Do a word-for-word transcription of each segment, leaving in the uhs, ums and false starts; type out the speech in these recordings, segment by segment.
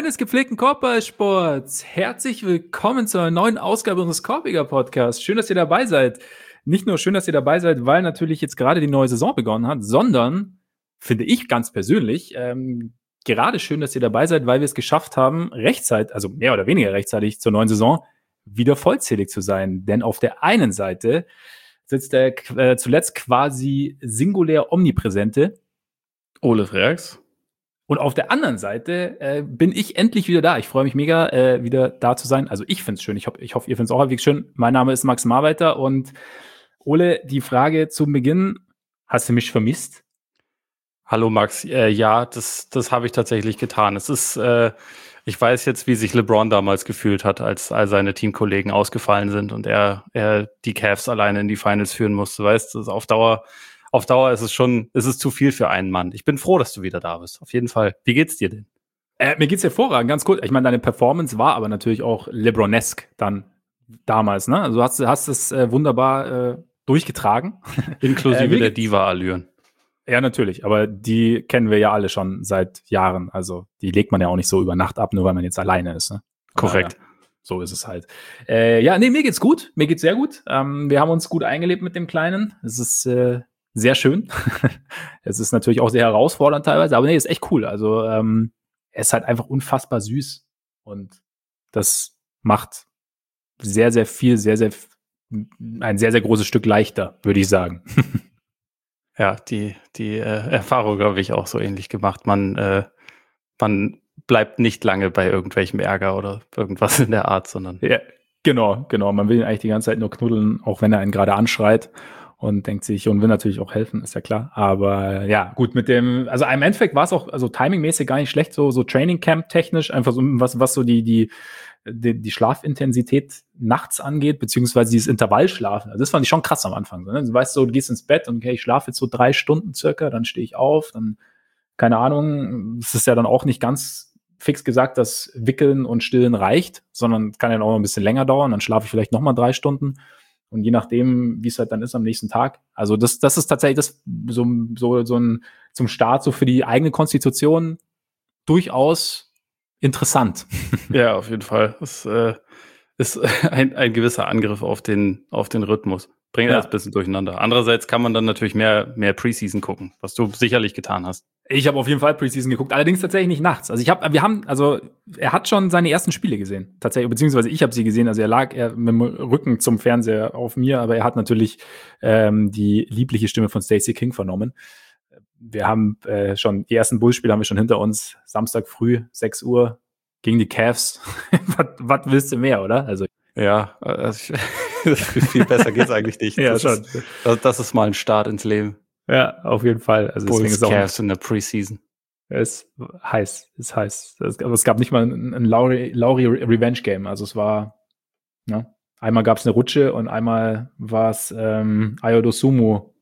Freunde des gepflegten Korbballsports, herzlich willkommen zu einer neuen Ausgabe unseres Korbiger Podcasts. Schön, dass ihr dabei seid. Nicht nur schön, dass ihr dabei seid, weil natürlich jetzt gerade die neue Saison begonnen hat, sondern, finde ich ganz persönlich, ähm, gerade schön, dass ihr dabei seid, weil wir es geschafft haben, rechtzeitig, also mehr oder weniger rechtzeitig zur neuen Saison, wieder vollzählig zu sein. Denn auf der einen Seite sitzt der äh, zuletzt quasi singulär omnipräsente Ole Freaks. Und auf der anderen Seite äh, bin ich endlich wieder da. Ich freue mich mega, äh, wieder da zu sein. Also ich finde es schön. Ich, ho- ich hoffe, ihr findet es auch halbwegs schön. Mein Name ist Max Marbeiter und Ole, die Frage zum Beginn. Hast du mich vermisst? Hallo Max, äh, ja, das, das habe ich tatsächlich getan. Es ist, äh, ich weiß jetzt, wie sich LeBron damals gefühlt hat, als all seine Teamkollegen ausgefallen sind und er, er die Cavs alleine in die Finals führen musste. Weißt du, auf Dauer, auf Dauer ist es schon, ist es zu viel für einen Mann. Ich bin froh, dass du wieder da bist. Auf jeden Fall. Wie geht's dir denn? Äh, mir geht's hervorragend, ganz gut. Ich meine, deine Performance war aber natürlich auch LeBronesque dann damals, ne? Also du hast, hast es äh, wunderbar äh, durchgetragen. Inklusive Äh, der Diva-Allüren. Ja, natürlich, aber die kennen wir ja alle schon seit Jahren. Also die legt man ja auch nicht so über Nacht ab, nur weil man jetzt alleine ist. Ne? Korrekt. Ja, so ist es halt. Äh, ja, nee, mir geht's gut. Mir geht's sehr gut. Ähm, wir haben uns gut eingelebt mit dem Kleinen. Es ist äh, sehr schön. Es ist natürlich auch sehr herausfordernd teilweise, aber nee, ist echt cool. Also ähm, er ist halt einfach unfassbar süß und das macht sehr, sehr viel, sehr, sehr ein sehr, sehr großes Stück leichter, würde ich sagen. Ja, die, die äh, Erfahrung habe ich auch so ähnlich gemacht. Man, äh, man bleibt nicht lange bei irgendwelchem Ärger oder irgendwas in der Art, sondern Ja, genau, genau. Man will ihn eigentlich die ganze Zeit nur knuddeln, auch wenn er einen gerade anschreit und denkt sich und will natürlich auch helfen, ist ja klar. Aber ja, gut, mit dem, also im Endeffekt war es auch, also timingmäßig gar nicht schlecht, so, so Training Camp technisch, einfach so, was, was so die, die, die, die Schlafintensität nachts angeht, beziehungsweise dieses Intervallschlafen. Also das fand ich schon krass am Anfang. Ne? Du weißt so, du gehst ins Bett und okay, ich schlafe jetzt so drei Stunden circa, dann stehe ich auf, dann, keine Ahnung, es ist ja dann auch nicht ganz fix gesagt, dass Wickeln und Stillen reicht, sondern kann ja auch noch ein bisschen länger dauern. Dann schlafe ich vielleicht noch mal drei Stunden. Und je nachdem, wie es halt dann ist am nächsten Tag. Also das, das ist tatsächlich das so, so, so ein zum Start so für die eigene Konstitution durchaus interessant. ja, auf jeden Fall. Das äh, ist ein, ein gewisser Angriff auf den, auf den Rhythmus. Bringt Ja. das ein bisschen durcheinander. Andererseits kann man dann natürlich mehr, mehr Preseason gucken, was du sicherlich getan hast. Ich habe auf jeden Fall Preseason geguckt, allerdings tatsächlich nicht nachts. Also ich habe, wir haben, also er hat schon seine ersten Spiele gesehen, tatsächlich, beziehungsweise ich habe sie gesehen. Also er lag er mit dem Rücken zum Fernseher auf mir, aber er hat natürlich ähm, die liebliche Stimme von Stacey King vernommen. Wir haben äh, schon die ersten Bullspiele haben wir schon hinter uns. Samstag früh sechs Uhr gegen die Cavs. Was willst du mehr, oder? Also ja, also ich, viel besser geht's eigentlich nicht. ja, das, schon. Ist, das, das ist mal ein Start ins Leben. Ja, auf jeden Fall. Also Bulls, deswegen ist es auch Cavs in der Preseason. Es ist heiß, ist heiß. Es, aber es gab nicht mal ein, ein Lauri, Lauri Revenge Game. Also es war, ja, einmal gab es eine Rutsche und einmal war es ähm, Ayodosumo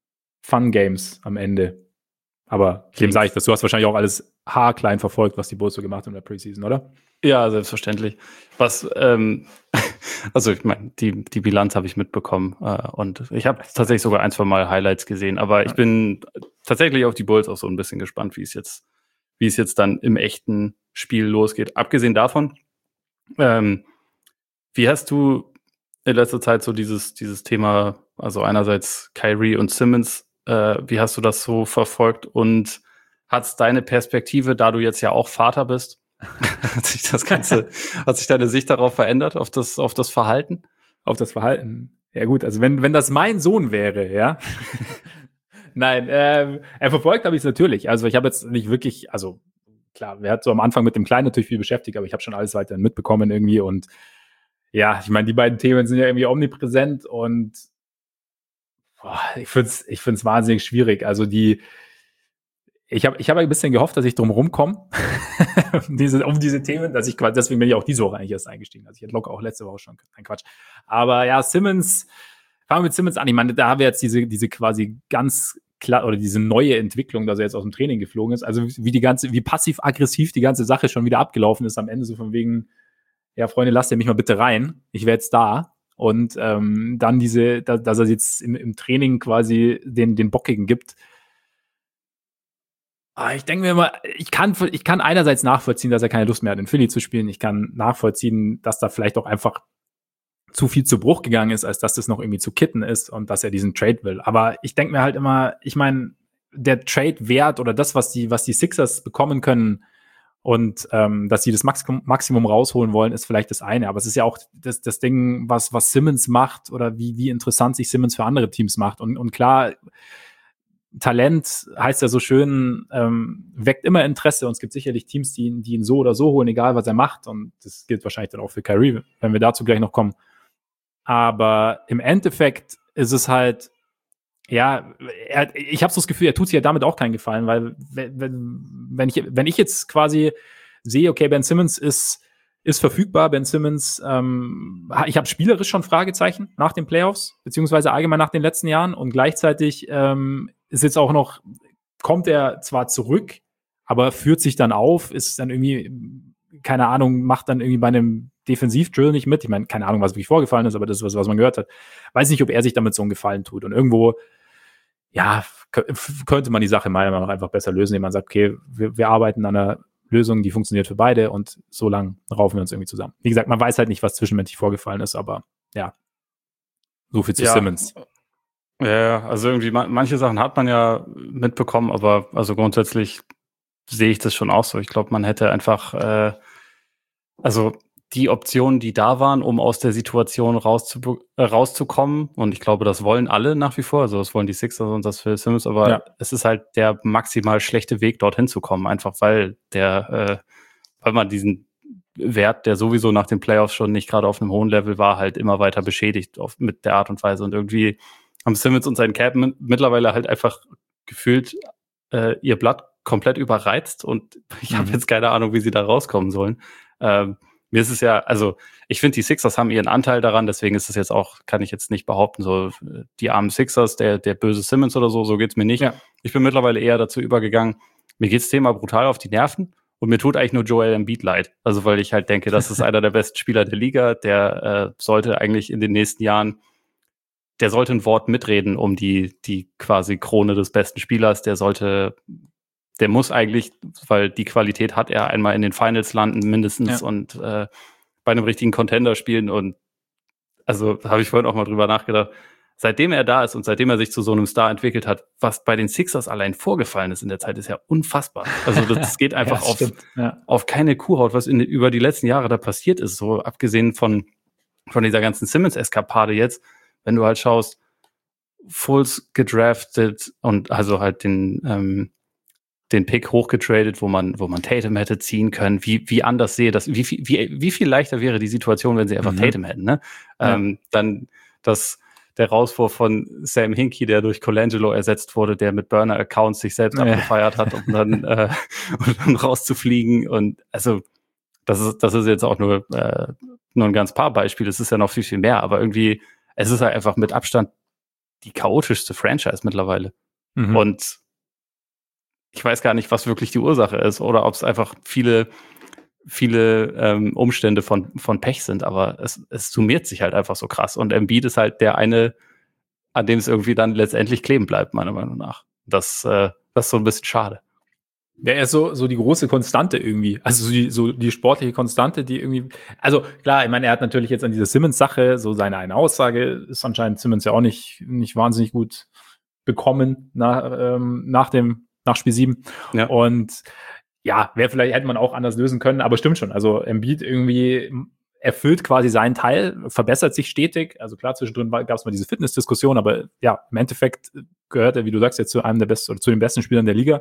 Fun Games am Ende. Aber dem sage ich das. Du hast wahrscheinlich auch alles haarklein verfolgt, was die Bulls so gemacht haben in der Preseason, oder? Ja, selbstverständlich. Was, ähm, also ich meine, die, die Bilanz habe ich mitbekommen äh, und ich habe tatsächlich sogar ein, zwei Mal Highlights gesehen, aber ja. Ich bin tatsächlich auf die Bulls auch so ein bisschen gespannt, wie es jetzt, wie es jetzt dann im echten Spiel losgeht. Abgesehen davon, ähm, wie hast du in letzter Zeit so dieses, dieses Thema, also einerseits Kyrie und Simmons, äh, wie hast du das so verfolgt und hat's deine Perspektive, da du jetzt ja auch Vater bist, hat sich das Ganze, hat sich deine Sicht darauf verändert, auf das, auf das Verhalten? Auf das Verhalten. Ja gut, also wenn, wenn das mein Sohn wäre, ja. Nein, ähm, er verfolgt habe ich es natürlich. Also ich habe jetzt nicht wirklich, also klar, wir hatten so am Anfang mit dem Kleinen natürlich viel beschäftigt, aber ich habe schon alles weiterhin mitbekommen irgendwie und ja, ich meine, die beiden Themen sind ja irgendwie omnipräsent und boah, ich finde es ich find's wahnsinnig schwierig. Also die, ich habe ich hab ein bisschen gehofft, dass ich drum rumkomme, um diese, um diese Themen, dass ich quasi, deswegen bin ich auch diese Woche eigentlich erst eingestiegen. Also ich hätte locker auch letzte Woche schon, kein Quatsch. Aber ja, Simmons, fangen wir mit Simmons an. Ich meine, da haben wir jetzt diese, diese quasi ganz klar, oder diese neue Entwicklung, dass er jetzt aus dem Training geflogen ist. Also wie die ganze, wie passiv-aggressiv die ganze Sache schon wieder abgelaufen ist am Ende, so von wegen, ja, Freunde, lasst ihr mich mal bitte rein. Ich wäre jetzt da. Und ähm, dann diese, da, dass er jetzt im, im Training quasi den, den Bockigen gibt. Ah, ich denke mir immer, ich kann, ich kann einerseits nachvollziehen, dass er keine Lust mehr hat, in Philly zu spielen. Ich kann nachvollziehen, dass da vielleicht auch einfach zu viel zu Bruch gegangen ist, als dass das noch irgendwie zu kitten ist und dass er diesen Trade will. Aber ich denke mir halt immer, ich meine, der Trade-Wert oder das, was die, was die Sixers bekommen können und ähm, dass sie das Maximum, Maximum rausholen wollen, ist vielleicht das eine. Aber es ist ja auch das, das Ding, was, was Simmons macht oder wie, wie interessant sich Simmons für andere Teams macht. Und, und klar, Talent heißt ja so schön, ähm, weckt immer Interesse und es gibt sicherlich Teams, die ihn, die ihn so oder so holen, egal was er macht. Und das gilt wahrscheinlich dann auch für Kyrie, wenn wir dazu gleich noch kommen. Aber im Endeffekt ist es halt, ja, er, ich habe so das Gefühl, er tut sich ja damit auch keinen Gefallen, weil wenn, wenn, ich, wenn ich jetzt quasi sehe, okay, Ben Simmons ist, ist verfügbar, Ben Simmons, ähm, ich habe spielerisch schon Fragezeichen nach den Playoffs, beziehungsweise allgemein nach den letzten Jahren und gleichzeitig ähm, ist jetzt auch noch, kommt er zwar zurück, aber führt sich dann auf, ist dann irgendwie, keine Ahnung, macht dann irgendwie bei einem Defensivdrill nicht mit. Ich meine, keine Ahnung, was wirklich vorgefallen ist, aber das ist was, was man gehört hat. Weiß nicht, ob er sich damit so einen Gefallen tut. Und irgendwo, ja, könnte man die Sache meiner Meinung nach einfach besser lösen, indem man sagt, okay, wir, wir arbeiten an einer Lösung, die funktioniert für beide und so lange raufen wir uns irgendwie zusammen. Wie gesagt, man weiß halt nicht, was zwischenmenschlich vorgefallen ist, aber ja, so viel zu ja. Simmons. Ja, also irgendwie manche Sachen hat man ja mitbekommen, aber also grundsätzlich sehe ich das schon auch so. Ich glaube, man hätte einfach, äh, also die Optionen, die da waren, um aus der Situation rauszu- äh, rauszukommen, und ich glaube, das wollen alle nach wie vor, also das wollen die Sixers und das für Simmons, aber ja. Es ist halt der maximal schlechte Weg, dorthin zu kommen, einfach weil der, äh, weil man diesen Wert, der sowieso nach den Playoffs schon nicht gerade auf einem hohen Level war, halt immer weiter beschädigt auf, mit der Art und Weise. Und irgendwie haben Simmons und sein Cap mittlerweile halt einfach gefühlt äh, ihr Blatt komplett überreizt und ich mhm. habe jetzt keine Ahnung, wie sie da rauskommen sollen. Ähm, mir ist es ja, also ich finde, die Sixers haben ihren Anteil daran, deswegen ist es jetzt auch, kann ich jetzt nicht behaupten, so die armen Sixers, der, der böse Simmons oder so, so geht's mir nicht. Ja. Ich bin mittlerweile eher dazu übergegangen, mir geht's Thema brutal auf die Nerven und mir tut eigentlich nur Joel Embiid leid. Also weil ich halt denke, das ist einer der besten Spieler der Liga, der äh, sollte eigentlich in den nächsten Jahren, der sollte ein Wort mitreden um die, die quasi Krone des besten Spielers, der sollte, der muss eigentlich, weil die Qualität hat er, einmal in den Finals landen mindestens ja. und äh, bei einem richtigen Contender spielen. Und also habe ich vorhin auch mal drüber nachgedacht, seitdem er da ist und seitdem er sich zu so einem Star entwickelt hat, was bei den Sixers allein vorgefallen ist in der Zeit, ist ja unfassbar. Also das geht einfach ja, das auf, ja. auf keine Kuhhaut, was in, über die letzten Jahre da passiert ist, so abgesehen von, von dieser ganzen Simmons-Eskapade jetzt, wenn du halt schaust, Fultz gedraftet und also halt den ähm, den Pick hochgetradet, wo man, wo man Tatum hätte ziehen können, wie, wie anders sehe das, wie viel, wie, wie viel leichter wäre die Situation, wenn sie einfach mhm. Tatum hätten, ne? Ja. Ähm, dann das, der Rauswurf von Sam Hinkie, der durch Colangelo ersetzt wurde, der mit Burner-Accounts sich selbst ja. abgefeiert hat, um dann, äh, um dann rauszufliegen. Und also, das ist, das ist jetzt auch nur, äh, nur ein ganz paar Beispiele, es ist ja noch viel, viel mehr, aber irgendwie, es ist halt einfach mit Abstand die chaotischste Franchise mittlerweile. Mhm. Und ich weiß gar nicht, was wirklich die Ursache ist oder ob es einfach viele, viele ähm, Umstände von, von Pech sind, aber es, es summiert sich halt einfach so krass. Und Embiid ist halt der eine, an dem es irgendwie dann letztendlich kleben bleibt, meiner Meinung nach. Das, äh, das ist so ein bisschen schade. Ja, er ist so, so die große Konstante irgendwie. Also so die, so die sportliche Konstante, die irgendwie, also klar, ich meine, er hat natürlich jetzt an dieser Simmons-Sache so seine eine Aussage, ist anscheinend Simmons ja auch nicht, nicht wahnsinnig gut bekommen nach, ähm, nach dem nach Spiel sieben. Ja. Und ja, wäre vielleicht, hätte man auch anders lösen können, aber stimmt schon. Also Embiid irgendwie erfüllt quasi seinen Teil, verbessert sich stetig. Also klar, zwischendrin gab es mal diese Fitness-Diskussion, aber ja, im Endeffekt gehört er, wie du sagst, jetzt zu einem der besten oder zu den besten Spielern der Liga.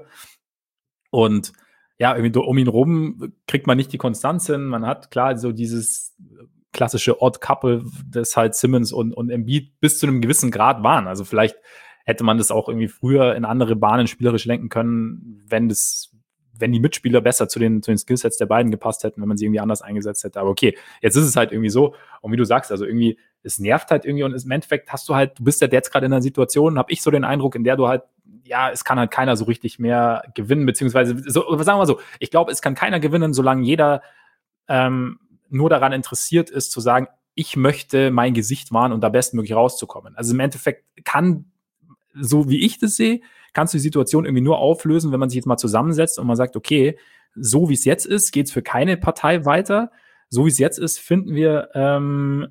Und ja, irgendwie um ihn rum kriegt man nicht die Konstanz hin. Man hat klar so dieses klassische Odd Couple, das halt Simmons und, und Embiid bis zu einem gewissen Grad waren. Also vielleicht hätte man das auch irgendwie früher in andere Bahnen spielerisch lenken können, wenn das, wenn die Mitspieler besser zu den, zu den Skillsets der beiden gepasst hätten, wenn man sie irgendwie anders eingesetzt hätte. Aber okay, jetzt ist es halt irgendwie so. Und wie du sagst, also irgendwie, es nervt halt irgendwie und im Endeffekt hast du halt, du bist ja jetzt gerade in einer Situation, habe ich so den Eindruck, in der du halt, ja, es kann halt keiner so richtig mehr gewinnen, beziehungsweise, so, sagen wir mal so, ich glaube, es kann keiner gewinnen, solange jeder ähm, nur daran interessiert ist, zu sagen, ich möchte mein Gesicht wahren und da bestmöglich rauszukommen. Also im Endeffekt kann, so wie ich das sehe, kannst du die Situation irgendwie nur auflösen, wenn man sich jetzt mal zusammensetzt und man sagt, okay, so wie es jetzt ist, geht es für keine Partei weiter. So wie es jetzt ist, finden wir ähm,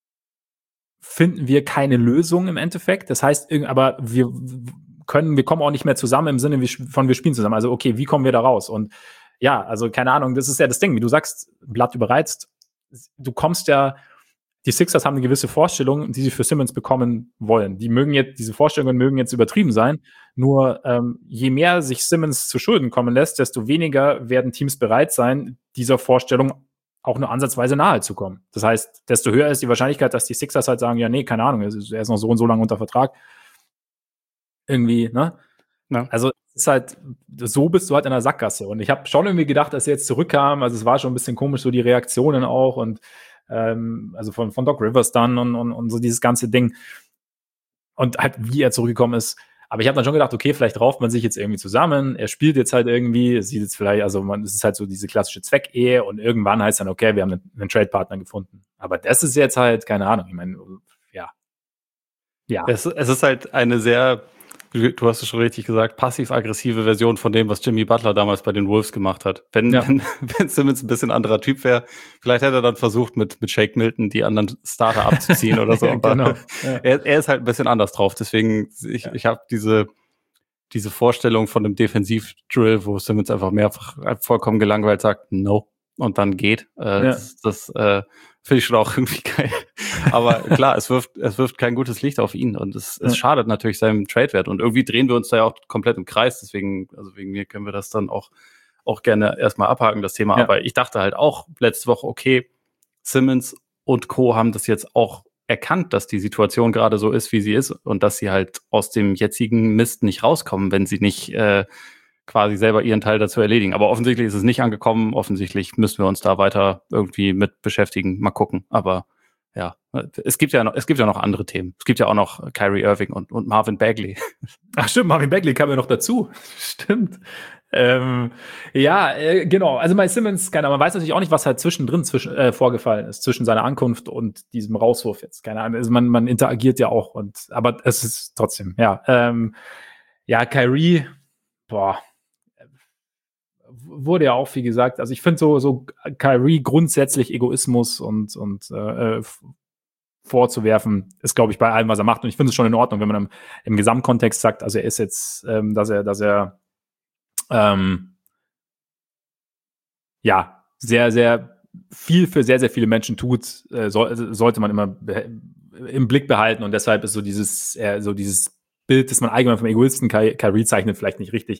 finden wir keine Lösung im Endeffekt. Das heißt, aber wir können, wir kommen auch nicht mehr zusammen im Sinne von wir spielen zusammen. Also okay, wie kommen wir da raus? Und ja, also keine Ahnung, das ist ja das Ding, wie du sagst, Blatt überreizt. Du kommst ja, die Sixers haben eine gewisse Vorstellung, die sie für Simmons bekommen wollen. Die mögen jetzt, diese Vorstellungen mögen jetzt übertrieben sein. Nur ähm, je mehr sich Simmons zu Schulden kommen lässt, desto weniger werden Teams bereit sein, dieser Vorstellung auch nur ansatzweise nahe zu kommen. Das heißt, desto höher ist die Wahrscheinlichkeit, dass die Sixers halt sagen, ja, nee, keine Ahnung, er ist noch so und so lange unter Vertrag. Irgendwie, ne? Ja. Also es ist halt, so bist du halt in der Sackgasse. Und ich habe schon irgendwie gedacht, dass er jetzt zurückkam, also es war schon ein bisschen komisch, so die Reaktionen auch und ähm, also von, von Doc Rivers dann und, und, und so dieses ganze Ding. Und halt, wie er zurückgekommen ist. Aber ich habe dann schon gedacht, okay, vielleicht rauft man sich jetzt irgendwie zusammen. Er spielt jetzt halt irgendwie, es sieht jetzt vielleicht, also man, es ist halt so diese klassische Zweckehe und irgendwann heißt dann, okay, wir haben einen, einen Trade-Partner gefunden. Aber das ist jetzt halt, keine Ahnung, ich meine, ja. Ja. Es, es ist halt eine sehr, du hast es schon richtig gesagt, passiv-aggressive Version von dem, was Jimmy Butler damals bei den Wolves gemacht hat. Wenn, ja. wenn, wenn Simmons ein bisschen anderer Typ wäre, vielleicht hätte er dann versucht, mit, mit Shake Milton die anderen Starter abzuziehen oder so. ja, aber genau. ja. er, er ist halt ein bisschen anders drauf. Deswegen, ich, ja. ich habe diese, diese Vorstellung von einem Defensiv-Drill, wo Simmons einfach mehrfach vollkommen gelangweilt sagt, no, und dann geht. Äh, ja. Das, das äh, finde ich schon auch irgendwie geil. Aber klar, es wirft, es wirft kein gutes Licht auf ihn und es, es ja. schadet natürlich seinem Trade-Wert. Und irgendwie drehen wir uns da ja auch komplett im Kreis. Deswegen, also wegen mir können wir das dann auch, auch gerne erstmal abhaken, das Thema. Ja. Aber ich dachte halt auch letzte Woche, okay, Simmons und Co. haben das jetzt auch erkannt, dass die Situation gerade so ist, wie sie ist und dass sie halt aus dem jetzigen Mist nicht rauskommen, wenn sie nicht äh, quasi selber ihren Teil dazu erledigen. Aber offensichtlich ist es nicht angekommen. Offensichtlich müssen wir uns da weiter irgendwie mit beschäftigen. Mal gucken. Aber ja, es gibt ja noch, es gibt ja noch andere Themen. Es gibt ja auch noch Kyrie Irving und, und Marvin Bagley. Ach stimmt, Marvin Bagley kam ja noch dazu. Stimmt. Ähm, ja, äh, genau. Also bei Simmons, keine Ahnung, man weiß natürlich auch nicht, was halt zwischendrin zwischen, äh, vorgefallen ist, zwischen seiner Ankunft und diesem Rauswurf jetzt. Keine Ahnung. Also man, man interagiert ja auch und, aber es ist trotzdem, ja. Ähm, ja, Kyrie, boah, wurde ja auch viel gesagt. Also ich finde so, so Kyrie grundsätzlich Egoismus und, und äh, vorzuwerfen, ist, glaube ich, bei allem, was er macht. Und ich finde es schon in Ordnung, wenn man im, im Gesamtkontext sagt, also er ist jetzt, ähm, dass er, dass er ähm, ja, sehr, sehr viel für sehr, sehr viele Menschen tut, äh, soll, sollte man immer im Blick behalten. Und deshalb ist so dieses, äh, so dieses Bild, das man allgemein vom Egoisten Ky- Kyrie zeichnet, vielleicht nicht richtig.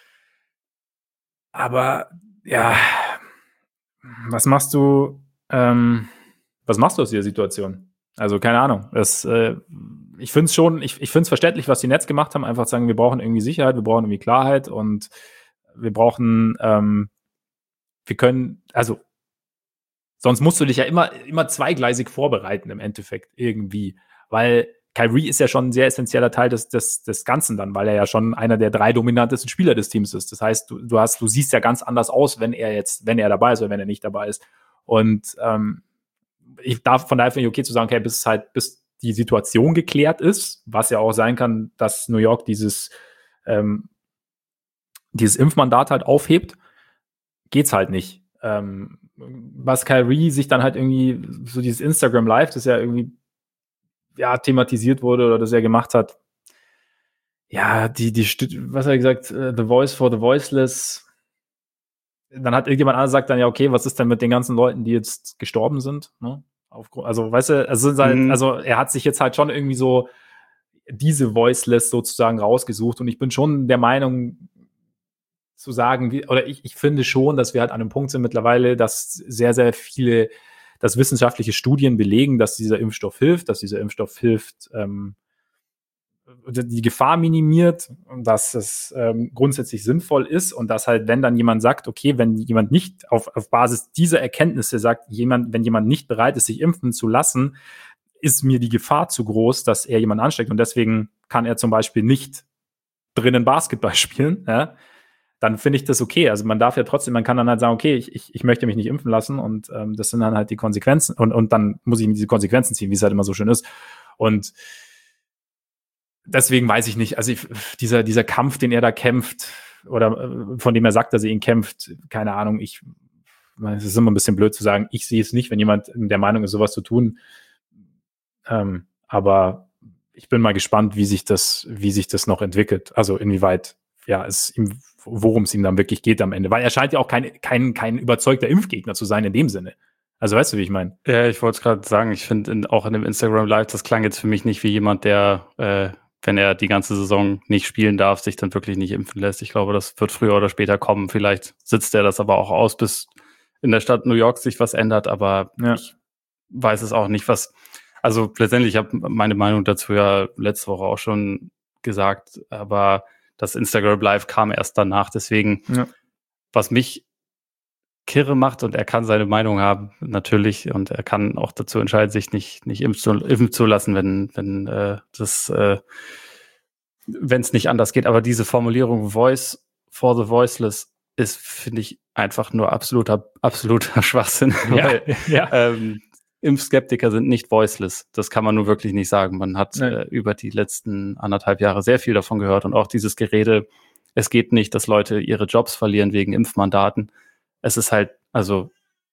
Aber ja, was machst du, ähm, was machst du aus dieser Situation? Also keine Ahnung. Das, äh, ich finde es schon, ich, ich finde es verständlich, was die Nets gemacht haben. Einfach sagen, wir brauchen irgendwie Sicherheit, wir brauchen irgendwie Klarheit und wir brauchen, ähm, wir können, also sonst musst du dich ja immer, immer zweigleisig vorbereiten im Endeffekt irgendwie, weil Kyrie ist ja schon ein sehr essentieller Teil des, des, des Ganzen dann, weil er ja schon einer der drei dominantesten Spieler des Teams ist. Das heißt, du, du hast, du siehst ja ganz anders aus, wenn er jetzt, wenn er dabei ist oder wenn er nicht dabei ist. Und ähm, ich darf von daher finde ich okay zu sagen, okay, bis halt, bis die Situation geklärt ist, was ja auch sein kann, dass New York dieses, ähm, dieses Impfmandat halt aufhebt, geht's halt nicht. Ähm, was Kyrie sich dann halt irgendwie, so dieses Instagram Live, das ja irgendwie ja, thematisiert wurde oder das er gemacht hat. Ja, die, die, was hat er gesagt, uh, The Voice for the Voiceless. Dann hat irgendjemand anderes gesagt dann, ja, okay, was ist denn mit den ganzen Leuten, die jetzt gestorben sind? Ne? Aufgrund, also, weißt du, also, halt, mhm. also er hat sich jetzt halt schon irgendwie so diese Voiceless sozusagen rausgesucht und ich bin schon der Meinung, zu sagen, wie, oder ich, ich finde schon, dass wir halt an einem Punkt sind mittlerweile, dass sehr, sehr viele, dass wissenschaftliche Studien belegen, dass dieser Impfstoff hilft, dass dieser Impfstoff hilft, ähm, die Gefahr minimiert, dass es ähm, grundsätzlich sinnvoll ist und dass halt, wenn dann jemand sagt, okay, wenn jemand nicht auf, auf Basis dieser Erkenntnisse sagt, jemand, wenn jemand nicht bereit ist, sich impfen zu lassen, ist mir die Gefahr zu groß, dass er jemanden ansteckt und deswegen kann er zum Beispiel nicht drinnen Basketball spielen, ja, dann finde ich das okay. Also man darf ja trotzdem, man kann dann halt sagen, okay, ich, ich, ich möchte mich nicht impfen lassen und ähm, das sind dann halt die Konsequenzen und, und dann muss ich diese Konsequenzen ziehen, wie es halt immer so schön ist. Und deswegen weiß ich nicht, also ich, dieser, dieser Kampf, den er da kämpft, oder von dem er sagt, dass er ihn kämpft, keine Ahnung, ich, es ist immer ein bisschen blöd zu sagen, ich sehe es nicht, wenn jemand der Meinung ist, sowas zu tun. Ähm, aber ich bin mal gespannt, wie sich das, wie sich das noch entwickelt. Also inwieweit, ja, es ihm, worum es ihm dann wirklich geht am Ende. Weil er scheint ja auch kein, kein, kein überzeugter Impfgegner zu sein in dem Sinne. Also weißt du, wie ich meine? Ja, ich wollte es gerade sagen, ich finde in, auch in dem Instagram Live, das klang jetzt für mich nicht wie jemand, der, äh, wenn er die ganze Saison nicht spielen darf, sich dann wirklich nicht impfen lässt. Ich glaube, das wird früher oder später kommen. Vielleicht sitzt er das aber auch aus, bis in der Stadt New York sich was ändert, aber ja. Ich weiß es auch nicht, was, also letztendlich, ich habe meine Meinung dazu ja letzte Woche auch schon gesagt, aber das Instagram Live kam erst danach, deswegen, ja. Was mich kirre macht, und er kann seine Meinung haben, natürlich, und er kann auch dazu entscheiden, sich nicht, nicht impfen, zu, impfen zu lassen, wenn, wenn äh, das, äh, wenn es nicht anders geht. Aber diese Formulierung Voice for the Voiceless ist, finde ich, einfach nur absoluter, absoluter Schwachsinn. Ja, weil, ja. Ähm, Impfskeptiker sind nicht voiceless. Das kann man nur wirklich nicht sagen. Man hat äh, über die letzten anderthalb Jahre sehr viel davon gehört, und auch dieses Gerede, es geht nicht, dass Leute ihre Jobs verlieren wegen Impfmandaten. Es ist halt, also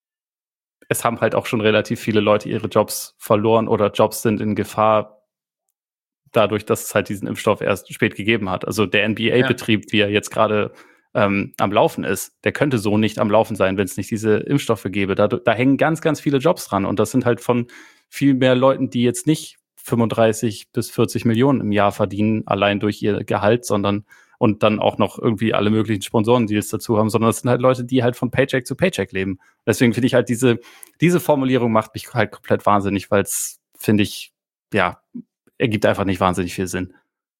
es haben halt auch schon relativ viele Leute ihre Jobs verloren oder Jobs sind in Gefahr dadurch, dass es halt diesen Impfstoff erst spät gegeben hat. Also der N B A-Betrieb, ja. Wie er jetzt gerade ähm, am Laufen ist, der könnte so nicht am Laufen sein, wenn es nicht diese Impfstoffe gäbe. Da, da hängen ganz, ganz viele Jobs dran, und das sind halt von viel mehr Leuten, die jetzt nicht fünfunddreißig bis vierzig Millionen im Jahr verdienen, allein durch ihr Gehalt, sondern und dann auch noch irgendwie alle möglichen Sponsorendeals dazu haben, sondern das sind halt Leute, die halt von Paycheck zu Paycheck leben. Deswegen finde ich halt diese, diese Formulierung macht mich halt komplett wahnsinnig, weil es, finde ich, ja, ergibt einfach nicht wahnsinnig viel Sinn.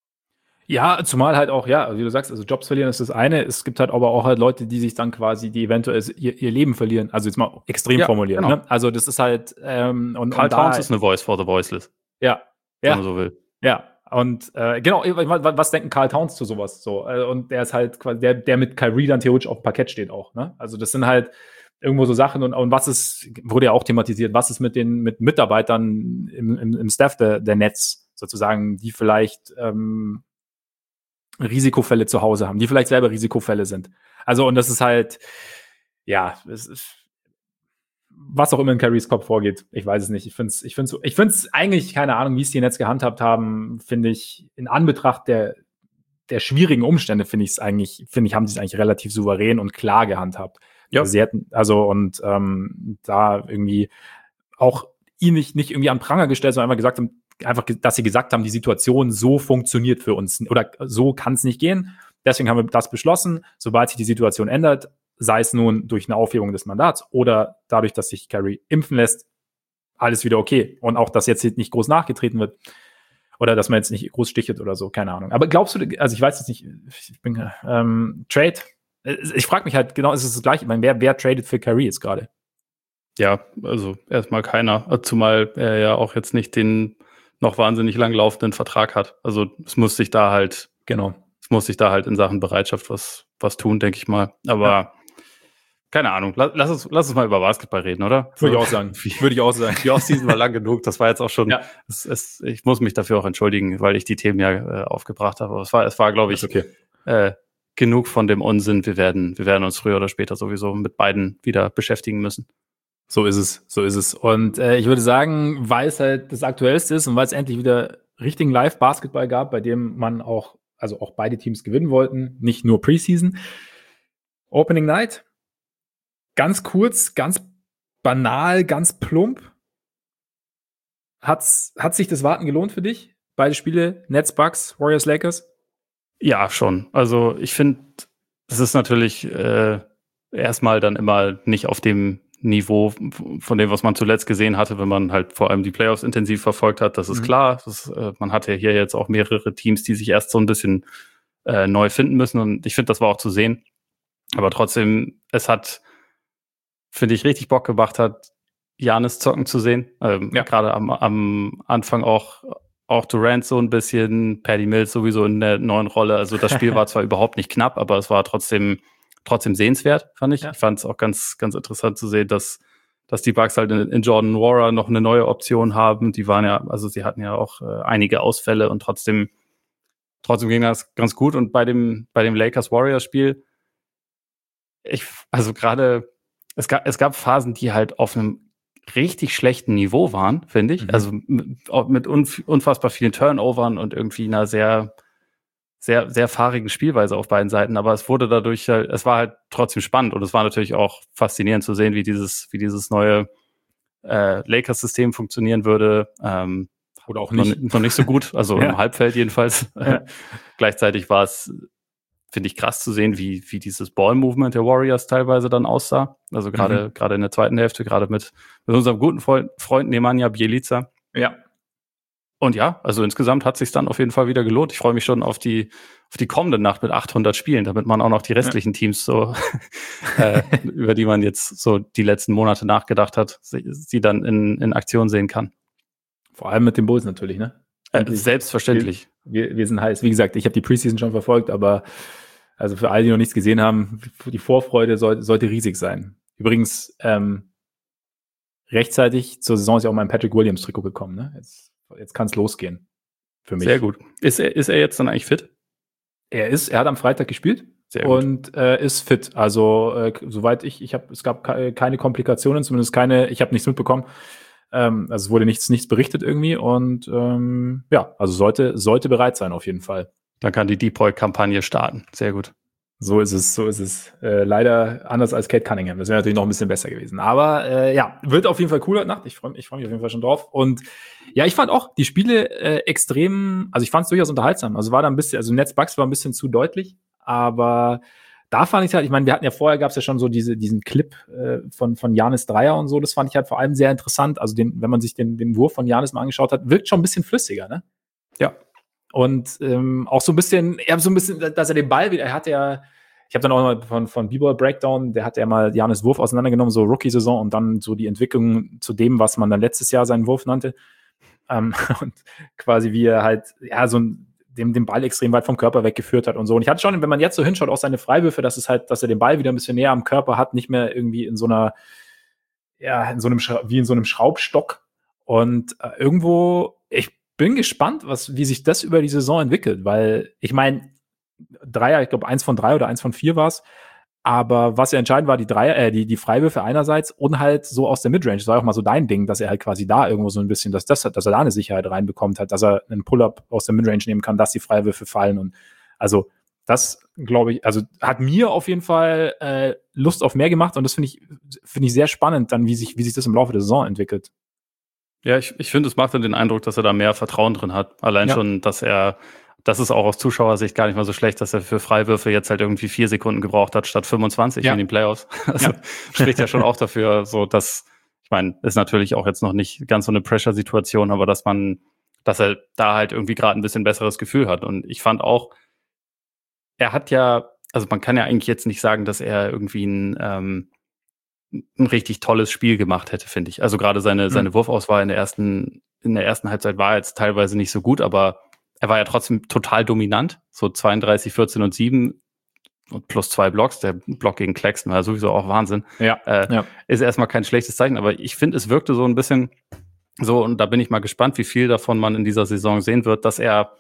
Ja, zumal halt auch, ja, wie du sagst, also Jobs verlieren ist das eine, es gibt halt aber auch halt Leute, die sich dann quasi, die eventuell ihr, ihr Leben verlieren, also jetzt mal extrem ja, formuliert, genau. Ne? Also das ist halt, ähm, und Karl und Towns ist eine Voice for the Voiceless. Ja, wenn ja, man so will. Ja, und äh, genau, was denken Karl Towns zu sowas? So, äh, und der ist halt quasi der, der mit Kyrie dann theoretisch auf dem Parkett steht auch, ne? Also das sind halt irgendwo so Sachen, und, und was ist, wurde ja auch thematisiert, was ist mit den mit Mitarbeitern im, im, im Staff der, der Nets sozusagen, die vielleicht ähm, Risikofälle zu Hause haben, die vielleicht selber Risikofälle sind. Also, und das ist halt, ja, es ist, was auch immer in Kyrie's Kopf vorgeht, ich weiß es nicht. Ich finde es ich find's, ich find's eigentlich, keine Ahnung, wie es die Nets gehandhabt haben, finde ich, in Anbetracht der, der schwierigen Umstände, finde ich es eigentlich, finde ich, haben sie es eigentlich relativ souverän und klar gehandhabt. Ja. Sie hätten, also, und ähm, da irgendwie auch ihn nicht, nicht irgendwie an Pranger gestellt, sondern einfach gesagt haben, einfach, dass sie gesagt haben, die Situation so funktioniert für uns, oder so kann es nicht gehen. Deswegen haben wir das beschlossen. Sobald sich die Situation ändert, sei es nun durch eine Aufhebung des Mandats oder dadurch, dass sich Kyrie impfen lässt, alles wieder okay. Und auch, dass jetzt nicht groß nachgetreten wird oder dass man jetzt nicht groß stichelt oder so, keine Ahnung. Aber glaubst du, also ich weiß jetzt nicht, ich bin, ähm, Trade, ich frage mich halt, genau, ist es das Gleiche, ich meine, wer, wer tradet für Kyrie jetzt gerade? Ja, also erstmal keiner, zumal er ja auch jetzt nicht den noch wahnsinnig lang laufenden Vertrag hat. Also es muss sich da halt, genau, es muss sich da halt in Sachen Bereitschaft was, was tun, denke ich mal. Aber ja. Keine Ahnung, lass, lass, uns, lass uns mal über Basketball reden, oder? Würde ich auch sagen. Würde ich auch sagen. Die Offseason war lang genug, das war jetzt auch schon, ja. es, es, ich muss mich dafür auch entschuldigen, weil ich die Themen ja äh, aufgebracht habe. Aber es war, es war, glaube ich, okay. äh, genug von dem Unsinn. Wir werden, wir werden uns früher oder später sowieso mit beiden wieder beschäftigen müssen. So ist es, so ist es. Und äh, ich würde sagen, weil es halt das Aktuellste ist und weil es endlich wieder richtigen Live-Basketball gab, bei dem man auch, also auch beide Teams gewinnen wollten, nicht nur Preseason. Opening Night. Ganz kurz, ganz banal, ganz plump. Hat's, hat sich das Warten gelohnt für dich? Beide Spiele, Nets, Bucks, Warriors, Lakers? Ja, schon. Also ich finde, es ist natürlich äh, erstmal dann immer nicht auf dem Niveau von dem, was man zuletzt gesehen hatte, wenn man halt vor allem die Playoffs intensiv verfolgt hat. Das ist mhm. klar. Das, äh, man hat ja hier jetzt auch mehrere Teams, die sich erst so ein bisschen äh, neu finden müssen. Und ich finde, das war auch zu sehen. Aber trotzdem, es hat, finde ich, richtig Bock gemacht hat, Giannis zocken zu sehen. Ähm, ja. Gerade am, am Anfang auch, auch Durant so ein bisschen, Patty Mills sowieso in der neuen Rolle. Also das Spiel war zwar überhaupt nicht knapp, aber es war trotzdem trotzdem sehenswert, fand ich. Ja. Ich fand es auch ganz, ganz interessant zu sehen, dass, dass die Bucks halt in, in Jordan Nwora noch eine neue Option haben. Die waren ja, also sie hatten ja auch äh, einige Ausfälle und trotzdem trotzdem ging das ganz gut. Und bei dem, bei dem Lakers-Warriors-Spiel, ich, also gerade, es gab, es gab Phasen, die halt auf einem richtig schlechten Niveau waren, finde ich. Mhm. Also mit, mit unf- unfassbar vielen Turnovern und irgendwie einer sehr, sehr, sehr fahrigen Spielweise auf beiden Seiten. Aber es wurde dadurch halt, es war halt trotzdem spannend und es war natürlich auch faszinierend zu sehen, wie dieses, wie dieses neue äh, Lakers-System funktionieren würde. Ähm, Oder auch nicht. Noch, noch nicht so gut, also ja. Im Halbfeld jedenfalls. Ja. Gleichzeitig war es, finde ich, krass zu sehen, wie, wie dieses Ball-Movement der Warriors teilweise dann aussah. Also gerade mhm. gerade in der zweiten Hälfte, gerade mit, mit unserem guten Freund, Freund Nemanja Bjelica. Ja. Und ja, also insgesamt hat es sich dann auf jeden Fall wieder gelohnt. Ich freue mich schon auf die auf die kommende Nacht mit achthundert Spielen, damit man auch noch die restlichen ja. Teams so, äh, über die man jetzt so die letzten Monate nachgedacht hat, sie, sie dann in, in Aktion sehen kann. Vor allem mit den Bulls natürlich, ne? Äh, selbstverständlich. Wir, wir, wir sind heiß. Wie gesagt, ich habe die Preseason schon verfolgt, aber also für alle, die noch nichts gesehen haben, die Vorfreude soll, sollte riesig sein. Übrigens, ähm, rechtzeitig zur Saison ist ja auch mein Patrick Williams Trikot gekommen, ne? Jetzt, jetzt kann es losgehen. Für mich. Sehr gut. Ist er, ist er jetzt dann eigentlich fit? Er ist, er hat am Freitag gespielt. Sehr gut. Und äh, ist fit. Also äh, soweit ich, ich habe, es gab ke- keine Komplikationen, zumindest keine, ich habe nichts mitbekommen. Ähm, also es wurde nichts, nichts berichtet irgendwie und ähm, ja, also sollte, sollte bereit sein auf jeden Fall. Dann kann die Deep-Boy-Kampagne starten. Sehr gut. So ist es, so ist es. Äh, leider anders als Kate Cunningham. Das wäre natürlich noch ein bisschen besser gewesen. Aber äh, ja, wird auf jeden Fall cool heute Nacht. Ich freue ich freu mich auf jeden Fall schon drauf. Und ja, ich fand auch die Spiele äh, extrem, also ich fand es durchaus unterhaltsam. Also war da ein bisschen, also Nets Bucks war ein bisschen zu deutlich, aber da fand ich halt, ich meine, wir hatten ja vorher, gab es ja schon so diese, diesen Clip äh, von von Giannis Dreier und so, das fand ich halt vor allem sehr interessant. Also den, wenn man sich den, den Wurf von Giannis mal angeschaut hat, wirkt schon ein bisschen flüssiger, ne? Ja. Und ähm, auch so ein bisschen, er so ein bisschen, dass er den Ball wieder, er hat ja, ich habe dann auch mal von, von B-Ball Breakdown, der hat ja mal Giannis Wurf auseinandergenommen, so Rookie-Saison und dann so die Entwicklung zu dem, was man dann letztes Jahr seinen Wurf nannte. Ähm, und quasi wie er halt, ja, so ein dem, den Ball extrem weit vom Körper weggeführt hat und so. Und ich hatte schon, wenn man jetzt so hinschaut, auch seine Freiwürfe, dass es halt, dass er den Ball wieder ein bisschen näher am Körper hat, nicht mehr irgendwie in so einer, ja, in so einem, wie in so einem Schraubstock. Und äh, irgendwo, ich bin gespannt, was, wie sich das über die Saison entwickelt, weil ich meine, Dreier, ich glaube, eins von drei oder eins von vier war es. Aber was ja entscheidend war, die Dreier, äh, die, die Freiwürfe einerseits und halt so aus der Midrange. Das war auch mal so dein Ding, dass er halt quasi da irgendwo so ein bisschen, dass, das, dass er da eine Sicherheit reinbekommt hat, dass er einen Pull-up aus der Midrange nehmen kann, dass die Freiwürfe fallen. Und also das, glaube ich, also hat mir auf jeden Fall äh, Lust auf mehr gemacht und das finde ich, finde ich sehr spannend, dann, wie sich, wie sich das im Laufe der Saison entwickelt. Ja, ich, ich finde, es macht dann den Eindruck, dass er da mehr Vertrauen drin hat. Allein ja. schon, dass er Das ist auch aus Zuschauersicht gar nicht mal so schlecht, dass er für Freiwürfe jetzt halt irgendwie vier Sekunden gebraucht hat, statt fünfundzwanzig ja. in den Playoffs. Also ja. spricht ja schon auch dafür, so dass, ich meine, ist natürlich auch jetzt noch nicht ganz so eine Pressure-Situation, aber dass man, dass er da halt irgendwie gerade ein bisschen besseres Gefühl hat. Und ich fand auch, er hat ja, also man kann ja eigentlich jetzt nicht sagen, dass er irgendwie ein, ähm, ein richtig tolles Spiel gemacht hätte, finde ich. Also gerade seine, mhm. seine Wurfauswahl in der ersten, in der ersten Halbzeit war jetzt teilweise nicht so gut, aber er war ja trotzdem total dominant, so zweiunddreißig, vierzehn und sieben und plus zwei Blocks. Der Block gegen Claxton war sowieso auch Wahnsinn. Ja, äh, ja. Ist erstmal kein schlechtes Zeichen, aber ich finde, es wirkte so ein bisschen so, und da bin ich mal gespannt, wie viel davon man in dieser Saison sehen wird, dass er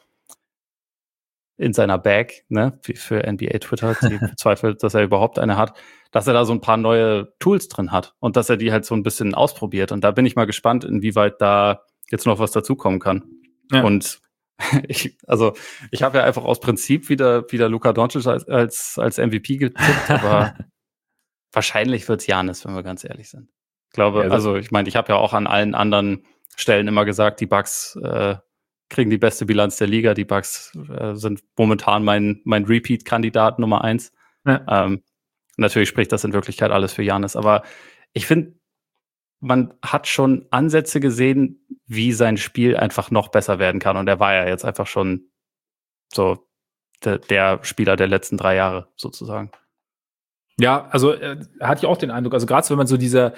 in seiner Bag, ne, für N B A Twitter, die bezweifelt, dass er überhaupt eine hat, dass er da so ein paar neue Tools drin hat und dass er die halt so ein bisschen ausprobiert. Und da bin ich mal gespannt, inwieweit da jetzt noch was dazukommen kann. Ja. Und Ich, also ich habe ja einfach aus Prinzip wieder, wieder Luka Doncic als, als, als M V P getippt, aber wahrscheinlich wird's Giannis, wenn wir ganz ehrlich sind. Ich glaube, ja, also ich meine, ich habe ja auch an allen anderen Stellen immer gesagt, die Bucks äh, kriegen die beste Bilanz der Liga, die Bucks äh, sind momentan mein, mein Repeat-Kandidat Nummer eins. Ja. Ähm, natürlich spricht das in Wirklichkeit alles für Giannis, aber ich finde, man hat schon Ansätze gesehen, wie sein Spiel einfach noch besser werden kann. Und er war ja jetzt einfach schon so der, der Spieler der letzten drei Jahre sozusagen. Ja, also äh, hatte ich auch den Eindruck, also gerade so, wenn man so dieser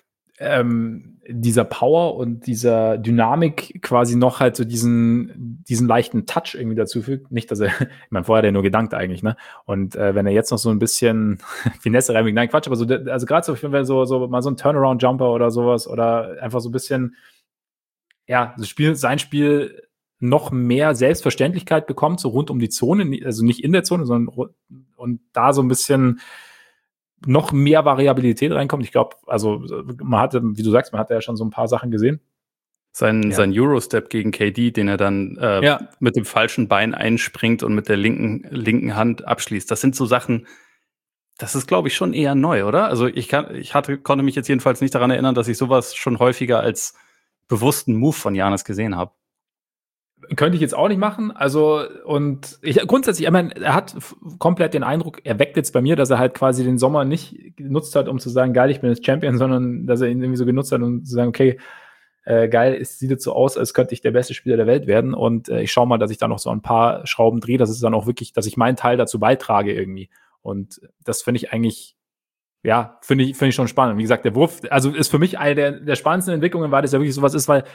ähm, dieser Power und dieser Dynamik quasi noch halt so diesen diesen leichten Touch irgendwie dazu fügt. Nicht, dass er, ich meine, vorher hat er nur gedankt eigentlich, ne? Und äh, wenn er jetzt noch so ein bisschen Finesse reinbringt, nein, Quatsch, aber so, also gerade so, ich finde, so, so mal so ein Turnaround-Jumper oder sowas oder einfach so ein bisschen, ja, das Spiel, sein Spiel noch mehr Selbstverständlichkeit bekommt, so rund um die Zone, also nicht in der Zone, sondern und da so ein bisschen noch mehr Variabilität reinkommt. Ich glaube, also man hatte, wie du sagst, man hat ja schon so ein paar Sachen gesehen. Sein, Ja. sein Eurostep gegen K D, den er dann äh, Ja. mit dem falschen Bein einspringt und mit der linken, linken Hand abschließt. Das sind so Sachen, das ist, glaube ich, schon eher neu, oder? Also ich kann, ich hatte, konnte mich jetzt jedenfalls nicht daran erinnern, dass ich sowas schon häufiger als bewussten Move von Giannis gesehen habe. Könnte ich jetzt auch nicht machen. Also, und ich grundsätzlich, ich meine, er hat f- komplett den Eindruck, er weckt jetzt bei mir, dass er halt quasi den Sommer nicht genutzt hat, um zu sagen, geil, ich bin jetzt Champion, sondern dass er ihn irgendwie so genutzt hat, um zu sagen, okay, äh, geil, es sieht jetzt so aus, als könnte ich der beste Spieler der Welt werden. Und äh, ich schaue mal, dass ich da noch so ein paar Schrauben drehe, dass es dann auch wirklich, dass ich meinen Teil dazu beitrage irgendwie. Und das finde ich eigentlich, ja, finde ich, finde ich schon spannend. Wie gesagt, der Wurf, also ist für mich eine der, der spannendsten Entwicklungen, weil das ja wirklich sowas ist, weil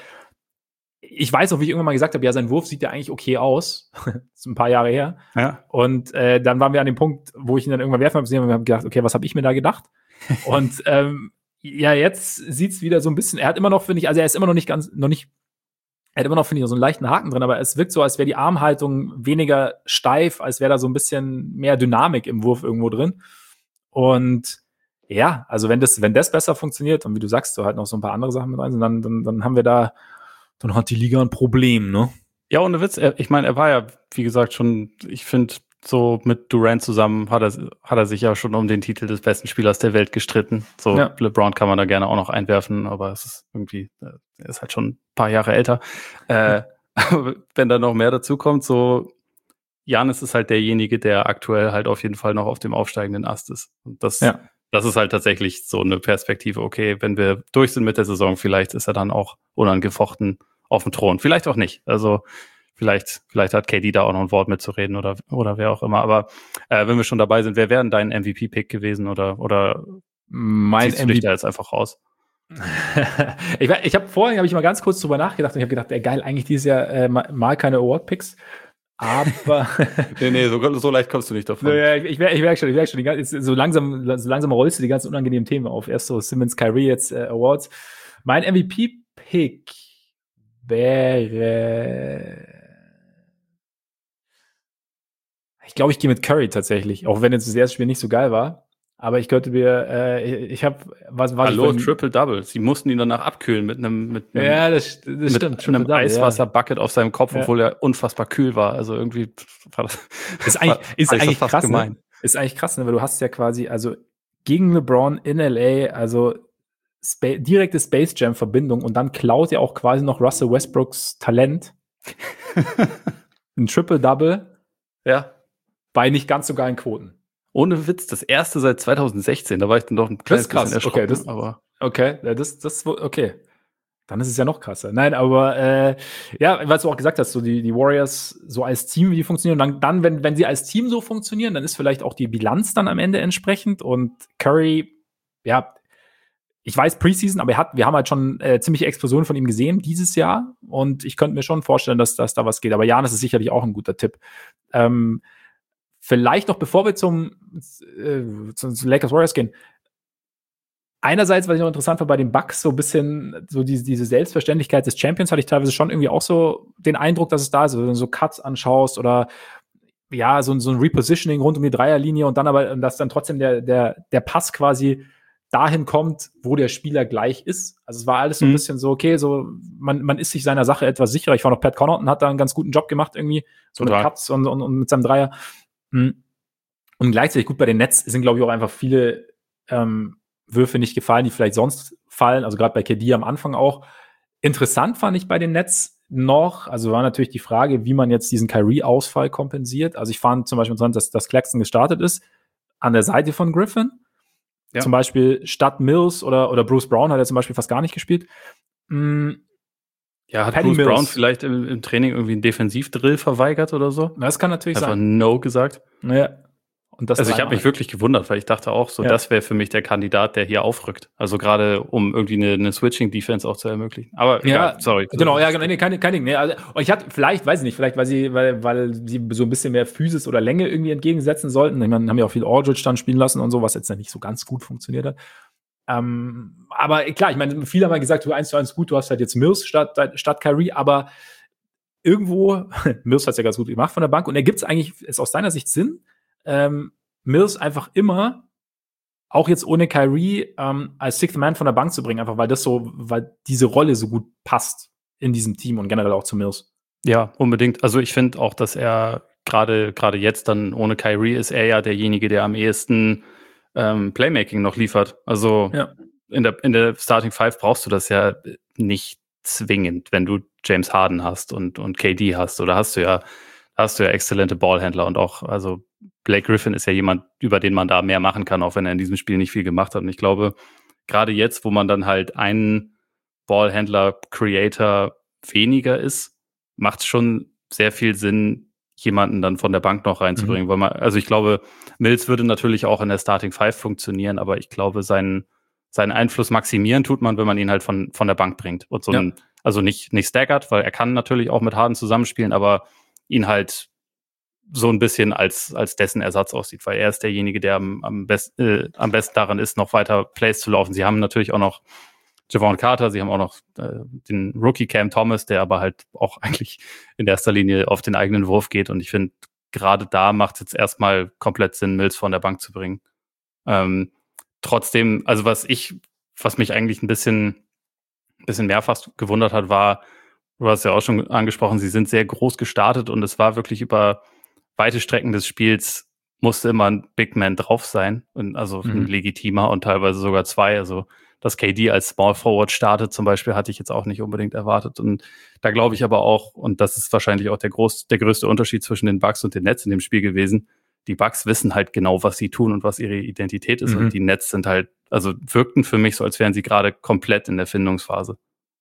ich weiß auch, wie ich irgendwann mal gesagt habe, ja, sein Wurf sieht ja eigentlich okay aus. Das ist ein paar Jahre her. Ja. Und äh, dann waren wir an dem Punkt, wo ich ihn dann irgendwann werfen habe und wir haben gedacht, okay, was habe ich mir da gedacht? Und ähm, ja, jetzt sieht's wieder so ein bisschen, er hat immer noch, finde ich, also er ist immer noch nicht ganz, noch nicht, er hat immer noch, finde ich, so einen leichten Haken drin, aber es wirkt so, als wäre die Armhaltung weniger steif, als wäre da so ein bisschen mehr Dynamik im Wurf irgendwo drin. Und ja, also wenn das, wenn das besser funktioniert und wie du sagst, so halt noch so ein paar andere Sachen mit rein sind, dann, dann, dann haben wir da, dann hat die Liga ein Problem, ne? Ja, ohne Witz, er, ich meine, er war ja, wie gesagt, schon, ich finde, so mit Durant zusammen hat er, hat er sich ja schon um den Titel des besten Spielers der Welt gestritten. So, Ja. LeBron kann man da gerne auch noch einwerfen, aber es ist irgendwie, er ist halt schon ein paar Jahre älter. Äh, wenn da noch mehr dazu kommt, so, Giannis ist halt derjenige, der aktuell halt auf jeden Fall noch auf dem aufsteigenden Ast ist. Und das, Ja. das ist halt tatsächlich so eine Perspektive, okay, wenn wir durch sind mit der Saison, vielleicht ist er dann auch unangefochten auf dem Thron. Vielleicht auch nicht. Also vielleicht, vielleicht hat K D da auch noch ein Wort mitzureden oder, oder wer auch immer. Aber äh, wenn wir schon dabei sind, wer wäre denn dein M V P-Pick gewesen oder, oder Mein ziehst du dich da jetzt einfach raus? ich ich habe vorhin habe ich mal ganz kurz drüber nachgedacht und ich habe gedacht, ey, geil, eigentlich dieses Jahr äh, mal, mal keine Award-Picks. Aber nee, nee, so, so leicht kommst du nicht davon. ja, ich, ich, ich merke schon, ich merke schon, die ganze, so langsam, so langsam rollst du die ganzen unangenehmen Themen auf. Erst so Simmons, Kyrie, jetzt äh, Awards. Mein M V P-Pick wäre, ich glaube, ich gehe mit Curry tatsächlich, auch wenn jetzt das erste Spiel nicht so geil war. Aber ich könnte mir, äh, ich habe, was war Hallo, Triple-Double. Sie mussten ihn danach abkühlen mit einem, mit einem, ja, das, das mit stimmt, einem Eiswasserbucket ja. auf seinem Kopf, ja. obwohl er unfassbar kühl war. Also irgendwie war das, ist eigentlich, ist eigentlich fast krass, gemein. Ne? Ist eigentlich krass, ne? Weil du hast ja quasi, also gegen LeBron in L A, also Spa- direkte Space Jam Verbindung und dann klaut er auch quasi noch Russell Westbrooks Talent. Ein Triple-Double. Ja. Bei nicht ganz so geilen Quoten. Ohne Witz, das erste seit zwanzig sechzehn, da war ich dann doch ein kleines das ist krass. bisschen erschrocken. Okay, das, aber okay, das, das, okay. Dann ist es ja noch krasser. Nein, aber äh, ja, was du auch gesagt hast, so die, die Warriors so als Team, wie die funktionieren. Und dann, dann wenn, wenn sie als Team so funktionieren, dann ist vielleicht auch die Bilanz dann am Ende entsprechend. Und Curry, ja, ich weiß Preseason, aber er hat, wir haben halt schon äh, ziemliche Explosionen von ihm gesehen dieses Jahr. Und ich könnte mir schon vorstellen, dass, dass da was geht. Aber Giannis ist sicherlich auch ein guter Tipp. Ähm, Vielleicht noch, bevor wir zum, äh, zum, zum Lakers Warriors gehen. Einerseits, was ich noch interessant war bei den Bucks, so ein bisschen so diese, diese Selbstverständlichkeit des Champions hatte ich teilweise schon irgendwie auch so den Eindruck, dass es da ist, wenn du so Cuts anschaust oder ja, so, so ein Repositioning rund um die Dreierlinie und dann aber, dass dann trotzdem der, der, der Pass quasi dahin kommt, wo der Spieler gleich ist. Also es war alles so ein mhm. bisschen so, okay, so man, man ist sich seiner Sache etwas sicherer. Ich fand auch Pat Connaughton hat da einen ganz guten Job gemacht irgendwie, so Total. mit Cuts und, und, und mit seinem Dreier. Und gleichzeitig gut bei den Nets sind, glaube ich, auch einfach viele ähm, Würfe nicht gefallen, die vielleicht sonst fallen. Also gerade bei K D am Anfang auch. Interessant fand ich bei den Nets noch, also war natürlich die Frage, wie man jetzt diesen Kyrie-Ausfall kompensiert. Also ich fand zum Beispiel interessant, dass, dass Claxton gestartet ist an der Seite von Griffin. Ja. Zum Beispiel statt Mills oder, oder Bruce Brown hat er zum Beispiel fast gar nicht gespielt. Mhm. Ja, hat Patty Bruce Mills. Brown vielleicht im, im Training irgendwie einen Defensivdrill verweigert oder so? Das kann natürlich Einfach sein. Einfach No gesagt. Ja. Und das also ich habe mich wirklich gewundert, weil ich dachte auch so, ja. das wäre für mich der Kandidat, der hier aufrückt. Also gerade, um irgendwie eine, eine Switching-Defense auch zu ermöglichen. Aber ja, egal, sorry. Genau, ja, genau, nee, kein, kein Ding. Nee, also, ich hatte, vielleicht, weiß ich nicht, vielleicht, weil sie, weil, weil sie so ein bisschen mehr Physis oder Länge irgendwie entgegensetzen sollten. Ich meine, haben ja auch viel Aldridge dann spielen lassen und so, was jetzt nicht so ganz gut funktioniert hat. Ähm, aber klar, ich meine, viele haben ja gesagt, du eins zu eins gut, du hast halt jetzt Mills statt, statt Kyrie, aber irgendwo, Mills hat es ja ganz gut gemacht von der Bank, und ergibt es eigentlich, ist aus deiner Sicht Sinn, ähm, Mills einfach immer, auch jetzt ohne Kyrie, ähm, als Sixth Man von der Bank zu bringen, einfach weil das so, weil diese Rolle so gut passt in diesem Team und generell auch zu Mills. Ja, unbedingt. Also ich finde auch, dass er gerade gerade jetzt dann ohne Kyrie ist er ja derjenige, der am ehesten ähm, Playmaking noch liefert. Also Ja. in der in der Starting Five brauchst du das ja nicht zwingend, wenn du James Harden hast und und K D hast, oder hast du ja hast du ja exzellente Ballhändler, und auch, also Blake Griffin ist ja jemand, über den man da mehr machen kann, auch wenn er in diesem Spiel nicht viel gemacht hat. Und ich glaube, gerade jetzt, wo man dann halt einen Ballhändler, Creator weniger ist, macht es schon sehr viel Sinn, jemanden dann von der Bank noch reinzubringen. Mhm. Weil man, also ich glaube, Mills würde natürlich auch in der Starting Five funktionieren, aber ich glaube, seinen, seinen Einfluss maximieren tut man, wenn man ihn halt von, von der Bank bringt. Und so ja. ein, also nicht, nicht staggert, weil er kann natürlich auch mit Harden zusammenspielen, aber ihn halt so ein bisschen als, als dessen Ersatz aussieht, weil er ist derjenige, der am, am, best, äh, am besten daran ist, noch weiter Plays zu laufen. Sie haben natürlich auch noch Javon Carter, sie haben auch noch äh, den Rookie Cam Thomas, der aber halt auch eigentlich in erster Linie auf den eigenen Wurf geht, und ich finde, gerade da macht es jetzt erstmal komplett Sinn, Mills von der Bank zu bringen. Ähm, trotzdem, also was ich, was mich eigentlich ein bisschen, ein bisschen mehr fast gewundert hat, war, du hast ja auch schon angesprochen, sie sind sehr groß gestartet, und es war wirklich über weite Strecken des Spiels musste immer ein Big Man drauf sein, und also mhm. ein legitimer und teilweise sogar zwei. Also dass K D als Small Forward startet zum Beispiel, hatte ich jetzt auch nicht unbedingt erwartet. Und da glaube ich aber auch, und das ist wahrscheinlich auch der, groß, der größte Unterschied zwischen den Bucks und den Nets in dem Spiel gewesen, die Bucks wissen halt genau, was sie tun und was ihre Identität ist. Mhm. Und die Nets sind halt, also wirkten für mich so, als wären sie gerade komplett in der Findungsphase.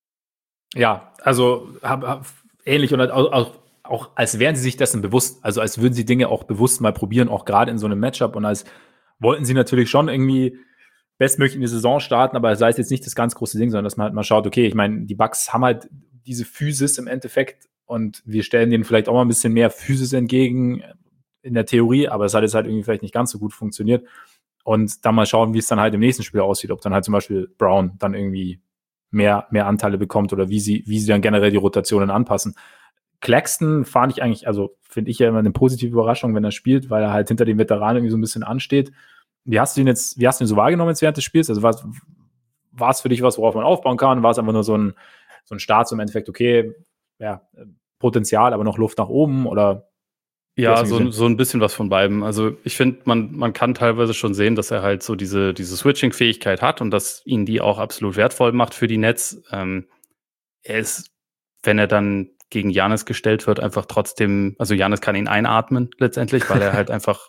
Ja, also hab, hab, ähnlich, und auch, auch, auch als wären sie sich dessen bewusst, also als würden sie Dinge auch bewusst mal probieren, auch gerade in so einem Matchup, und als wollten sie natürlich schon irgendwie bestmöglich in die Saison starten, aber sei es jetzt nicht das ganz große Ding, sondern dass man halt mal schaut, okay, ich meine, die Bucks haben halt diese Physis im Endeffekt, und wir stellen denen vielleicht auch mal ein bisschen mehr Physis entgegen in der Theorie, aber es hat jetzt halt irgendwie vielleicht nicht ganz so gut funktioniert, und dann mal schauen, wie es dann halt im nächsten Spiel aussieht, ob dann halt zum Beispiel Brown dann irgendwie mehr, mehr Anteile bekommt oder wie sie, wie sie dann generell die Rotationen anpassen. Claxton fand ich eigentlich, also finde ich ja immer eine positive Überraschung, wenn er spielt, weil er halt hinter den Veteranen irgendwie so ein bisschen ansteht. Wie hast du ihn jetzt, wie hast du ihn so wahrgenommen jetzt während des Spiels? Also war, war es für dich was, worauf man aufbauen kann? War es einfach nur so ein, so ein Start, so im Endeffekt, okay, ja, Potenzial, aber noch Luft nach oben, oder? Ja, so, so ein bisschen was von beidem. Also ich finde, man, man kann teilweise schon sehen, dass er halt so diese, diese Switching-Fähigkeit hat und dass ihn die auch absolut wertvoll macht für die Nets. Ähm, er ist, wenn er dann gegen Giannis gestellt wird, einfach trotzdem, also Giannis kann ihn einatmen letztendlich, weil er halt einfach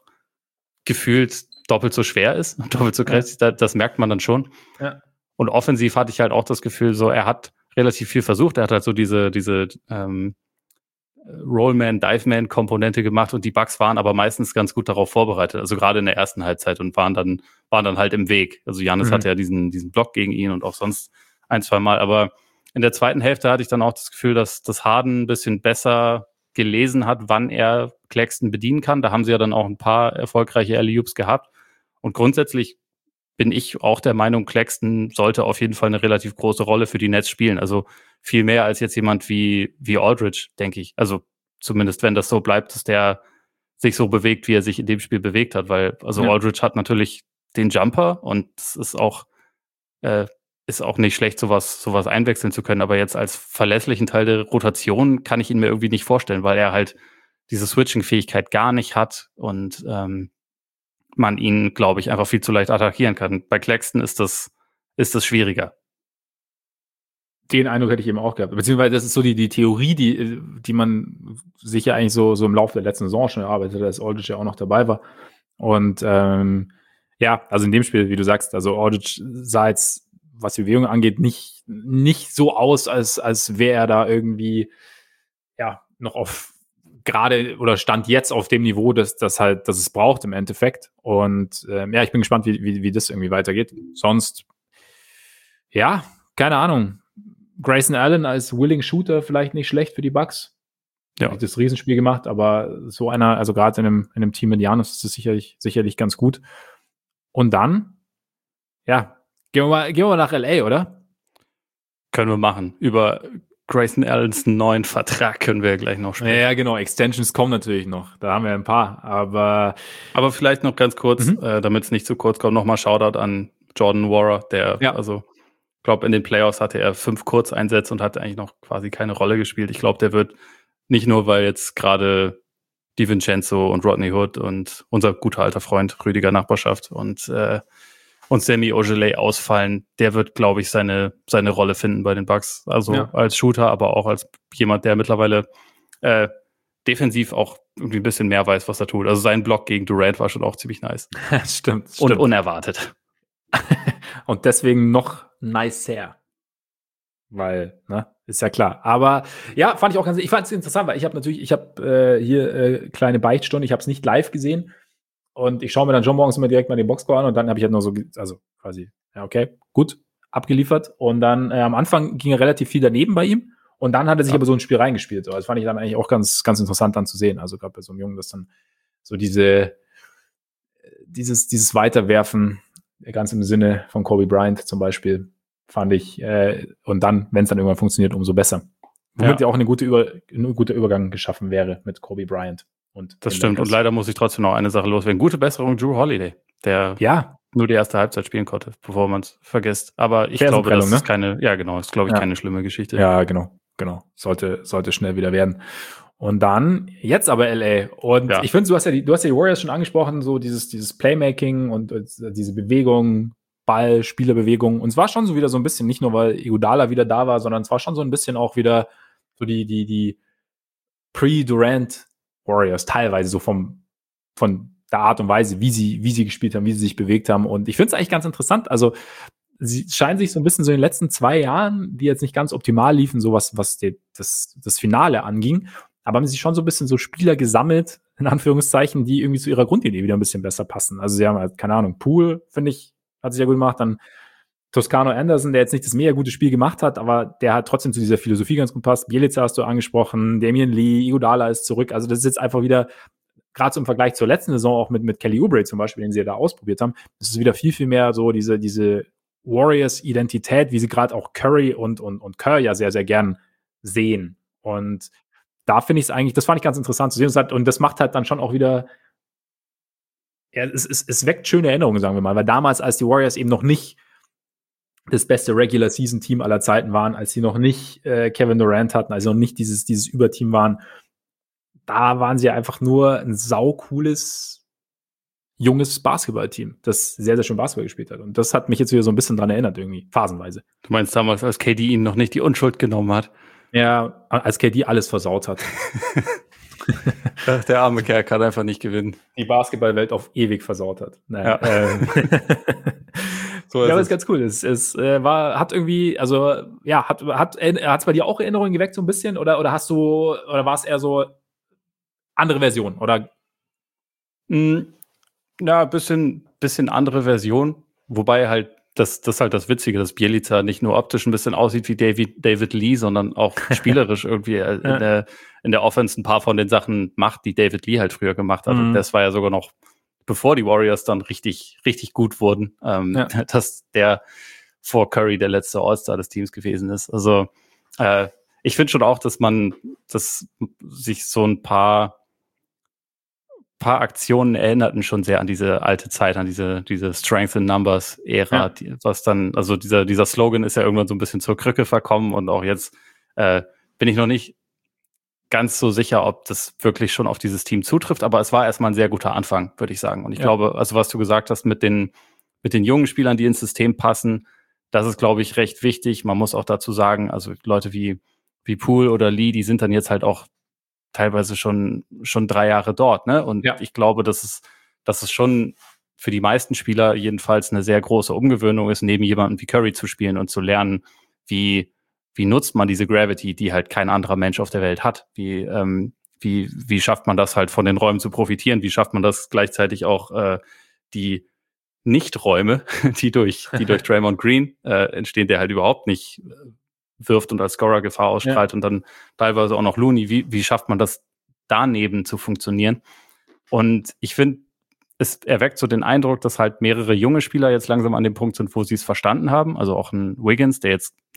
gefühlt doppelt so schwer ist, doppelt so kräftig, ja. das, das merkt man dann schon. Ja. Und offensiv hatte ich halt auch das Gefühl, so er hat relativ viel versucht, er hat halt so diese, diese ähm, Rollman, Diveman-Komponente gemacht, und die Bucks waren aber meistens ganz gut darauf vorbereitet, also gerade in der ersten Halbzeit, und waren dann, waren dann halt im Weg. Also Giannis mhm. hatte ja diesen, diesen Block gegen ihn und auch sonst ein, zwei Mal, aber in der zweiten Hälfte hatte ich dann auch das Gefühl, dass das Harden ein bisschen besser gelesen hat, wann er Claxton bedienen kann. Da haben sie ja dann auch ein paar erfolgreiche Alley-Oops gehabt, und grundsätzlich bin ich auch der Meinung, Claxton sollte auf jeden Fall eine relativ große Rolle für die Nets spielen. Also viel mehr als jetzt jemand wie, wie Aldridge, denke ich. Also zumindest, wenn das so bleibt, dass der sich so bewegt, wie er sich in dem Spiel bewegt hat. Weil, also ja. Aldridge hat natürlich den Jumper, und es ist auch, äh, ist auch nicht schlecht, sowas, sowas einwechseln zu können. Aber jetzt als verlässlichen Teil der Rotation kann ich ihn mir irgendwie nicht vorstellen, weil er halt diese Switching-Fähigkeit gar nicht hat, und ähm, man ihn, glaube ich, einfach viel zu leicht attackieren kann. Bei Claxton ist das, ist das schwieriger. Den Eindruck hätte ich eben auch gehabt. Beziehungsweise das ist so die, die Theorie, die, die man sich ja eigentlich so, so im Laufe der letzten Saison schon erarbeitet hat, dass Aldridge ja auch noch dabei war. Und ähm, ja, also in dem Spiel, wie du sagst, also Aldridge sah jetzt, was die Bewegung angeht, nicht, nicht so aus, als, als wäre er da irgendwie ja noch auf gerade oder stand jetzt auf dem Niveau, dass das halt, dass es braucht im Endeffekt. Und ähm, ja, ich bin gespannt, wie, wie, wie das irgendwie weitergeht. Sonst, ja, keine Ahnung. Grayson Allen als Willing Shooter vielleicht nicht schlecht für die Bucks. Ja. Hat das Riesenspiel gemacht, aber so einer, also gerade in einem, in einem Team mit Giannis ist das sicherlich, sicherlich ganz gut. Und dann, ja, gehen wir mal, gehen wir mal nach L A, oder? Können wir machen. Über Grayson Allens neuen Vertrag können wir ja gleich noch sprechen. Ja, genau. Extensions kommen natürlich noch. Da haben wir ein paar. Aber, aber vielleicht noch ganz kurz, mhm. äh, damit es nicht zu kurz kommt, nochmal Shoutout an Jordan Nwora, der, ja. also, ich glaube, in den Playoffs hatte er fünf Kurzeinsätze und hat eigentlich noch quasi keine Rolle gespielt. Ich glaube, der wird nicht nur, weil jetzt gerade DiVincenzo und Rodney Hood und unser guter alter Freund Rüdiger Nachbarschaft und äh, und Semi Ojeleye ausfallen, der wird, glaube ich, seine seine Rolle finden bei den Bucks. Also ja. als Shooter, aber auch als jemand, der mittlerweile äh, defensiv auch irgendwie ein bisschen mehr weiß, was er tut. Also sein Block gegen Durant war schon auch ziemlich nice. stimmt, und stimmt. unerwartet. Und deswegen noch nicer. Weil, ne, ist ja klar. Aber ja, fand ich auch ganz, ich fand es interessant, weil ich habe natürlich, ich habe äh, hier äh, kleine Beichtstunde, ich habe es nicht live gesehen. Und ich schaue mir dann schon morgens immer direkt mal den Boxscore an und dann habe ich halt noch so, also quasi, ja, okay, gut, abgeliefert. Und dann äh, am Anfang ging er relativ viel daneben bei ihm und dann hat er sich ja. aber so ein Spiel reingespielt. Das fand ich dann eigentlich auch ganz, ganz interessant dann zu sehen. Also gerade bei so einem Jungen, dass dann so diese, dieses, dieses Weiterwerfen, ganz im Sinne von Kobe Bryant zum Beispiel, fand ich, äh, und dann, wenn es dann irgendwann funktioniert, umso besser. Womit ja auch eine gute Über, ein guter Übergang geschaffen wäre mit Kobe Bryant. Und das stimmt. Und leider muss ich trotzdem noch eine Sache loswerden. Gute Besserung, Drew Holiday, der ja. nur die erste Halbzeit spielen konnte, bevor man es vergisst. Aber ich glaube, das ist keine, ja genau, ist glaube ich ja. keine schlimme Geschichte. Ja, genau, genau. Sollte, sollte schnell wieder werden. Und dann, jetzt aber L A. Und ja. ich finde, du hast ja die, du hast ja die Warriors schon angesprochen, so dieses, dieses Playmaking und äh, diese Bewegung, Ball, Spielerbewegung. Und es war schon so wieder so ein bisschen, nicht nur, weil Iguodala wieder da war, sondern es war schon so ein bisschen auch wieder so die, die, die Pre-Durant Warriors, teilweise so vom, von der Art und Weise, wie sie, wie sie gespielt haben, wie sie sich bewegt haben. Und ich finde es eigentlich ganz interessant. Also, sie scheinen sich so ein bisschen so in den letzten zwei Jahren, die jetzt nicht ganz optimal liefen, so was, was die, das, das Finale anging, aber haben sie schon so ein bisschen so Spieler gesammelt, in Anführungszeichen, die irgendwie zu ihrer Grundidee wieder ein bisschen besser passen. Also, sie haben halt, keine Ahnung, Poole, finde ich, hat sich ja gut gemacht. Dann Toscano Anderson, der jetzt nicht das mega gute Spiel gemacht hat, aber der hat trotzdem zu dieser Philosophie ganz gut passt. Bjelica hast du angesprochen, Damian Lee, Iguodala ist zurück. Also das ist jetzt einfach wieder, gerade so im Vergleich zur letzten Saison, auch mit, mit Kelly Oubre zum Beispiel, den sie ja da ausprobiert haben, das ist wieder viel, viel mehr so diese, diese Warriors-Identität, wie sie gerade auch Curry und, und, und Kerr ja sehr, sehr gern sehen. Und da finde ich es eigentlich, das fand ich ganz interessant zu sehen. Und das macht halt dann schon auch wieder, ja, es, es, es weckt schöne Erinnerungen, sagen wir mal, weil damals, als die Warriors eben noch nicht das beste Regular-Season-Team aller Zeiten waren, als sie noch nicht äh, Kevin Durant hatten, als sie noch nicht dieses, dieses Überteam waren, da waren sie einfach nur ein saucooles, junges Basketballteam, das sehr, sehr schön Basketball gespielt hat. Und das hat mich jetzt wieder so ein bisschen dran erinnert, irgendwie, phasenweise. Du meinst damals, als K D ihnen noch nicht die Unschuld genommen hat? Ja, als K D alles versaut hat. Der arme Kerl kann einfach nicht gewinnen. Die Basketballwelt auf ewig versaut hat. Naja, ja. Ähm. So ja, aber das ist ganz cool. Es, es äh, war, hat irgendwie, also ja, hat hat hat es bei dir auch Erinnerungen geweckt so ein bisschen oder oder hast du oder war es eher so andere Version oder? Mm, ja, ein bisschen bisschen andere Version, wobei halt das das halt das Witzige, dass Bjelica nicht nur optisch ein bisschen aussieht wie David David Lee, sondern auch spielerisch irgendwie in der in der Offense ein paar von den Sachen macht, die David Lee halt früher gemacht hat. Mhm. Und das war ja sogar noch bevor die Warriors dann richtig, richtig gut wurden, ähm, ja. dass der vor Curry der letzte All-Star des Teams gewesen ist. Also äh, ich finde schon auch, dass man, dass sich so ein paar, paar Aktionen erinnerten schon sehr an diese alte Zeit, an diese, diese Strength in Numbers Ära, ja. die, was dann, also dieser, dieser Slogan ist ja irgendwann so ein bisschen zur Krücke verkommen und auch jetzt äh, bin ich noch nicht ganz so sicher, ob das wirklich schon auf dieses Team zutrifft, aber es war erstmal ein sehr guter Anfang, würde ich sagen. Und ich ja. glaube, also was du gesagt hast mit den, mit den jungen Spielern, die ins System passen, das ist, glaube ich, recht wichtig. Man muss auch dazu sagen, also Leute wie, wie Poole oder Lee, die sind dann jetzt halt auch teilweise schon, schon drei Jahre dort, ne? Und ja. ich glaube, dass es, dass es schon für die meisten Spieler jedenfalls eine sehr große Umgewöhnung ist, neben jemandem wie Curry zu spielen und zu lernen, wie Wie nutzt man diese Gravity, die halt kein anderer Mensch auf der Welt hat? Wie, ähm, wie, wie schafft man das halt von den Räumen zu profitieren? Wie schafft man das gleichzeitig auch äh, die Nicht-Räume, die durch, die durch Draymond Green äh, entstehen, der halt überhaupt nicht äh, wirft und als Scorer Gefahr ausstrahlt ja. und dann teilweise auch noch Looney. Wie, wie schafft man das daneben zu funktionieren? Und ich finde, es erweckt so den Eindruck, dass halt mehrere junge Spieler jetzt langsam an dem Punkt sind, wo sie es verstanden haben. Also auch ein Wiggins, der jetzt nicht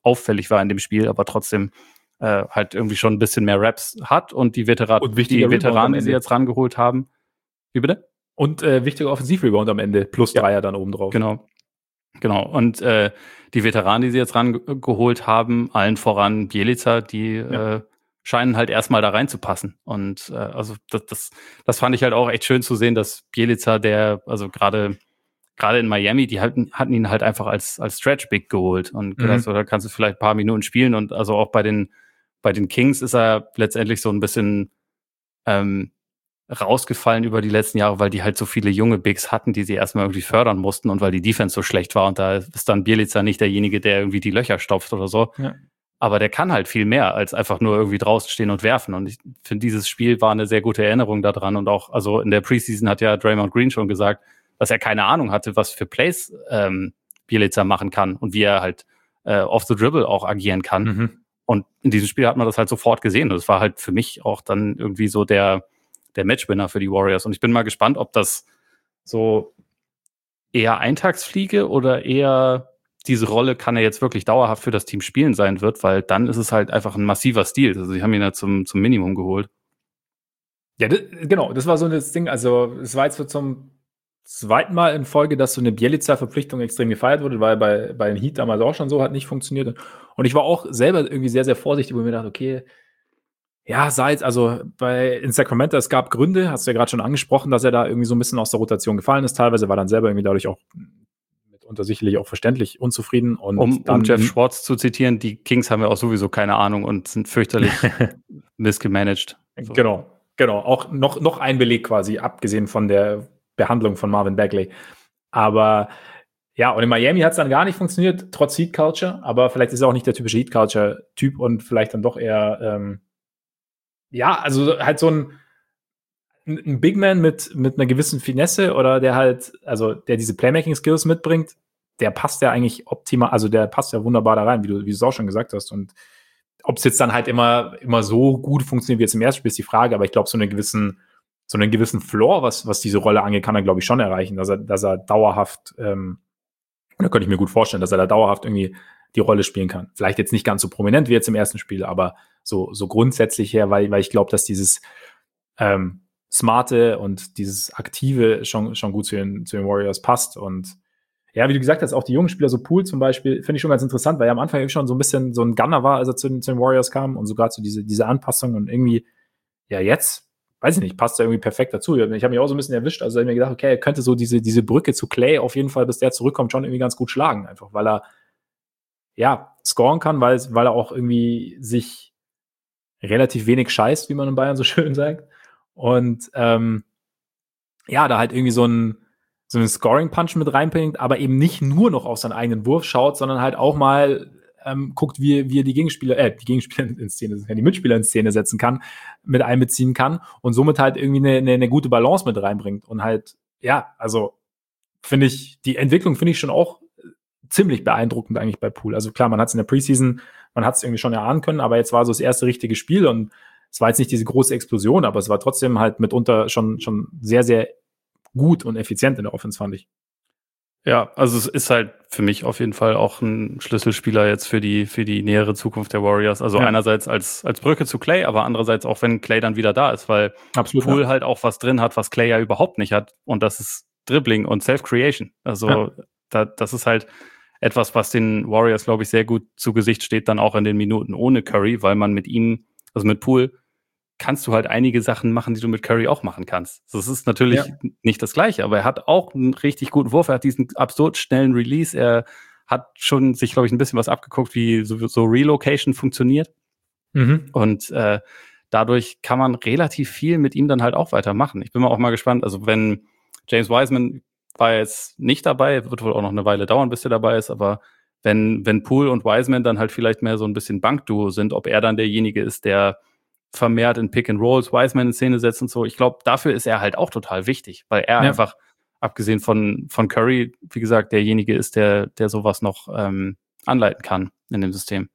auffällig war in dem Spiel, aber trotzdem äh, halt irgendwie schon ein bisschen mehr Raps hat und die, Vetera- Und die wichtiger Rebound am Veteranen, die sie Ende. jetzt rangeholt haben. Wie bitte? Und äh, wichtiger Offensiv-Rebound am Ende, plus Ja. Dreier dann oben drauf. Genau. Genau. Und äh, die Veteranen, die sie jetzt rangeholt haben, allen voran Bjelica, die Ja. äh, scheinen halt erstmal da reinzupassen. Und äh, also das, das, das fand ich halt auch echt schön zu sehen, dass Bjelica, der, also gerade gerade in Miami, die hatten, hatten ihn halt einfach als, als Stretch-Big geholt und gedacht, Mhm. so, da kannst du vielleicht ein paar Minuten spielen. Und also auch bei den, bei den Kings ist er letztendlich so ein bisschen ähm, rausgefallen über die letzten Jahre, weil die halt so viele junge Bigs hatten, die sie erstmal irgendwie fördern mussten und weil die Defense so schlecht war und da ist dann Bjelica nicht derjenige, der irgendwie die Löcher stopft oder so. Ja. Aber der kann halt viel mehr, als einfach nur irgendwie draußen stehen und werfen. Und ich finde, dieses Spiel war eine sehr gute Erinnerung daran. Und auch, also in der Preseason hat ja Draymond Green schon gesagt, dass er keine Ahnung hatte, was für Plays ähm, Bjelica machen kann und wie er halt äh, off the dribble auch agieren kann. Mhm. Und in diesem Spiel hat man das halt sofort gesehen. Und es war halt für mich auch dann irgendwie so der der Matchwinner für die Warriors. Und ich bin mal gespannt, ob das so eher Eintagsfliege oder eher diese Rolle kann er jetzt wirklich dauerhaft für das Team spielen sein wird, weil dann ist es halt einfach ein massiver Stil. Also sie haben ihn ja zum, zum Minimum geholt. Ja, das, genau, das war so das Ding. Also, es war jetzt so zum zweiten Mal in Folge, dass so eine Bjelica-Verpflichtung extrem gefeiert wurde, weil bei, bei den Heat damals auch schon so, hat nicht funktioniert. Und ich war auch selber irgendwie sehr, sehr vorsichtig, wo ich mir dachte, okay, ja, sei es, also bei in Sacramento, es gab Gründe, hast du ja gerade schon angesprochen, dass er da irgendwie so ein bisschen aus der Rotation gefallen ist. Teilweise war dann selber irgendwie dadurch auch mitunter sicherlich auch verständlich unzufrieden. Und Um, dann um Jeff Schwartz zu zitieren, die Kings haben ja auch sowieso keine Ahnung und sind fürchterlich missgemanagt. So. Genau, genau. Auch noch, noch ein Beleg quasi, abgesehen von der Behandlung von Marvin Bagley. Aber ja, und in Miami hat es dann gar nicht funktioniert, trotz Heat Culture. Aber vielleicht ist er auch nicht der typische Heat Culture-Typ und vielleicht dann doch eher, ähm, ja, also halt so ein, ein Big Man mit, mit einer gewissen Finesse oder der halt, also der diese Playmaking-Skills mitbringt, der passt ja eigentlich optimal, also der passt ja wunderbar da rein, wie du, wie du es auch schon gesagt hast. Und ob es jetzt dann halt immer, immer so gut funktioniert wie jetzt im ersten Spiel, ist die Frage, aber ich glaube, so einen gewissen, so einen gewissen Floor, was, was diese Rolle angeht, kann er, glaube ich, schon erreichen, dass er, dass er dauerhaft, ähm, da könnte ich mir gut vorstellen, dass er da dauerhaft irgendwie die Rolle spielen kann. Vielleicht jetzt nicht ganz so prominent wie jetzt im ersten Spiel, aber so, so grundsätzlich her, weil, weil ich glaube, dass dieses ähm, Smarte und dieses Aktive schon, schon gut zu den, zu den Warriors passt. Und ja, wie du gesagt hast, auch die jungen Spieler, so Poole zum Beispiel, finde ich schon ganz interessant, weil er am Anfang schon so ein bisschen so ein Gunner war, als er zu den, zu den Warriors kam und sogar zu diese, diese Anpassung und irgendwie, ja, jetzt, weiß ich nicht, passt er irgendwie perfekt dazu. Ich habe mich auch so ein bisschen erwischt, also ich habe mir gedacht, okay, er könnte so diese, diese Brücke zu Clay auf jeden Fall, bis der zurückkommt, schon irgendwie ganz gut schlagen, einfach, weil er, ja, scoren kann, weil, weil er auch irgendwie sich relativ wenig scheißt, wie man in Bayern so schön sagt. Und ähm, ja, da halt irgendwie so ein so einen Scoring-Punch mit reinbringt, aber eben nicht nur noch auf seinen eigenen Wurf schaut, sondern halt auch mal ähm, guckt, wie, wie er die Gegenspieler, äh, die Gegenspieler in Szene, die Mitspieler in Szene setzen kann, mit einbeziehen kann und somit halt irgendwie eine, eine, eine gute Balance mit reinbringt. Und halt, ja, also finde ich, die Entwicklung finde ich schon auch ziemlich beeindruckend eigentlich bei Poole. Also klar, man hat es in der Preseason, man hat es irgendwie schon erahnen können, aber jetzt war so das erste richtige Spiel und es war jetzt nicht diese große Explosion, aber es war trotzdem halt mitunter schon, schon sehr, sehr gut und effizient in der Offense, fand ich. Ja, also es ist halt für mich auf jeden Fall auch ein Schlüsselspieler jetzt für die, für die nähere Zukunft der Warriors. Also ja. einerseits als, als Brücke zu Clay, aber andererseits auch, wenn Clay dann wieder da ist, weil Absolut, Poole ja. halt auch was drin hat, was Clay ja überhaupt nicht hat. Und das ist Dribbling und Self-Creation. Also ja. da, das ist halt etwas, was den Warriors, glaube ich, sehr gut zu Gesicht steht, dann auch in den Minuten ohne Curry, weil man mit ihm, also mit Poole, kannst du halt einige Sachen machen, die du mit Curry auch machen kannst. Das ist natürlich ja. nicht das Gleiche, aber er hat auch einen richtig guten Wurf, er hat diesen absurd schnellen Release, er hat schon sich, glaube ich, ein bisschen was abgeguckt, wie so, so Relocation funktioniert. Mhm. Und äh, dadurch kann man relativ viel mit ihm dann halt auch weitermachen. Ich bin mal auch mal gespannt, also wenn James Wiseman war jetzt nicht dabei, wird wohl auch noch eine Weile dauern, bis er dabei ist, aber wenn, wenn Poole und Wiseman dann halt vielleicht mehr so ein bisschen Bankduo sind, ob er dann derjenige ist, der vermehrt in Pick-and-Rolls Wiseman in Szene setzt und so. Ich glaube, dafür ist er halt auch total wichtig, weil er ja. einfach, abgesehen von, von Curry, wie gesagt, derjenige ist, der, der sowas noch ähm, anleiten kann in dem System.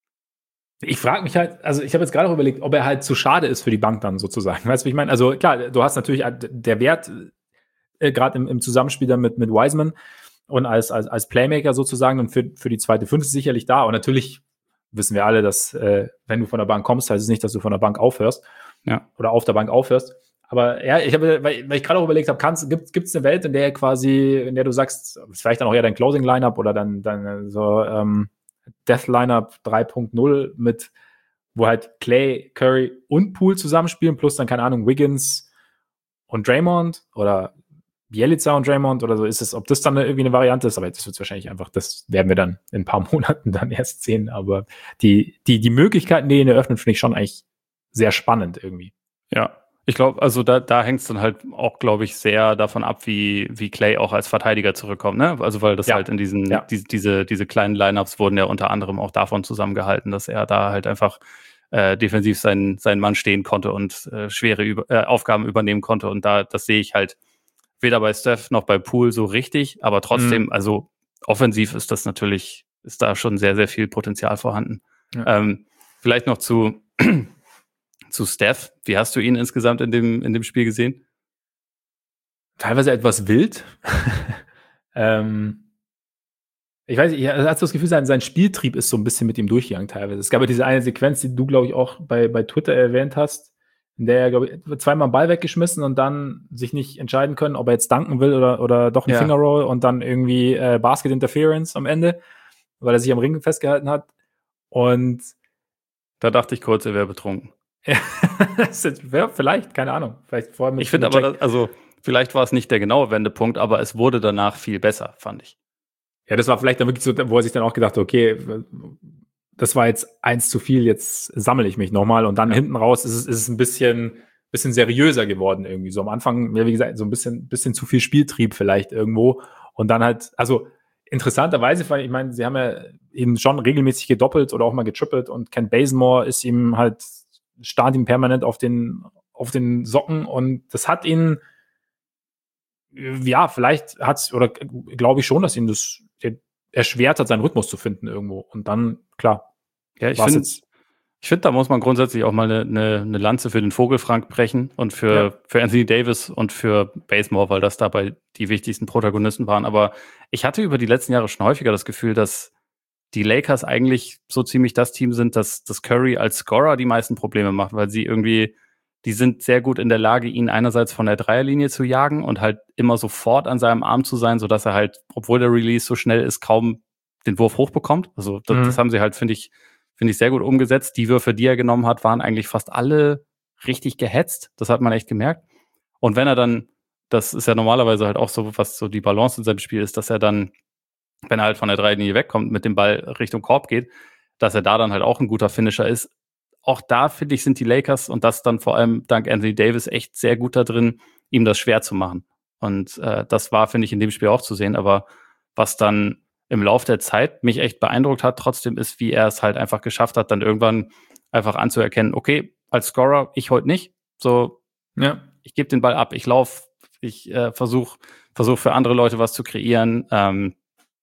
Ich frage mich halt, also ich habe jetzt gerade auch überlegt, ob er halt zu schade ist für die Bank dann sozusagen. Weißt du, wie ich meine? Also klar, du hast natürlich der Wert, äh, gerade im, im Zusammenspiel dann mit, mit Wiseman und als, als, als Playmaker sozusagen und für, für die zweite Fünf ist sicherlich da. Und natürlich wissen wir alle, dass äh, wenn du von der Bank kommst, heißt es nicht, dass du von der Bank aufhörst ja. oder auf der Bank aufhörst. Aber ja, ich habe, weil, weil ich gerade auch überlegt habe, gibt es eine Welt, in der quasi, in der du sagst, vielleicht dann auch eher dein Closing-Lineup oder dann, dann so ähm, Death-Lineup drei Punkt null mit, wo halt Clay, Curry und Poole zusammenspielen, plus dann, keine Ahnung, Wiggins und Draymond oder Bjelica und Draymond oder so ist es, ob das dann irgendwie eine Variante ist, aber jetzt wird es wahrscheinlich einfach, das werden wir dann in ein paar Monaten dann erst sehen, aber die, die, die Möglichkeiten, die ihn eröffnen, finde ich schon eigentlich sehr spannend irgendwie. Ja, ich glaube, also da, da hängt es dann halt auch, glaube ich, sehr davon ab, wie, wie Clay auch als Verteidiger zurückkommt, ne? Also weil das ja. halt in diesen, ja. die, diese, diese kleinen Lineups wurden ja unter anderem auch davon zusammengehalten, dass er da halt einfach äh, defensiv seinen, seinen Mann stehen konnte und äh, schwere Über- äh, Aufgaben übernehmen konnte. Und da, das sehe ich halt weder bei Steph noch bei Poole so richtig, aber trotzdem, mhm. also offensiv ist das natürlich, ist da schon sehr, sehr viel Potenzial vorhanden. Ja. Ähm, vielleicht noch zu, zu Steph. Wie hast du ihn insgesamt in dem, in dem Spiel gesehen? Teilweise etwas wild. ähm, ich weiß nicht, ich hatte das Gefühl, sein, sein Spieltrieb ist so ein bisschen mit ihm durchgegangen teilweise. Es gab ja diese eine Sequenz, die du, glaube ich, auch bei, bei Twitter erwähnt hast, in der er, glaube ich, zweimal einen Ball weggeschmissen und dann sich nicht entscheiden können, ob er jetzt danken will oder, oder doch einen ja. Fingerroll und dann irgendwie äh, Basket Interference am Ende, weil er sich am Ring festgehalten hat. Und da dachte ich kurz, er wäre betrunken. Ja, wär vielleicht, keine Ahnung. Vielleicht vor ich finde aber, das, also vielleicht war es nicht der genaue Wendepunkt, aber es wurde danach viel besser, fand ich. Ja, das war vielleicht dann wirklich so, wo er sich dann auch gedacht hat, okay, das war jetzt eins zu viel, jetzt sammle ich mich nochmal und dann ja. hinten raus ist es, ist es ein bisschen, bisschen seriöser geworden irgendwie. So am Anfang, ja, wie gesagt, so ein bisschen, bisschen zu viel Spieltrieb vielleicht irgendwo und dann halt, also interessanterweise, weil ich meine, sie haben ja ihn schon regelmäßig gedoppelt oder auch mal getrippelt und Kent Bazemore ist ihm halt, starrt ihm permanent auf den, auf den Socken und das hat ihn, ja, vielleicht hat's, oder glaube ich schon, dass ihn das erschwert hat, seinen Rhythmus zu finden irgendwo. Und dann, klar. Ja, ich finde, ich finde, da muss man grundsätzlich auch mal eine, eine, eine Lanze für den Vogelfrank brechen und für, ja. für Anthony Davis und für Bazemore, weil das dabei die wichtigsten Protagonisten waren. Aber ich hatte über die letzten Jahre schon häufiger das Gefühl, dass die Lakers eigentlich so ziemlich das Team sind, dass, dass Curry als Scorer die meisten Probleme macht, weil sie irgendwie, die sind sehr gut in der Lage, ihn einerseits von der Dreierlinie zu jagen und halt immer sofort an seinem Arm zu sein, sodass er halt, obwohl der Release so schnell ist, kaum den Wurf hochbekommt. Also das, mhm. das haben sie halt, finde ich, finde ich sehr gut umgesetzt. Die Würfe, die er genommen hat, waren eigentlich fast alle richtig gehetzt. Das hat man echt gemerkt. Und wenn er dann, das ist ja normalerweise halt auch so, was so die Balance in seinem Spiel ist, dass er dann, wenn er halt von der Dreierlinie wegkommt, mit dem Ball Richtung Korb geht, dass er da dann halt auch ein guter Finisher ist. Auch da, finde ich, sind die Lakers und das dann vor allem dank Anthony Davis echt sehr gut da drin, ihm das schwer zu machen. Und äh, das war, finde ich, in dem Spiel auch zu sehen. Aber was dann im Lauf der Zeit mich echt beeindruckt hat, trotzdem ist, wie er es halt einfach geschafft hat, dann irgendwann einfach anzuerkennen, okay, als Scorer, ich heute nicht. So, ja. Ich gebe den Ball ab, ich laufe, ich äh, versuche versuch für andere Leute was zu kreieren. Ähm,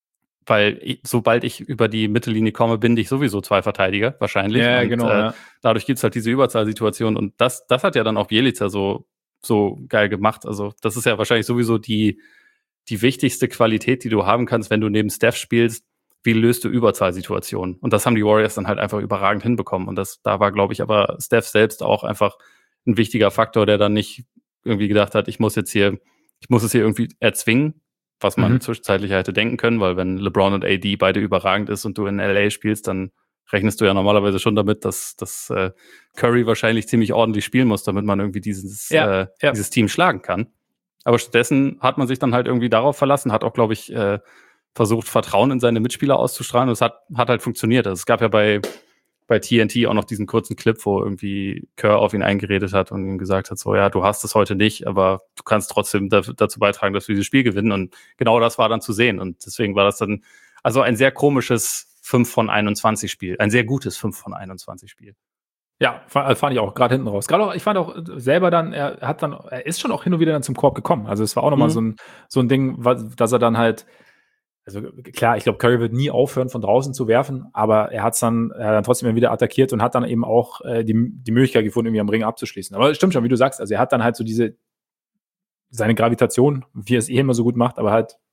weil ich, sobald ich über die Mittellinie komme, binde ich sowieso zwei Verteidiger, wahrscheinlich. Ja, und, genau. Äh, ja. Dadurch gibt's halt diese Überzahlsituation und das, das hat ja dann auch Bjelica so, so geil gemacht. Also das ist ja wahrscheinlich sowieso die, die wichtigste Qualität, die du haben kannst, wenn du neben Steph spielst. Wie löst du Überzahlsituationen? Und das haben die Warriors dann halt einfach überragend hinbekommen. Und das, da war, glaube ich, aber Steph selbst auch einfach ein wichtiger Faktor, der dann nicht irgendwie gedacht hat, ich muss jetzt hier, ich muss es hier irgendwie erzwingen, was man mhm. zwischenzeitlich hätte denken können, weil wenn LeBron und A D beide überragend ist und du in L A spielst, dann rechnest du ja normalerweise schon damit, dass, dass äh, Curry wahrscheinlich ziemlich ordentlich spielen muss, damit man irgendwie dieses, ja, äh, ja. dieses Team schlagen kann. Aber stattdessen hat man sich dann halt irgendwie darauf verlassen, hat auch, glaube ich, äh, versucht, Vertrauen in seine Mitspieler auszustrahlen und es hat, hat halt funktioniert. Also es gab ja bei, bei T N T auch noch diesen kurzen Clip, wo irgendwie Kerr auf ihn eingeredet hat und ihm gesagt hat, so, ja, du hast es heute nicht, aber du kannst trotzdem da, dazu beitragen, dass wir dieses Spiel gewinnen. Und genau das war dann zu sehen. Und deswegen war das dann also ein sehr komisches fünf von einundzwanzig Spiel. Ein sehr gutes fünf von einundzwanzig Spiel. Ja, fand ich auch, gerade hinten raus. Gerade auch, ich fand auch selber dann, er hat dann, er ist schon auch hin und wieder dann zum Korb gekommen. Also es war auch nochmal mhm. so ein, so ein Ding, dass er dann halt, also klar, ich glaube, Curry wird nie aufhören, von draußen zu werfen, aber er hat's dann, er hat dann trotzdem wieder attackiert und hat dann eben auch äh, die, die Möglichkeit gefunden, irgendwie am Ring abzuschließen. Aber es stimmt schon, wie du sagst, also er hat dann halt so diese, seine Gravitation, wie er es eh immer so gut macht, aber halt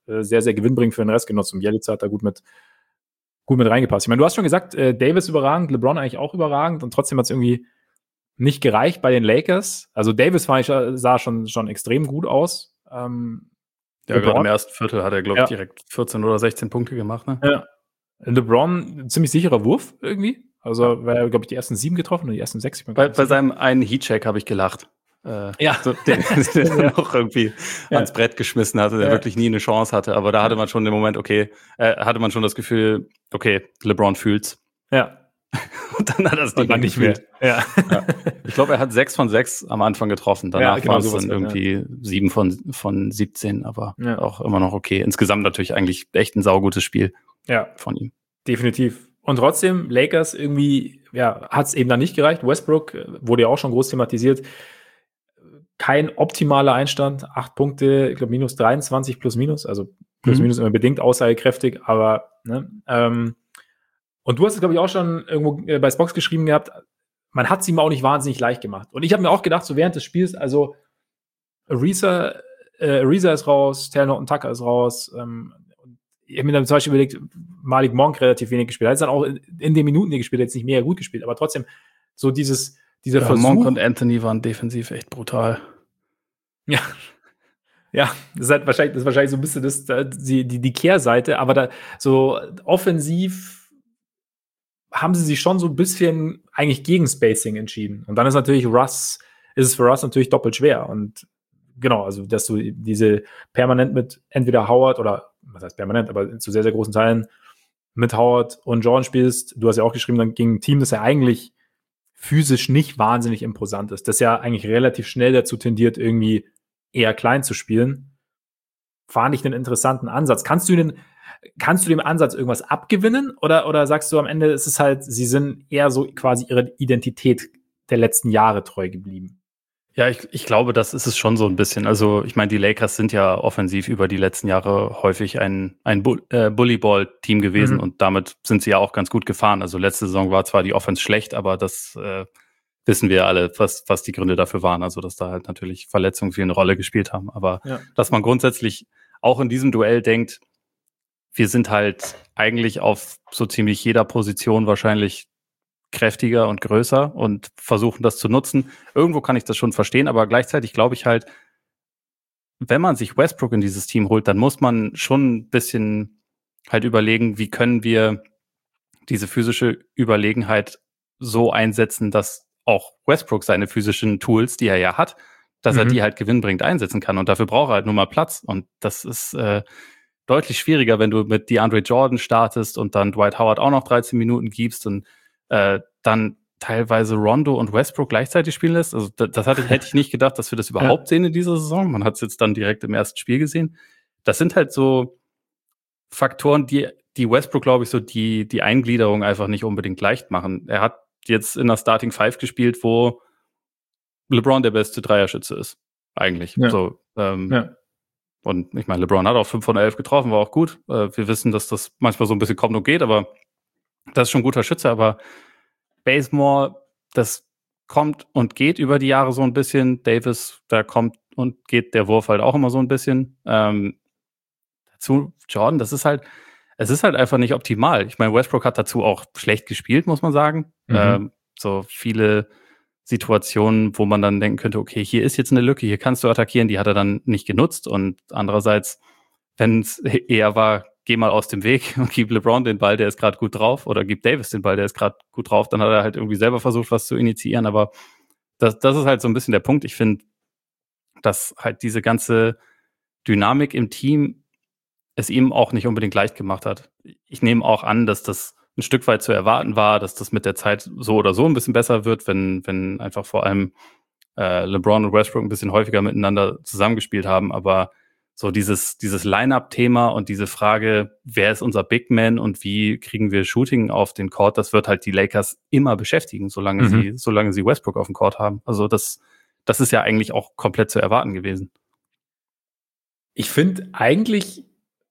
äh, sehr, sehr gewinnbringend für den Rest genutzt. Und Bjelica hat da gut mit, gut mit reingepasst. Ich meine, du hast schon gesagt, äh, Davis überragend, LeBron eigentlich auch überragend und trotzdem hat es irgendwie nicht gereicht bei den Lakers. Also Davis war ich, sah schon, schon extrem gut aus. Ähm, ja, gerade im ersten Viertel hat er, glaube ich, ja. direkt vierzehn oder sechzehn Punkte gemacht. Ne? Ja. LeBron, ziemlich sicherer Wurf irgendwie. Also, ja. weil er, glaube ich, die ersten sieben getroffen oder die ersten sechs. Bei, bei seinem einen Heatcheck habe ich gelacht. Äh, ja. So, den, den er noch irgendwie ja. ans Brett geschmissen hatte, der ja. wirklich nie eine Chance hatte. Aber da hatte man schon den Moment, okay, äh, hatte man schon das Gefühl, okay, LeBron fühlt's. Ja. Und dann hat er es nicht, nicht mehr. Ja. Ja. Ich glaube, er hat sechs von sechs am Anfang getroffen. Danach ja, genau, waren es dann irgendwie ja. sieben von, von siebzehn, aber ja. auch immer noch okay. Insgesamt natürlich eigentlich echt ein saugutes Spiel ja. von ihm. Definitiv. Und trotzdem, Lakers irgendwie, ja, hat es eben dann nicht gereicht. Westbrook wurde ja auch schon groß thematisiert. Kein optimaler Einstand. Acht Punkte, ich glaube, minus dreiundzwanzig plus minus. Also plus mhm. minus immer bedingt aussagekräftig, aber, ne, ähm, und du hast es, glaube ich, auch schon irgendwo bei Spox geschrieben gehabt, man hat es ihm auch nicht wahnsinnig leicht gemacht. Und ich habe mir auch gedacht, so während des Spiels, also Ariza, äh, Ariza ist raus, Taylor und Tucker ist raus. Ähm, ich habe mir dann zum Beispiel überlegt, Malik Monk relativ wenig gespielt. Er hat dann auch in, in den Minuten, die er gespielt hat, jetzt nicht mega gut gespielt. Aber trotzdem, so dieses, dieser ja, Versuch. Monk und Anthony waren defensiv echt brutal. Ja. Ja, das ist halt wahrscheinlich, das ist wahrscheinlich so ein bisschen das, die, die, die Kehrseite. Aber da so offensiv haben sie sich schon so ein bisschen eigentlich gegen Spacing entschieden. Und dann ist natürlich Russ, ist es für Russ natürlich doppelt schwer. Und genau, also dass du diese permanent mit entweder Howard oder, was heißt permanent, aber zu sehr, sehr großen Teilen mit Howard und Jordan spielst. Du hast ja auch geschrieben, dann gegen ein Team, das ja eigentlich physisch nicht wahnsinnig imposant ist, das ja eigentlich relativ schnell dazu tendiert, irgendwie eher klein zu spielen. Fand ich einen interessanten Ansatz. Kannst du den Kannst du dem Ansatz irgendwas abgewinnen oder, oder sagst du am Ende, ist es halt, sie sind eher so quasi ihrer Identität der letzten Jahre treu geblieben? Ja, ich, ich glaube, das ist es schon so ein bisschen. Also ich meine, die Lakers sind ja offensiv über die letzten Jahre häufig ein, ein Bull, äh, Bullyball-Team gewesen mhm. und damit sind sie ja auch ganz gut gefahren. Also letzte Saison war zwar die Offense schlecht, aber das äh, wissen wir alle, was, was die Gründe dafür waren. Also dass da halt natürlich Verletzungen viel eine Rolle gespielt haben. Aber ja. dass man grundsätzlich auch in diesem Duell denkt, wir sind halt eigentlich auf so ziemlich jeder Position wahrscheinlich kräftiger und größer und versuchen das zu nutzen. Irgendwo kann ich das schon verstehen, aber gleichzeitig glaube ich halt, wenn man sich Westbrook in dieses Team holt, dann muss man schon ein bisschen halt überlegen, wie können wir diese physische Überlegenheit so einsetzen, dass auch Westbrook seine physischen Tools, die er ja hat, dass mhm. er die halt gewinnbringend einsetzen kann. Und dafür braucht er halt nur mal Platz. Und das ist äh, deutlich schwieriger, wenn du mit DeAndre Jordan startest und dann Dwight Howard auch noch dreizehn Minuten gibst und äh, dann teilweise Rondo und Westbrook gleichzeitig spielen lässt. Also das, das hatte, hätte ich nicht gedacht, dass wir das überhaupt ja. sehen in dieser Saison. Man hat es jetzt dann direkt im ersten Spiel gesehen. Das sind halt so Faktoren, die, die Westbrook, glaube ich, so die, die Eingliederung einfach nicht unbedingt leicht machen. Er hat jetzt in der Starting Five gespielt, wo LeBron der beste Dreierschütze ist. Eigentlich. Ja. So, ähm, ja. Und ich meine, LeBron hat auch fünf von elf getroffen, war auch gut. Äh, wir wissen, dass das manchmal so ein bisschen kommt und geht, aber das ist schon ein guter Schütze. Aber Bazemore, das kommt und geht über die Jahre so ein bisschen. Davis, da kommt und geht der Wurf halt auch immer so ein bisschen. Ähm, dazu Jordan, das ist halt, es ist halt einfach nicht optimal. Ich meine, Westbrook hat dazu auch schlecht gespielt, muss man sagen. Mhm. Ähm, so viele Situationen, wo man dann denken könnte, okay, hier ist jetzt eine Lücke, hier kannst du attackieren, die hat er dann nicht genutzt. Und andererseits, wenn es eher war, geh mal aus dem Weg und gib LeBron den Ball, der ist gerade gut drauf, oder gib Davis den Ball, der ist gerade gut drauf, dann hat er halt irgendwie selber versucht, was zu initiieren. Aber das, das ist halt so ein bisschen der Punkt. Ich finde, dass halt diese ganze Dynamik im Team es ihm auch nicht unbedingt leicht gemacht hat. Ich nehme auch an, dass das ein Stück weit zu erwarten war, dass das mit der Zeit so oder so ein bisschen besser wird, wenn, wenn einfach vor allem äh, LeBron und Westbrook ein bisschen häufiger miteinander zusammengespielt haben. Aber so dieses, dieses Line-Up-Thema und diese Frage, wer ist unser Big Man und wie kriegen wir Shooting auf den Court, das wird halt die Lakers immer beschäftigen, solange mhm. sie, solange sie Westbrook auf dem Court haben. Also das, das ist ja eigentlich auch komplett zu erwarten gewesen. Ich finde eigentlich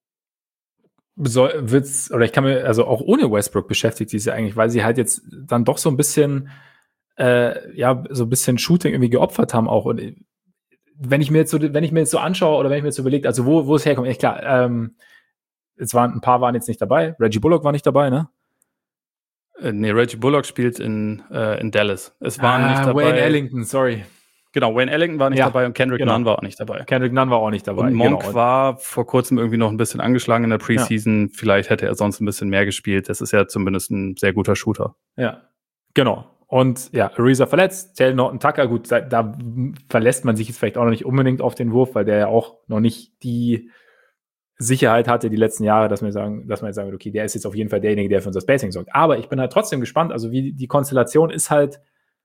soll, wird's, oder ich kann mir, also auch ohne Westbrook beschäftigt sie sich eigentlich, weil sie halt jetzt dann doch so ein bisschen, äh, ja, so ein bisschen Shooting irgendwie geopfert haben auch. Und wenn ich mir jetzt so, wenn ich mir jetzt so anschaue oder wenn ich mir jetzt so überlege, also wo, wo es herkommt, echt klar, ähm, es waren, ein paar waren jetzt nicht dabei. Reggie Bullock war nicht dabei, ne? Äh, nee, Reggie Bullock spielt in, äh, in Dallas. Es waren ah, nicht dabei. Wayne Ellington, sorry. Genau, Wayne Ellington war nicht Ja, dabei und Kendrick genau. Nunn war auch nicht dabei. Kendrick Nunn war auch nicht dabei. Und Monk genau. war vor kurzem irgendwie noch ein bisschen angeschlagen in der Preseason. Ja. Vielleicht hätte er sonst ein bisschen mehr gespielt. Das ist ja zumindest ein sehr guter Shooter. Ja, genau. Und ja, Ariza verletzt, Taylor Norton Tucker, gut, da, da verlässt man sich jetzt vielleicht auch noch nicht unbedingt auf den Wurf, weil der ja auch noch nicht die Sicherheit hatte die letzten Jahre, dass man sagen, dass man jetzt sagen würde, okay, der ist jetzt auf jeden Fall derjenige, der für unser Spacing sorgt. Aber ich bin halt trotzdem gespannt, also wie die Konstellation ist halt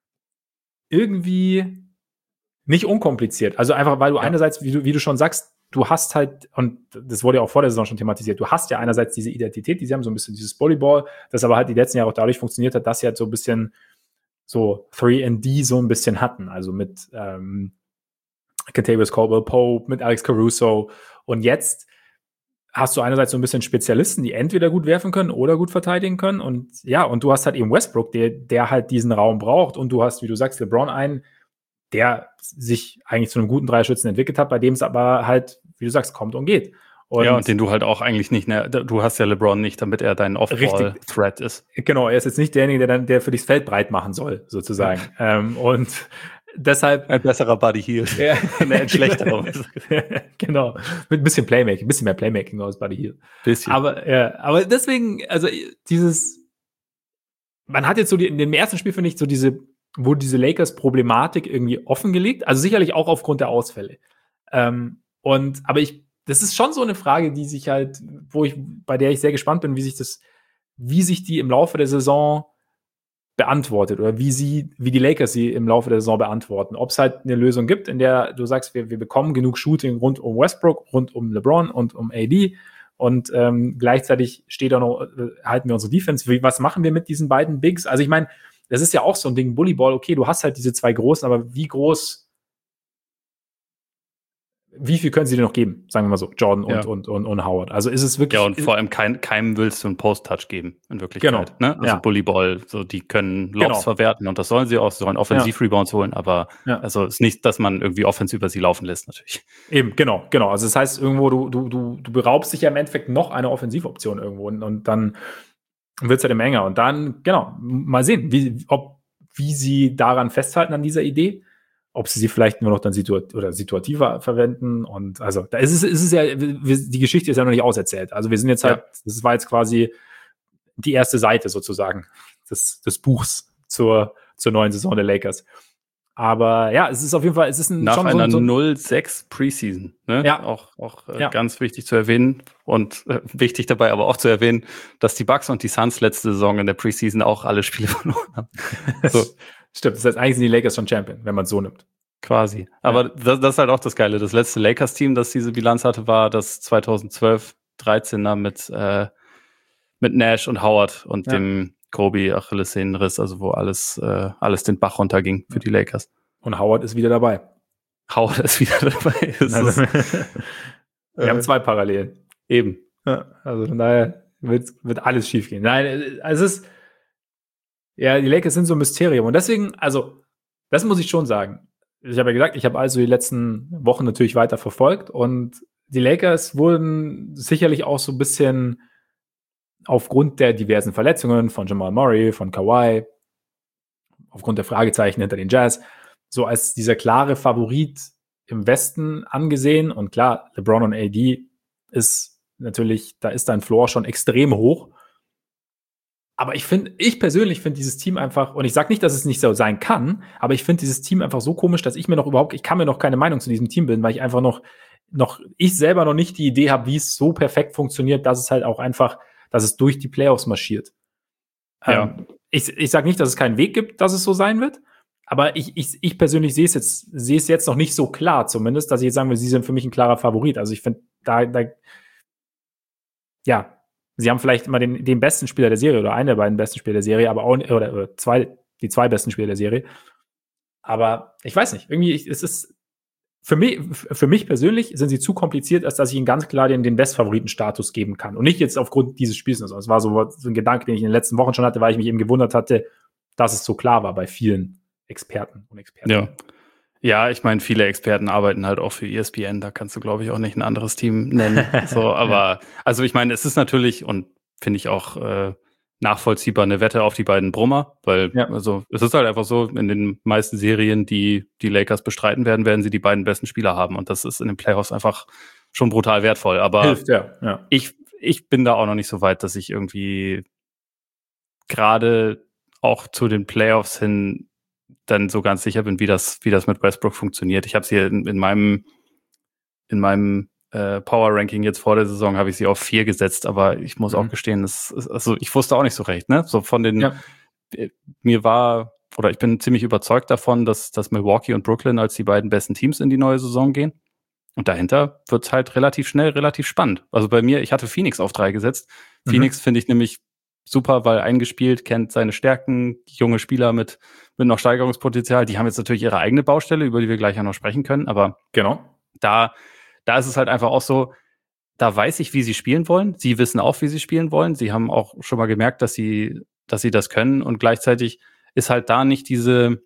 irgendwie nicht unkompliziert. Also einfach, weil du ja. einerseits, wie du, wie du schon sagst, du hast halt, und das wurde ja auch vor der Saison schon thematisiert, du hast ja einerseits diese Identität, die sie haben, so ein bisschen dieses Volleyball, das aber halt die letzten Jahre auch dadurch funktioniert hat, dass sie halt so ein bisschen so drei und D so ein bisschen hatten. Also mit ähm, Kentavious Caldwell-Pope, mit Alex Caruso. Und jetzt hast du einerseits so ein bisschen Spezialisten, die entweder gut werfen können oder gut verteidigen können. Und ja, und du hast halt eben Westbrook, der, der halt diesen Raum braucht. Und du hast, wie du sagst, LeBron einen, der sich eigentlich zu einem guten Dreischützen entwickelt hat, bei dem es aber halt, wie du sagst, kommt und geht. Und ja, und den du halt auch eigentlich nicht, ne, du hast ja LeBron nicht, damit er dein Off-Ball-Threat ist. Genau, er ist jetzt nicht derjenige, der dann, der für dich das Feld breit machen soll, sozusagen. ähm, und deshalb. Ein besserer Buddy Hield. Ja. Ein schlechterer. Genau. Mit ein bisschen Playmaking, ein bisschen mehr Playmaking aus Buddy Hield. Bisschen. Aber, ja, aber deswegen, also dieses, man hat jetzt so die, in dem ersten Spiel, finde ich, so diese, wo diese Lakers-Problematik irgendwie offengelegt, also sicherlich auch aufgrund der Ausfälle. Ähm, und, aber ich, das ist schon so eine Frage, die sich halt, wo ich, bei der ich sehr gespannt bin, wie sich das, wie sich die im Laufe der Saison beantwortet oder wie sie, wie die Lakers sie im Laufe der Saison beantworten. Ob es halt eine Lösung gibt, in der du sagst, wir, wir bekommen genug Shooting rund um Westbrook, rund um LeBron und um A D und ähm, gleichzeitig steht auch noch, äh, halten wir unsere Defense. Wie, was machen wir mit diesen beiden Bigs? Also ich meine, das ist ja auch so ein Ding, Bullyball, okay, du hast halt diese zwei Großen, aber wie groß, wie viel können sie dir noch geben? Sagen wir mal so, Jordan und, ja. und, und, und Howard. Also ist es wirklich. Ja, und vor allem kein, keinem willst du einen Post-Touch geben, in Wirklichkeit. Genau. Ne? Also ja. Bullyball, so, die können Lobs genau. verwerten und das sollen sie auch, sie sollen Offensiv-Rebounds holen, aber ja. also ist nicht, dass man irgendwie Offense über sie laufen lässt, natürlich. Eben, genau, genau. Also das heißt, irgendwo, du, du, du, du beraubst dich ja im Endeffekt noch eine Offensivoption irgendwo und, und dann wird es halt immer enger. Und dann, genau, mal sehen, wie, ob, wie sie daran festhalten an dieser Idee. Ob sie sie vielleicht nur noch dann situa- oder situativer verwenden. Und also da ist es, ist es ja, die Geschichte ist ja noch nicht auserzählt. Also wir sind jetzt halt, ja. das war jetzt quasi die erste Seite sozusagen des, des Buchs zur, zur neuen Saison der Lakers. Aber ja, es ist auf jeden Fall, es ist ein nach schon einer so ein, null sechs Preseason, ne? Ja. Auch, auch äh, ja. ganz wichtig zu erwähnen und äh, wichtig dabei aber auch zu erwähnen, dass die Bucks und die Suns letzte Saison in der Preseason auch alle Spiele verloren haben. So. Stimmt, das heißt, eigentlich sind die Lakers schon Champion, wenn man es so nimmt. Quasi. Aber ja. das, das ist halt auch das Geile. Das letzte Lakers-Team, das diese Bilanz hatte, war das zweitausendzwölf dreizehner mit, äh, mit Nash und Howard und ja. dem Kobe Achillessehnenriss, also wo alles, äh, alles den Bach runterging für die Lakers. Und Howard ist wieder dabei. Howard ist wieder dabei. Also, wir äh, haben zwei Parallelen. Eben. Ja, also von daher wird, wird alles schief gehen. Nein, es ist ja, die Lakers sind so ein Mysterium. Und deswegen, also, das muss ich schon sagen. Ich habe ja gesagt, ich habe also die letzten Wochen natürlich weiter verfolgt. Und die Lakers wurden sicherlich auch so ein bisschen aufgrund der diversen Verletzungen von Jamal Murray, von Kawhi, aufgrund der Fragezeichen hinter den Jazz, so als dieser klare Favorit im Westen angesehen. Und klar, LeBron und A D ist natürlich, da ist dein Floor schon extrem hoch. Aber ich finde, ich persönlich finde dieses Team einfach, und ich sage nicht, dass es nicht so sein kann, aber ich finde dieses Team einfach so komisch, dass ich mir noch überhaupt, ich kann mir noch keine Meinung zu diesem Team bilden, weil ich einfach noch, noch, ich selber noch nicht die Idee habe, wie es so perfekt funktioniert, dass es halt auch einfach, dass es durch die Playoffs marschiert. Ja. Ähm, ich ich sage nicht, dass es keinen Weg gibt, dass es so sein wird, aber ich, ich, ich persönlich sehe es jetzt, sehe es jetzt noch nicht so klar, zumindest, dass ich jetzt sagen will, sie sind für mich ein klarer Favorit. Also ich finde, da, da, ja, sie haben vielleicht immer den, den besten Spieler der Serie oder einen der beiden besten Spieler der Serie, aber auch, oder, oder zwei, die zwei besten Spieler der Serie. Aber ich weiß nicht, irgendwie, ich, es ist, für mich, für mich persönlich sind sie zu kompliziert, als dass ich ihnen ganz klar den, den Bestfavoritenstatus geben kann. Und nicht jetzt aufgrund dieses Spiels, sondern es war so, so ein Gedanke, den ich in den letzten Wochen schon hatte, weil ich mich eben gewundert hatte, dass es so klar war bei vielen Experten und Experten. Ja. Ja, ich meine, viele Experten arbeiten halt auch für E S P N, da kannst du, glaube ich, auch nicht ein anderes Team nennen. So, aber ja. Also ich meine, es ist natürlich und finde ich auch äh, nachvollziehbar eine Wette auf die beiden Brummer, weil ja. also es ist halt einfach so, in den meisten Serien, die die Lakers bestreiten werden, werden sie die beiden besten Spieler haben und das ist in den Playoffs einfach schon brutal wertvoll. Aber hilft, ja. Ja. Ich, ich bin da auch noch nicht so weit, dass ich irgendwie gerade auch zu den Playoffs hin dann so ganz sicher bin, wie das, wie das mit Westbrook funktioniert. Ich habe sie in, in meinem, in meinem äh, Power-Ranking jetzt vor der Saison habe ich sie auf vier gesetzt, aber ich muss mhm. auch gestehen, das, also ich wusste auch nicht so recht, ne? So von den, ja. mir war, oder ich bin ziemlich überzeugt davon, dass, dass Milwaukee und Brooklyn als die beiden besten Teams in die neue Saison gehen. Und dahinter wird es halt relativ schnell, relativ spannend. Also bei mir, ich hatte Phoenix auf drei gesetzt. Mhm. Phoenix finde ich nämlich super, weil eingespielt, kennt seine Stärken, junge Spieler mit, mit noch Steigerungspotenzial. Die haben jetzt natürlich ihre eigene Baustelle, über die wir gleich ja noch sprechen können. Aber genau, da, da ist es halt einfach auch so, da weiß ich, wie sie spielen wollen. Sie wissen auch, wie sie spielen wollen. Sie haben auch schon mal gemerkt, dass sie, dass sie das können. Und gleichzeitig ist halt da nicht diese,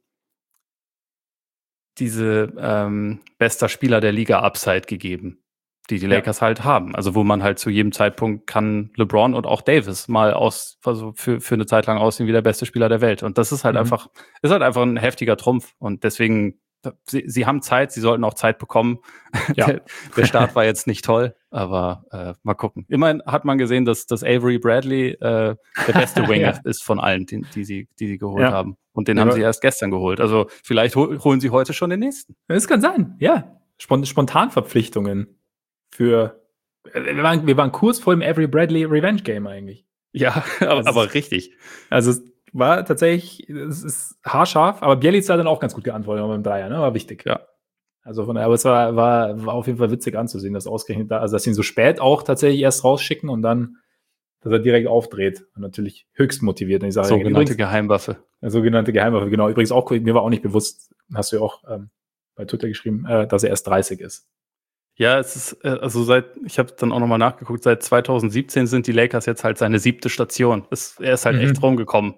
diese ähm, bester Spieler der Liga Upside gegeben, die die Lakers ja. halt haben. Also wo man halt zu jedem Zeitpunkt kann LeBron und auch Davis mal aus, also für, für eine Zeit lang aussehen wie der beste Spieler der Welt. Und das ist halt mhm. einfach, ist halt einfach ein heftiger Trumpf. Und deswegen, sie, sie haben Zeit, sie sollten auch Zeit bekommen. Ja. Der, der Start war jetzt nicht toll, aber äh, mal gucken. Immerhin hat man gesehen, dass, dass Avery Bradley äh, der beste Winger ja. ist von allen, die, die, sie, die sie geholt ja. haben. Und den ja. haben sie erst gestern geholt. Also vielleicht hol, holen sie heute schon den nächsten. Das kann sein, ja. Spontanverpflichtungen. Für wir waren, wir waren kurz vor dem Avery Bradley Revenge Game eigentlich. Ja, aber, also, aber richtig. Also es war tatsächlich, es ist haarscharf, aber Bjelica hat dann auch ganz gut geantwortet mit dem Dreier, ne? War wichtig. Ja. Also von daher, aber es war, war, war auf jeden Fall witzig anzusehen, dass ausgerechnet da, also dass sie ihn so spät auch tatsächlich erst rausschicken und dann, dass er direkt aufdreht. Und natürlich höchst motiviert. Und ich sage, sogenannte übrigens, Geheimwaffe. Sogenannte Geheimwaffe, genau. Übrigens auch, mir war auch nicht bewusst, hast du ja auch ähm, bei Twitter geschrieben, äh, dass er erst dreißig ist. Ja, es ist, also seit, ich habe dann auch nochmal nachgeguckt, seit zwanzig siebzehn sind die Lakers jetzt halt seine siebte Station. Das, er ist halt mhm. echt rumgekommen.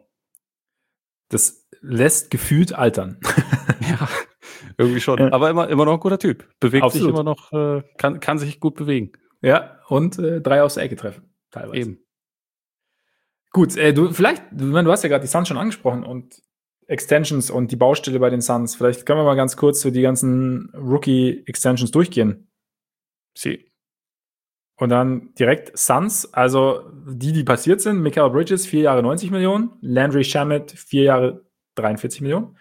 Das lässt gefühlt altern. Ja, irgendwie schon. Ja. Aber immer, immer noch ein guter Typ. Bewegt Absolut. sich immer noch, äh, kann, kann sich gut bewegen. Ja, und äh, drei aus der Ecke treffen, teilweise. Eben. Gut, äh, du, vielleicht, du, du hast ja gerade die Suns schon angesprochen und Extensions und die Baustelle bei den Suns. Vielleicht können wir mal ganz kurz so die ganzen Rookie-Extensions durchgehen. Sie. Und dann direkt Suns, also die, die passiert sind, Mikal Bridges, vier Jahre neunzig Millionen, Landry Shamet, vier Jahre dreiundvierzig Millionen.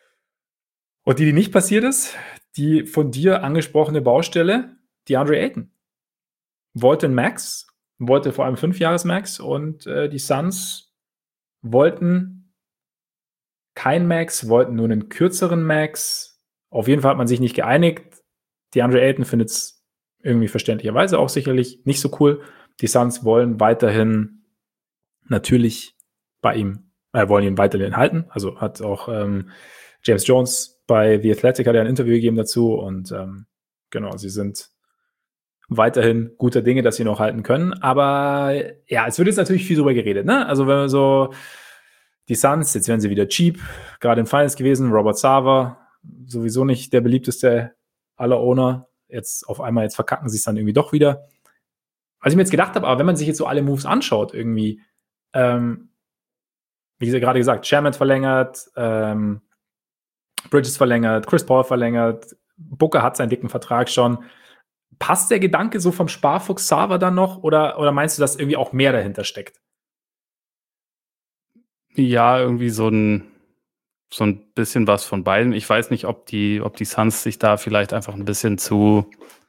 Und die, die nicht passiert ist, die von dir angesprochene Baustelle, DeAndre Ayton. Wollte einen Max, wollte vor allem fünf Jahres Max und äh, die Suns wollten kein Max, wollten nur einen kürzeren Max. Auf jeden Fall hat man sich nicht geeinigt. DeAndre Ayton findet es irgendwie verständlicherweise auch sicherlich nicht so cool. Die Suns wollen weiterhin natürlich bei ihm, äh, wollen ihn weiterhin halten. Also hat auch ähm, James Jones bei The Athletic hat ja ein Interview gegeben dazu und ähm, genau, sie sind weiterhin guter Dinge, dass sie noch halten können. Aber ja, es wird jetzt natürlich viel drüber geredet, ne? Also wenn wir so die Suns, jetzt werden sie wieder cheap, gerade in Finals gewesen, Robert Sarver, sowieso nicht der beliebteste aller Owner. Jetzt auf einmal, jetzt verkacken sie es dann irgendwie doch wieder. Was ich mir jetzt gedacht habe, aber wenn man sich jetzt so alle Moves anschaut, irgendwie, ähm, wie gerade gesagt, Shamet verlängert, ähm, Bridges verlängert, Chris Paul verlängert, Booker hat seinen dicken Vertrag schon. Passt der Gedanke so vom Sparfuchs Sarver dann noch oder, oder meinst du, dass irgendwie auch mehr dahinter steckt? Ja, irgendwie so ein so ein bisschen was von beiden. Ich weiß nicht, ob die, ob die Suns sich da vielleicht einfach ein bisschen zu,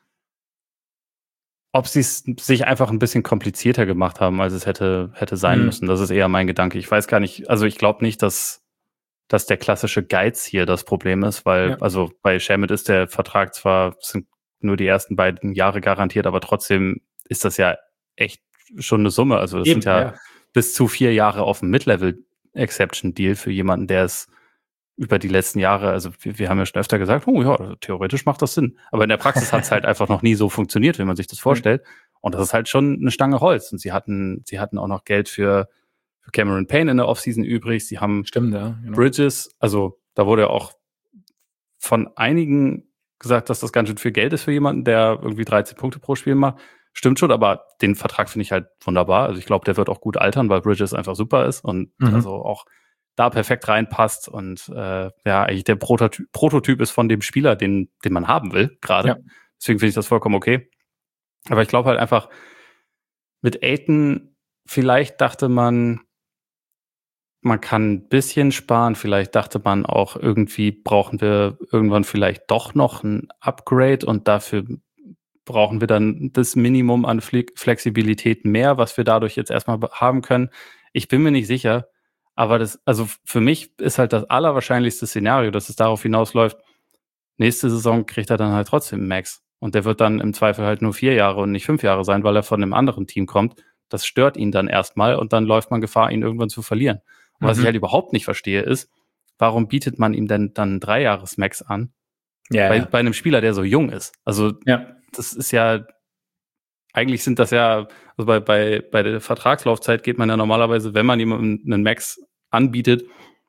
ob sie es sich einfach ein bisschen komplizierter gemacht haben, als es hätte, hätte sein mhm. müssen. Das ist eher mein Gedanke. Ich weiß gar nicht, also ich glaube nicht, dass, dass der klassische Geiz hier das Problem ist, weil, ja. also bei Shamet ist der Vertrag zwar, sind nur die ersten beiden Jahre garantiert, aber trotzdem ist das ja echt schon eine Summe. Also das Eben, sind ja, ja bis zu vier Jahre auf dem Mid-Level-Exception-Deal für jemanden, der es über die letzten Jahre, also wir, wir haben ja schon öfter gesagt, oh ja, theoretisch macht das Sinn. Aber in der Praxis hat es halt einfach noch nie so funktioniert, wie man sich das vorstellt. Und das ist halt schon eine Stange Holz. Und sie hatten, sie hatten auch noch Geld für, für Cameron Payne in der Offseason übrig. Sie haben Stimmt, ja, genau. Bridges, also da wurde ja auch von einigen gesagt, dass das ganz schön viel Geld ist für jemanden, der irgendwie dreizehn Punkte pro Spiel macht. Stimmt schon, aber den Vertrag finde ich halt wunderbar. Also ich glaube, der wird auch gut altern, weil Bridges einfach super ist und mhm. also auch da perfekt reinpasst und äh, ja, eigentlich der Prototyp, Prototyp ist von dem Spieler, den, den man haben will, gerade. Ja. Deswegen finde ich das vollkommen okay. Aber ich glaube halt einfach, mit Ayton, vielleicht dachte man, man kann ein bisschen sparen. Vielleicht dachte man auch, irgendwie brauchen wir irgendwann vielleicht doch noch ein Upgrade und dafür brauchen wir dann das Minimum an Flexibilität mehr, was wir dadurch jetzt erstmal haben können. Ich bin mir nicht sicher, aber das, also für mich ist halt das allerwahrscheinlichste Szenario, dass es darauf hinausläuft, nächste Saison kriegt er dann halt trotzdem Max. Und der wird dann im Zweifel halt nur vier Jahre und nicht fünf Jahre sein, weil er von einem anderen Team kommt. Das stört ihn dann erstmal und dann läuft man Gefahr, ihn irgendwann zu verlieren. Und mhm. was ich halt überhaupt nicht verstehe, ist, warum bietet man ihm denn dann drei Jahres Max an? Ja, bei, ja. bei einem Spieler, der so jung ist. Also ja. das ist ja, eigentlich sind das ja, also bei, bei, bei der Vertragslaufzeit geht man ja normalerweise, wenn man jemandem einen Max anbietet,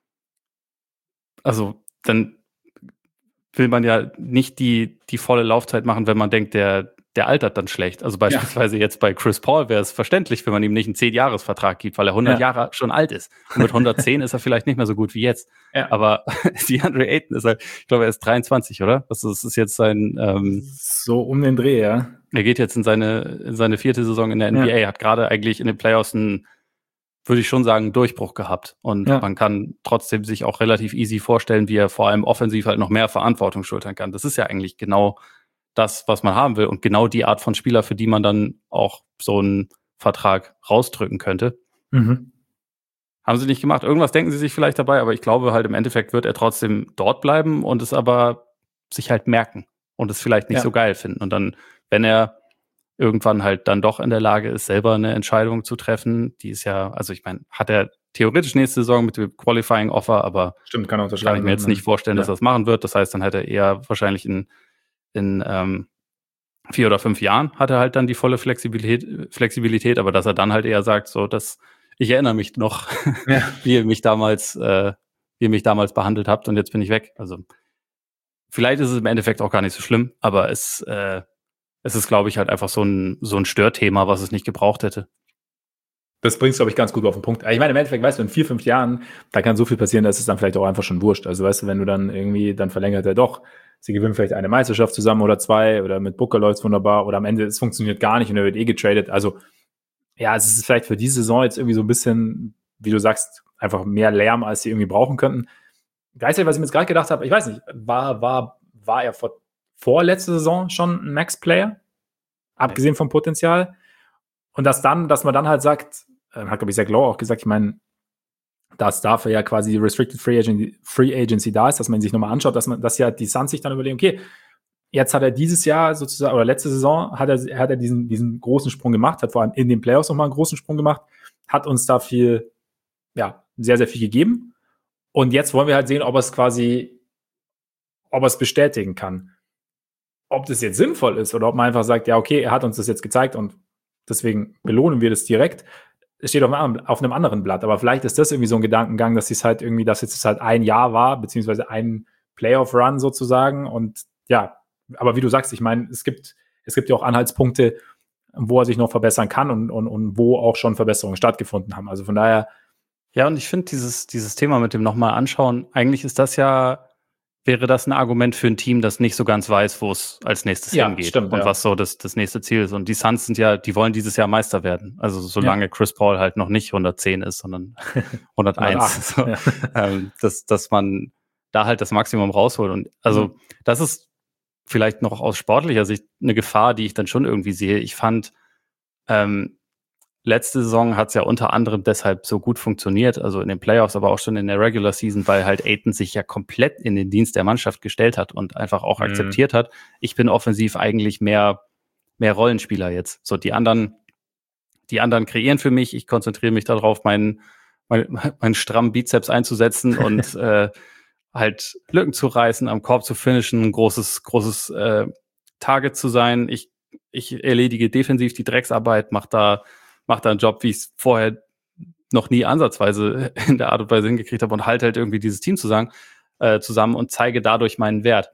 also dann will man ja nicht die, die volle Laufzeit machen, wenn man denkt, der, der altert dann schlecht. Also beispielsweise ja. jetzt bei Chris Paul wäre es verständlich, wenn man ihm nicht einen zehn-Jahres-Vertrag gibt, weil er hundert ja. Jahre schon alt ist. Und mit hundertzehn ist er vielleicht nicht mehr so gut wie jetzt. Ja. Aber DeAndre Ayton ist halt, ich glaube, er ist dreiundzwanzig, oder? Das ist, das ist jetzt sein... Ähm, so um den Dreh, ja. Er geht jetzt in seine, in seine vierte Saison in der N B A, ja. hat gerade eigentlich in den Playoffs einen, würde ich schon sagen, Durchbruch gehabt. Und ja. man kann trotzdem sich auch relativ easy vorstellen, wie er vor allem offensiv halt noch mehr Verantwortung schultern kann. Das ist ja eigentlich genau das, was man haben will und genau die Art von Spieler, für die man dann auch so einen Vertrag rausdrücken könnte. Mhm. Haben sie nicht gemacht. Irgendwas denken sie sich vielleicht dabei, aber ich glaube halt im Endeffekt wird er trotzdem dort bleiben und es aber sich halt merken und es vielleicht nicht ja. so geil finden. Und dann, wenn er irgendwann halt dann doch in der Lage ist, selber eine Entscheidung zu treffen, die ist ja, also ich meine, hat er theoretisch nächste Saison mit dem Qualifying Offer, aber Stimmt, kann, er kann ich mir jetzt nicht vorstellen, ja. dass er das machen wird. Das heißt, dann hätte er eher wahrscheinlich in, in ähm, vier oder fünf Jahren hat er halt dann die volle Flexibilität, Flexibilität, aber dass er dann halt eher sagt, so, dass ich erinnere mich noch, ja. wie ihr mich damals, äh, wie ihr mich damals behandelt habt und jetzt bin ich weg. Also vielleicht ist es im Endeffekt auch gar nicht so schlimm, aber es, äh, es ist, glaube ich, halt einfach so ein, so ein Störthema, was es nicht gebraucht hätte. Das bringst du, glaube ich, ganz gut auf den Punkt. Ich meine, im Endeffekt, weißt du, in vier, fünf Jahren, da kann so viel passieren, dass es dann vielleicht auch einfach schon wurscht. Also, weißt du, wenn du dann irgendwie, dann verlängert er doch, sie gewinnen vielleicht eine Meisterschaft zusammen oder zwei oder mit Booker läuft's wunderbar oder am Ende, es funktioniert gar nicht und er wird eh getradet. Also, ja, es ist vielleicht für diese Saison jetzt irgendwie so ein bisschen, wie du sagst, einfach mehr Lärm, als sie irgendwie brauchen könnten. Gleichzeitig, was ich mir jetzt gerade gedacht habe, ich weiß nicht, war, war, war er vor, vor letzter Saison schon ein Max-Player? Abgesehen vom Potenzial? Und dass dann, dass man dann halt sagt, äh, hat, glaube ich, Zach Lowe auch gesagt, ich meine, dass dafür ja quasi die Restricted Free Agency, Free Agency da ist, dass man sich nochmal anschaut, dass man, dass ja die Suns sich dann überlegen, okay, jetzt hat er dieses Jahr sozusagen, oder letzte Saison, hat er, hat er diesen, diesen großen Sprung gemacht, hat vor allem in den Playoffs nochmal einen großen Sprung gemacht, hat uns da viel, ja, sehr, sehr viel gegeben. Und jetzt wollen wir halt sehen, ob er es quasi, ob er es bestätigen kann. Ob das jetzt sinnvoll ist oder ob man einfach sagt, ja, okay, er hat uns das jetzt gezeigt und deswegen belohnen wir das direkt. Es steht auf einem, auf einem anderen Blatt. Aber vielleicht ist das irgendwie so ein Gedankengang, dass es halt irgendwie, dass jetzt halt ein Jahr war, beziehungsweise ein Playoff-Run sozusagen. Und ja, aber wie du sagst, ich meine, es gibt, es gibt ja auch Anhaltspunkte, wo er sich noch verbessern kann und, und, und wo auch schon Verbesserungen stattgefunden haben. Also von daher. Ja, und ich finde dieses, dieses Thema mit dem nochmal anschauen, eigentlich ist das ja, wäre das ein Argument für ein Team, das nicht so ganz weiß, wo es als nächstes ja, hingeht stimmt, und ja. was so das, das nächste Ziel ist. Und die Suns sind ja, die wollen dieses Jahr Meister werden. Also solange ja. Chris Paul halt noch nicht hundertzehn ist, sondern hunderteins. so, ja. ähm, dass, dass man da halt das Maximum rausholt. Und also mhm. das ist vielleicht noch aus sportlicher Sicht eine Gefahr, die ich dann schon irgendwie sehe. Ich fand, ähm, letzte Saison hat es ja unter anderem deshalb so gut funktioniert, also in den Playoffs, aber auch schon in der Regular Season, weil halt Ayton sich ja komplett in den Dienst der Mannschaft gestellt hat und einfach auch mhm. akzeptiert hat. Ich bin offensiv eigentlich mehr, mehr Rollenspieler jetzt. So die anderen, die anderen kreieren für mich. Ich konzentriere mich darauf, meinen, meinen, meinen strammen Bizeps einzusetzen und äh, halt Lücken zu reißen, am Korb zu finishen, ein großes, großes äh, Target zu sein. Ich, ich erledige defensiv die Drecksarbeit, mach da macht da einen Job, wie ich es vorher noch nie ansatzweise in der Art und Weise hingekriegt habe und halt halt irgendwie dieses Team zu sagen, äh, zusammen und zeige dadurch meinen Wert.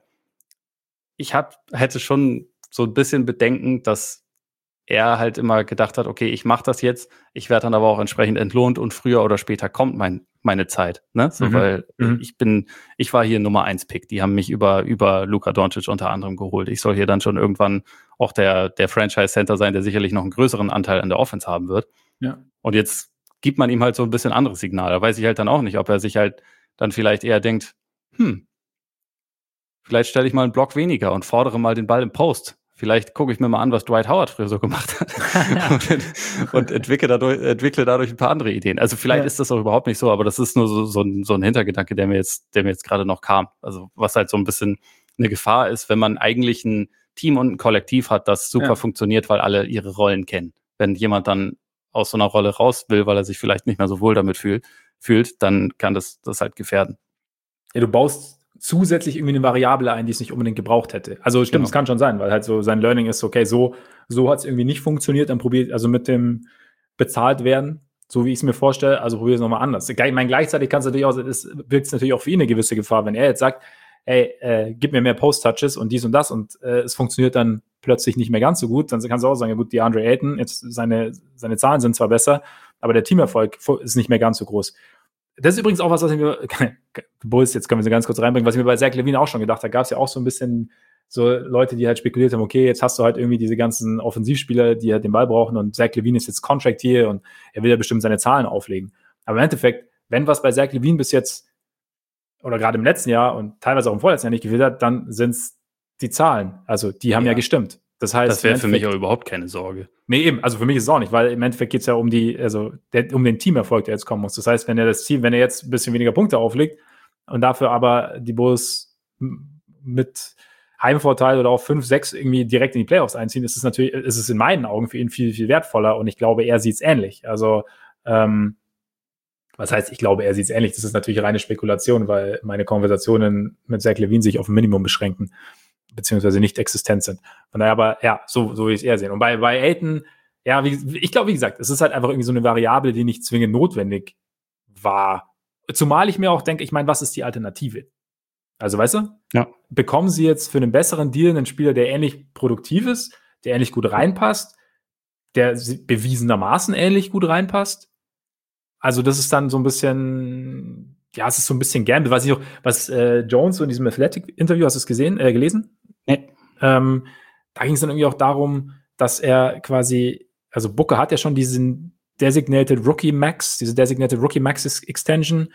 Ich hab, hätte schon so ein bisschen Bedenken, dass er halt immer gedacht hat, okay, ich mache das jetzt, ich werde dann aber auch entsprechend entlohnt und früher oder später kommt mein, meine Zeit, ne? So, Mhm. weil Mhm. ich bin, ich war hier Nummer eins Pick. Die haben mich über, über Luka Doncic unter anderem geholt. Ich soll hier dann schon irgendwann auch der, der Franchise Center sein, der sicherlich noch einen größeren Anteil an der Offense haben wird. Ja. Und jetzt gibt man ihm halt so ein bisschen anderes Signal. Da weiß ich halt dann auch nicht, ob er sich halt dann vielleicht eher denkt, hm, vielleicht stelle ich mal einen Block weniger und fordere mal den Ball im Post. Vielleicht gucke ich mir mal an, was Dwight Howard früher so gemacht hat und, und entwickle, dadurch, entwickle dadurch ein paar andere Ideen. Also vielleicht Ja. ist das auch überhaupt nicht so, aber das ist nur so, so, ein, so ein Hintergedanke, der mir jetzt, der mir jetzt gerade noch kam. Also was halt so ein bisschen eine Gefahr ist, wenn man eigentlich ein Team und ein Kollektiv hat, das super Ja. funktioniert, weil alle ihre Rollen kennen. Wenn jemand dann aus so einer Rolle raus will, weil er sich vielleicht nicht mehr so wohl damit fühlt, fühlt, dann kann das das halt gefährden. Ja, du baust zusätzlich irgendwie eine Variable ein, die es nicht unbedingt gebraucht hätte. Also stimmt, Genau. es kann schon sein, weil halt so sein Learning ist, okay, so, so hat es irgendwie nicht funktioniert, dann probiert, also mit dem bezahlt werden, so wie ich es mir vorstelle, also probier es nochmal anders. Ich meine, gleichzeitig kann es natürlich auch, es wirkt natürlich auch für ihn eine gewisse Gefahr, wenn er jetzt sagt, ey, äh, gib mir mehr Post-Touches und dies und das und äh, es funktioniert dann plötzlich nicht mehr ganz so gut, dann kannst du auch sagen, ja gut, DeAndre Ayton, jetzt seine, seine Zahlen sind zwar besser, aber der Teamerfolg ist nicht mehr ganz so groß. Das ist übrigens auch was, was ich mir, Bulls, jetzt können wir sie ganz kurz reinbringen, was ich mir bei Zach LaVine auch schon gedacht habe, gab es ja auch so ein bisschen so Leute, die halt spekuliert haben, okay, jetzt hast du halt irgendwie diese ganzen Offensivspieler, die halt den Ball brauchen und Zach LaVine ist jetzt Contract hier und er will ja bestimmt seine Zahlen auflegen. Aber im Endeffekt, wenn was bei Zach LaVine bis jetzt oder gerade im letzten Jahr und teilweise auch im vorletzten Jahr nicht gefehlt hat, dann sind es die Zahlen. Also die haben ja, ja gestimmt. Das heißt, das wäre für mich auch überhaupt keine Sorge. Nee, eben, also für mich ist es auch nicht, weil im Endeffekt geht es ja um die, also der, um den Teamerfolg, der jetzt kommen muss. Das heißt, wenn er das Team, wenn er jetzt ein bisschen weniger Punkte auflegt und dafür aber die Bulls mit Heimvorteil oder auch fünf, sechs irgendwie direkt in die Playoffs einziehen, ist es natürlich, ist es in meinen Augen für ihn viel, viel wertvoller und ich glaube, er sieht es ähnlich. Also, ähm, was heißt, ich glaube, er sieht es ähnlich? Das ist natürlich reine Spekulation, weil meine Konversationen mit Zach LaVine sich auf ein Minimum beschränken, beziehungsweise nicht existent sind. Von daher aber, ja, so, so will ich es eher sehen. Und bei, bei Ayton, ja, wie, ich glaube, wie gesagt, es ist halt einfach irgendwie so eine Variable, die nicht zwingend notwendig war. Zumal ich mir auch denke, ich meine, was ist die Alternative? Also, weißt du? Ja. Bekommen sie jetzt für einen besseren Deal einen Spieler, der ähnlich produktiv ist, der ähnlich gut reinpasst, der bewiesenermaßen ähnlich gut reinpasst? Also, das ist dann so ein bisschen, ja, es ist so ein bisschen Gamble. Weiß ich auch, was äh, Jones so in diesem Athletic-Interview, hast du es gesehen, äh, gelesen? Nee. Ähm, da ging es dann irgendwie auch darum, dass er quasi, also Booker hat ja schon diesen Designated Rookie Max, diese Designated Rookie Max Extension.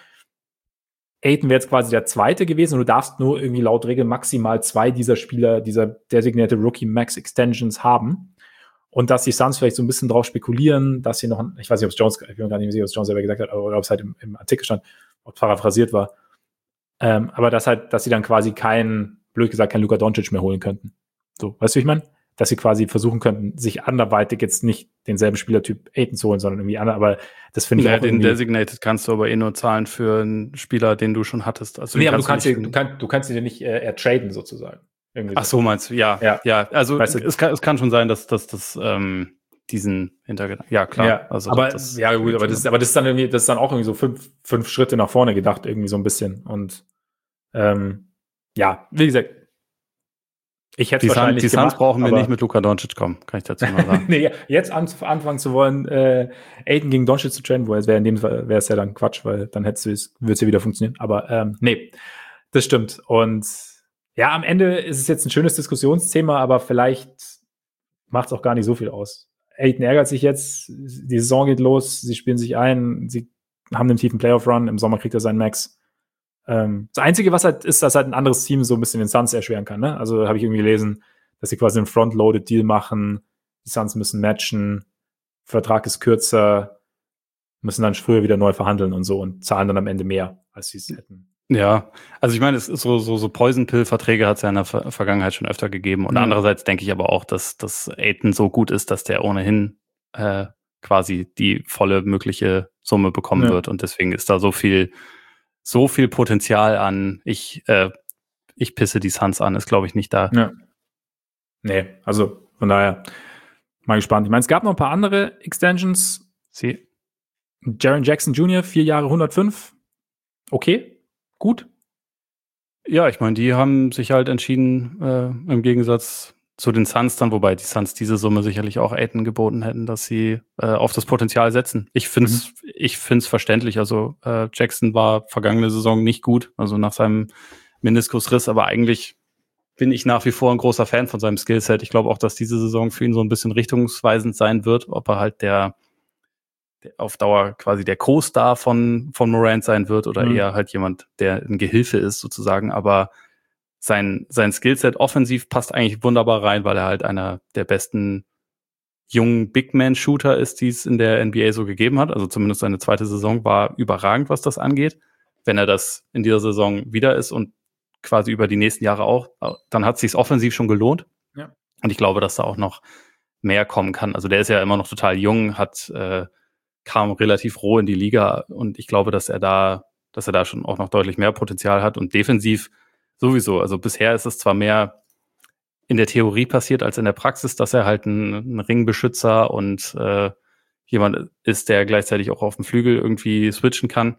Ayton wäre jetzt quasi der zweite gewesen und du darfst nur irgendwie laut Regel maximal zwei dieser Spieler dieser Designated Rookie Max Extensions haben. Und dass die Suns vielleicht so ein bisschen drauf spekulieren, dass sie noch, ich weiß nicht, ob es Jones, ich bin gar nicht sicher, ob es Jones selber gesagt hat, oder ob es halt im, im Artikel stand, ob es paraphrasiert war. Ähm, aber dass halt, dass sie dann quasi keinen, blöd gesagt, keinen Luka Doncic mehr holen könnten. So, weißt du, wie ich meine? Dass sie quasi versuchen könnten, sich anderweitig jetzt nicht denselben Spielertyp Ayton zu holen, sondern irgendwie andere, aber das finde ich ja, auch den irgendwie... Designated kannst du aber eh nur zahlen für einen Spieler, den du schon hattest. Also nee, aber du kannst, du, dir, du, kann, du kannst dir nicht äh, ertraden, sozusagen. Irgendwie Ach so, meinst du, ja. Ja, ja. Also weißt du, es, kann, es kann schon sein, dass das dass, ähm, diesen Hintergedanken. Ja, klar. Ja, also aber das, ja gut, aber das ist, aber das ist dann irgendwie, das ist dann auch irgendwie so fünf, fünf Schritte nach vorne gedacht, irgendwie so ein bisschen. Und ähm, ja, wie gesagt, ich hätte es wahrscheinlich Die gemacht. Die Suns brauchen wir nicht mit Luka Doncic kommen, kann ich dazu mal sagen. nee, jetzt an, anfangen zu wollen, äh, Ayton gegen Doncic zu traden, wo es wäre in dem Fall wäre es ja dann Quatsch, weil dann hätte es, würde es ja wieder funktionieren. Aber ähm, nee, das stimmt. Und ja, am Ende ist es jetzt ein schönes Diskussionsthema, aber vielleicht macht es auch gar nicht so viel aus. Ayton ärgert sich jetzt, die Saison geht los, sie spielen sich ein, sie haben einen tiefen Playoff-Run, im Sommer kriegt er seinen Max. Ähm, das Einzige, was halt ist, dass halt ein anderes Team so ein bisschen den Suns erschweren kann. Ne? Also habe ich irgendwie gelesen, dass sie quasi einen Front-Loaded-Deal machen, die Suns müssen matchen, Vertrag ist kürzer, müssen dann früher wieder neu verhandeln und so und zahlen dann am Ende mehr, als sie es hätten. Ja, also ich meine, es ist so, so, so Poison-Pill-Verträge hat es ja in der Ver- Vergangenheit schon öfter gegeben. Und Mhm. andererseits denke ich aber auch, dass, dass Ayton so gut ist, dass der ohnehin äh, quasi die volle mögliche Summe bekommen Ja. wird. Und deswegen ist da so viel, so viel Potenzial an, ich, äh, ich pisse die Suns an, ist, glaube ich, nicht da. Ja. Nee, also von daher mal gespannt. Ich meine, es gab noch ein paar andere Extensions. Sie. Jaren Jackson Junior, vier Jahre hundertfünf. Okay, gut. Ja, ich meine, die haben sich halt entschieden, äh, im Gegensatz zu den Suns dann, wobei die Suns diese Summe sicherlich auch Ayton geboten hätten, dass sie äh, auf das Potenzial setzen. Ich finde es mhm. ich find's verständlich. Also äh, Jackson war vergangene Saison nicht gut, also nach seinem Meniskusriss, aber eigentlich bin ich nach wie vor ein großer Fan von seinem Skillset. Ich glaube auch, dass diese Saison für ihn so ein bisschen richtungsweisend sein wird, ob er halt der, der auf Dauer quasi der Co-Star von, von Morant sein wird oder mhm. eher halt jemand, der ein Gehilfe ist sozusagen, aber sein, sein Skillset offensiv passt eigentlich wunderbar rein, weil er halt einer der besten jungen Big-Man-Shooter ist, die es in der N B A so gegeben hat. Also zumindest seine zweite Saison war überragend, was das angeht. Wenn er das in dieser Saison wieder ist und quasi über die nächsten Jahre auch, dann hat es sich offensiv schon gelohnt. Ja. Und ich glaube, dass da auch noch mehr kommen kann. Also der ist ja immer noch total jung, hat äh, kam relativ roh in die Liga und ich glaube, dass er da, dass er da schon auch noch deutlich mehr Potenzial hat und defensiv sowieso. Also bisher ist es zwar mehr in der Theorie passiert als in der Praxis, dass er halt ein, ein Ringbeschützer und äh, jemand ist, der gleichzeitig auch auf dem Flügel irgendwie switchen kann.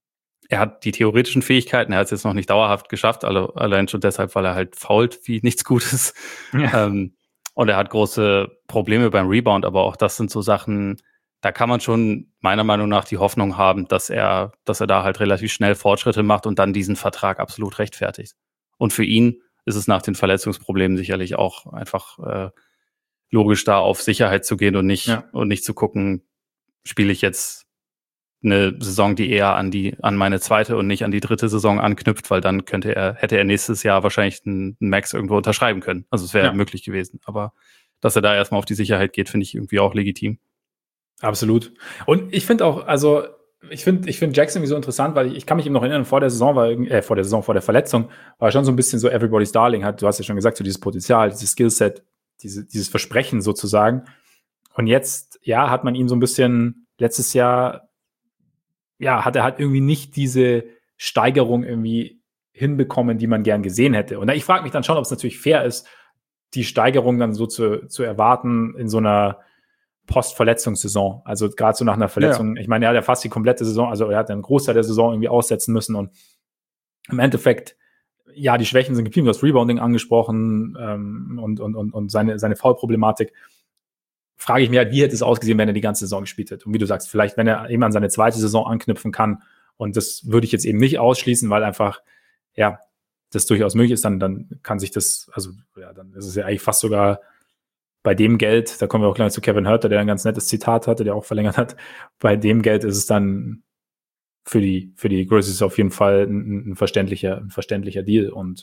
Er hat die theoretischen Fähigkeiten, er hat es jetzt noch nicht dauerhaft geschafft, alle, allein schon deshalb, weil er halt fault wie nichts Gutes. Ja. Ähm, und er hat große Probleme beim Rebound, aber auch das sind so Sachen, da kann man schon meiner Meinung nach die Hoffnung haben, dass er, dass er da halt relativ schnell Fortschritte macht und dann diesen Vertrag absolut rechtfertigt. Und für ihn ist es nach den Verletzungsproblemen sicherlich auch einfach äh, logisch, da auf Sicherheit zu gehen und nicht, ja. und nicht zu gucken, spiele ich jetzt eine Saison, die eher an die, an meine zweite und nicht an die dritte Saison anknüpft, weil dann könnte er, hätte er nächstes Jahr wahrscheinlich einen Max irgendwo unterschreiben können. Also es wäre ja. möglich gewesen. Aber dass er da erstmal auf die Sicherheit geht, finde ich irgendwie auch legitim. Absolut. Und ich finde auch, also ich finde ich finde Jackson so interessant, weil ich, ich kann mich eben noch erinnern, vor der Saison war äh, vor der Saison, vor der Verletzung, war er schon so ein bisschen so Everybody's Darling, hat, du hast ja schon gesagt, so dieses Potenzial, dieses Skillset, diese, dieses Versprechen sozusagen. Und jetzt, ja, hat man ihn so ein bisschen letztes Jahr ja, hat er halt irgendwie nicht diese Steigerung irgendwie hinbekommen, die man gern gesehen hätte. Und ich frage mich dann schon, ob es natürlich fair ist, die Steigerung dann so zu, zu erwarten in so einer Post-Verletzungssaison. Also gerade so nach einer Verletzung. Ja. Ich meine, er hat ja fast die komplette Saison, also er hat einen Großteil der Saison irgendwie aussetzen müssen. Und im Endeffekt, ja, die Schwächen sind geblieben. Du hast Rebounding angesprochen ähm, und, und, und, und seine, seine Foul-Problematik. Frage ich mich halt, wie hätte es ausgesehen, wenn er die ganze Saison gespielt hätte? Und wie du sagst, vielleicht, wenn er eben an seine zweite Saison anknüpfen kann, und das würde ich jetzt eben nicht ausschließen, weil einfach, ja, das durchaus möglich ist, dann, dann kann sich das, also, ja, dann ist es ja eigentlich fast sogar bei dem Geld, da kommen wir auch gleich zu Kevin Huerter, der ein ganz nettes Zitat hatte, der auch verlängert hat, bei dem Geld ist es dann für die, für die Grizzlies auf jeden Fall ein, ein verständlicher, ein verständlicher Deal. Und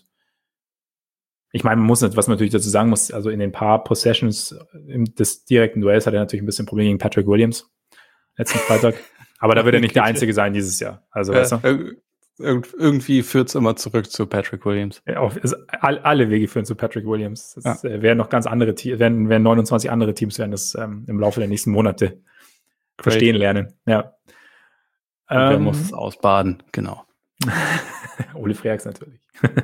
ich meine, man muss nicht, was man natürlich dazu sagen muss, also in den paar Possessions des direkten Duells hat er natürlich ein bisschen Probleme gegen Patrick Williams letzten Freitag. Aber da wird er nicht der Einzige sein dieses Jahr. Also, ja, weißt du? Ir- irgendwie führt es immer zurück zu Patrick Williams. Ja, auf, es, all, alle Wege führen zu Patrick Williams. Das ja. äh, werden noch ganz andere Teams, werden, werden neunundzwanzig andere Teams werden das ähm, im Laufe der nächsten Monate Great. verstehen lernen. Ja. Ähm, wer muss es ausbaden, genau. Ole Freaks natürlich.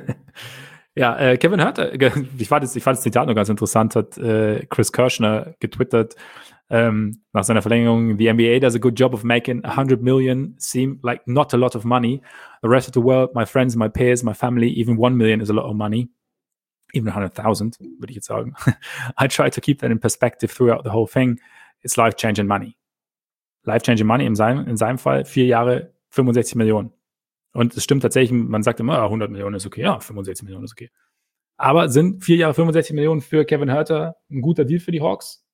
Ja, äh, Kevin Huerter, ich fand, das, ich fand das Zitat noch ganz interessant, hat äh, Chris Kirschner getwittert, ähm, nach seiner Verlängerung: The N B A does a good job of making one hundred million seem like not a lot of money. The rest of the world, my friends, my peers, my family, even one million is a lot of money. Even one hundred thousand, würde ich jetzt sagen. I try to keep that in perspective throughout the whole thing. It's life-changing money. Life-changing money in seinem, in seinem Fall, vier Jahre, fünfundsechzig Millionen. Und es stimmt tatsächlich, man sagt immer, hundert Millionen ist okay, ja, fünfundsechzig Millionen ist okay. Aber sind vier Jahre fünfundsechzig Millionen für Kevin Huerter ein guter Deal für die Hawks?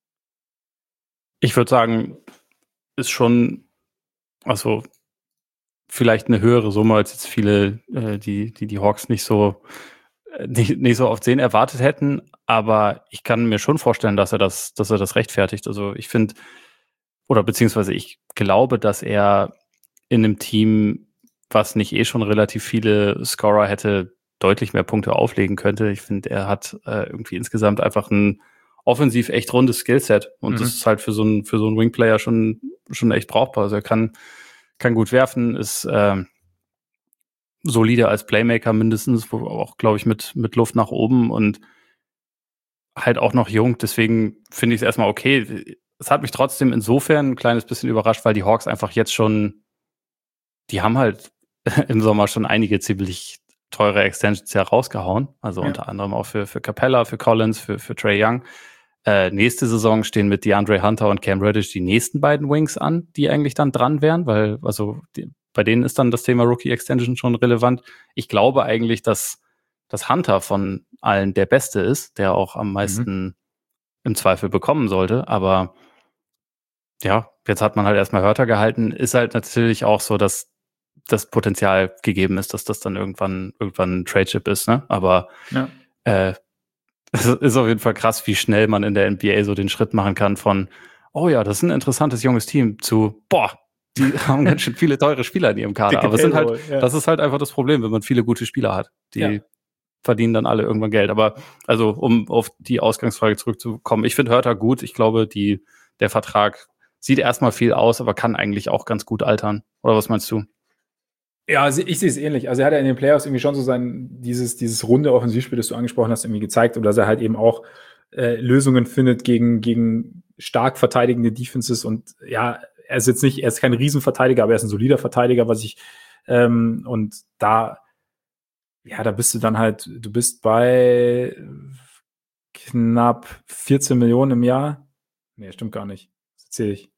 Ich würde sagen, ist schon, also vielleicht eine höhere Summe, als jetzt viele, äh, die, die die Hawks nicht so, äh, nicht, nicht so oft sehen, erwartet hätten. Aber ich kann mir schon vorstellen, dass er das, dass er das rechtfertigt. Also ich finde, oder beziehungsweise ich glaube, dass er in einem Team, was nicht eh schon relativ viele Scorer hätte, deutlich mehr Punkte auflegen könnte. Ich finde, er hat äh, irgendwie insgesamt einfach ein offensiv echt rundes Skillset. Und mhm. das ist halt für so einen für so einen Wingplayer schon schon echt brauchbar. Also er kann kann gut werfen, ist äh, solide als Playmaker mindestens, wo auch, glaube ich, mit mit Luft nach oben und halt auch noch jung. Deswegen finde ich es erstmal okay. Es hat mich trotzdem insofern ein kleines bisschen überrascht, weil die Hawks einfach jetzt schon, die haben halt im Sommer schon einige ziemlich teure Extensions ja rausgehauen. Also ja. unter anderem auch für, für Capella, für Collins, für, für Trae Young. Äh, nächste Saison stehen mit DeAndre Hunter und Cam Reddish die nächsten beiden Wings an, die eigentlich dann dran wären, weil also die, bei denen ist dann das Thema Rookie Extension schon relevant. Ich glaube eigentlich, dass, dass Hunter von allen der Beste ist, der auch am meisten mhm. im Zweifel bekommen sollte. Aber ja, jetzt hat man halt erstmal Hörter gehalten. Ist halt natürlich auch so, dass das Potenzial gegeben ist, dass das dann irgendwann irgendwann ein Trade-Chip ist. Ne? Aber ja. äh, es ist auf jeden Fall krass, wie schnell man in der N B A so den Schritt machen kann von, oh ja, das ist ein interessantes junges Team, zu, boah, die haben ganz schön viele teure Spieler in ihrem Kader. Aber es sind halt, ja. das ist halt einfach das Problem, wenn man viele gute Spieler hat. Die ja. verdienen dann alle irgendwann Geld. Aber also, um auf die Ausgangsfrage zurückzukommen, ich finde Hörter gut. Ich glaube, die, der Vertrag sieht erstmal viel aus, aber kann eigentlich auch ganz gut altern. Oder was meinst du? Ja, also ich sehe es ähnlich. Also er hat ja in den Playoffs irgendwie schon so sein, dieses, dieses runde Offensivspiel, das du angesprochen hast, irgendwie gezeigt, und dass er halt eben auch äh, Lösungen findet gegen, gegen stark verteidigende Defenses. Und ja, er ist jetzt nicht, er ist kein Riesenverteidiger, aber er ist ein solider Verteidiger, was ich, ähm, und da, ja, da bist du dann halt, du bist bei knapp vierzehn Millionen im Jahr. Nee, stimmt gar nicht. Das erzähle ich.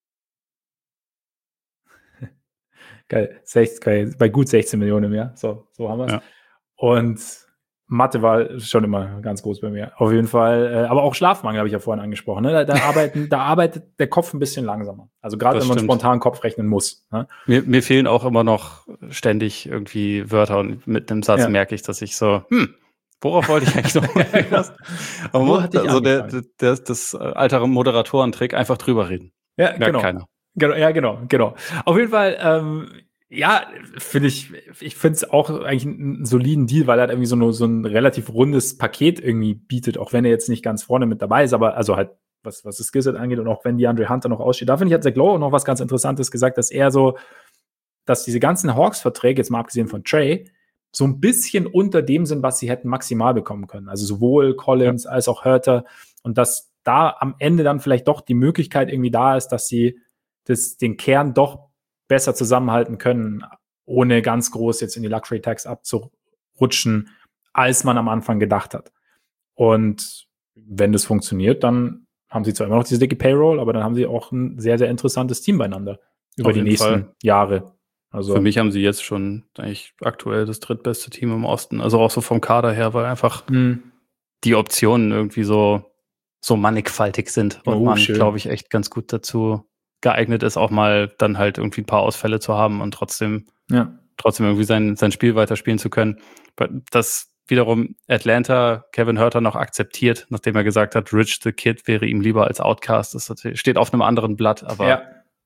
Geil, sechzig, bei gut sechzehn Millionen im Jahr. So, so haben wir es. Ja. Und Mathe war schon immer ganz groß bei mir. Auf jeden Fall. Äh, aber auch Schlafmangel habe ich ja vorhin angesprochen. Ne? Da, da, arbeiten, da arbeitet der Kopf ein bisschen langsamer. Also gerade wenn man stimmt. spontan Kopf rechnen muss. Ne? Mir, mir fehlen auch immer noch ständig irgendwie Wörter, und mit einem Satz ja. merke ich, dass ich so, hm, worauf wollte ich eigentlich noch? Aber Wo hat also der, der, der, das altere Moderatorentrick, einfach drüber reden. Ja, merkt genau. keiner. Genau, ja, genau, genau. Auf jeden Fall, ähm, ja, finde ich, ich finde es auch eigentlich einen soliden Deal, weil er halt irgendwie so, eine, so ein relativ rundes Paket irgendwie bietet, auch wenn er jetzt nicht ganz vorne mit dabei ist, aber also halt, was, was das Skillset angeht, und auch wenn DeAndre Hunter noch aussteht. Da finde ich, hat Zach Lowe auch noch was ganz Interessantes gesagt, dass er so, dass diese ganzen Hawks-Verträge, jetzt mal abgesehen von Trae, so ein bisschen unter dem sind, was sie hätten maximal bekommen können. Also sowohl Collins ja. als auch Hurter, und dass da am Ende dann vielleicht doch die Möglichkeit irgendwie da ist, dass sie das, den Kern doch besser zusammenhalten können, ohne ganz groß jetzt in die Luxury Tax abzurutschen, als man am Anfang gedacht hat. Und wenn das funktioniert, dann haben sie zwar immer noch diese dicke Payroll, aber dann haben sie auch ein sehr, sehr interessantes Team beieinander über Auf die nächsten Fall. Jahre. Also für mich haben sie jetzt schon eigentlich aktuell das drittbeste Team im Osten. Also auch so vom Kader her, weil einfach mhm. die Optionen irgendwie so, so mannigfaltig sind und oh, man, glaube ich, echt ganz gut dazu geeignet ist, auch mal dann halt irgendwie ein paar Ausfälle zu haben und trotzdem, ja. trotzdem irgendwie sein, sein Spiel weiterspielen zu können. Das wiederum Atlanta Kevin Hurter noch akzeptiert, nachdem er gesagt hat, Rich the Kid wäre ihm lieber als Outcast. Das steht auf einem anderen Blatt, aber ja.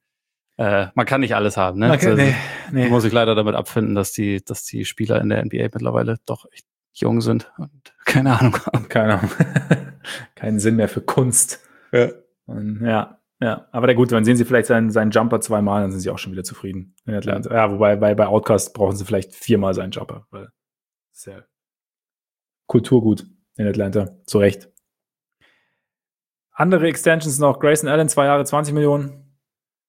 äh, man kann nicht alles haben. Ne? Okay, also, nee, nee. Man muss sich leider damit abfinden, dass die, dass die Spieler in der N B A mittlerweile doch echt jung sind und keine Ahnung haben. Keine Ahnung. Keinen Sinn mehr für Kunst. Ja. Und, ja. Ja, aber der gut, dann sehen sie vielleicht seinen, seinen Jumper zweimal, dann sind sie auch schon wieder zufrieden in Atlanta. Ja, ja wobei bei, bei Outcast brauchen sie vielleicht viermal seinen Jumper, weil das ist ja Kulturgut in Atlanta, zu Recht. Andere Extensions noch, Grayson Allen, zwei Jahre, zwanzig Millionen.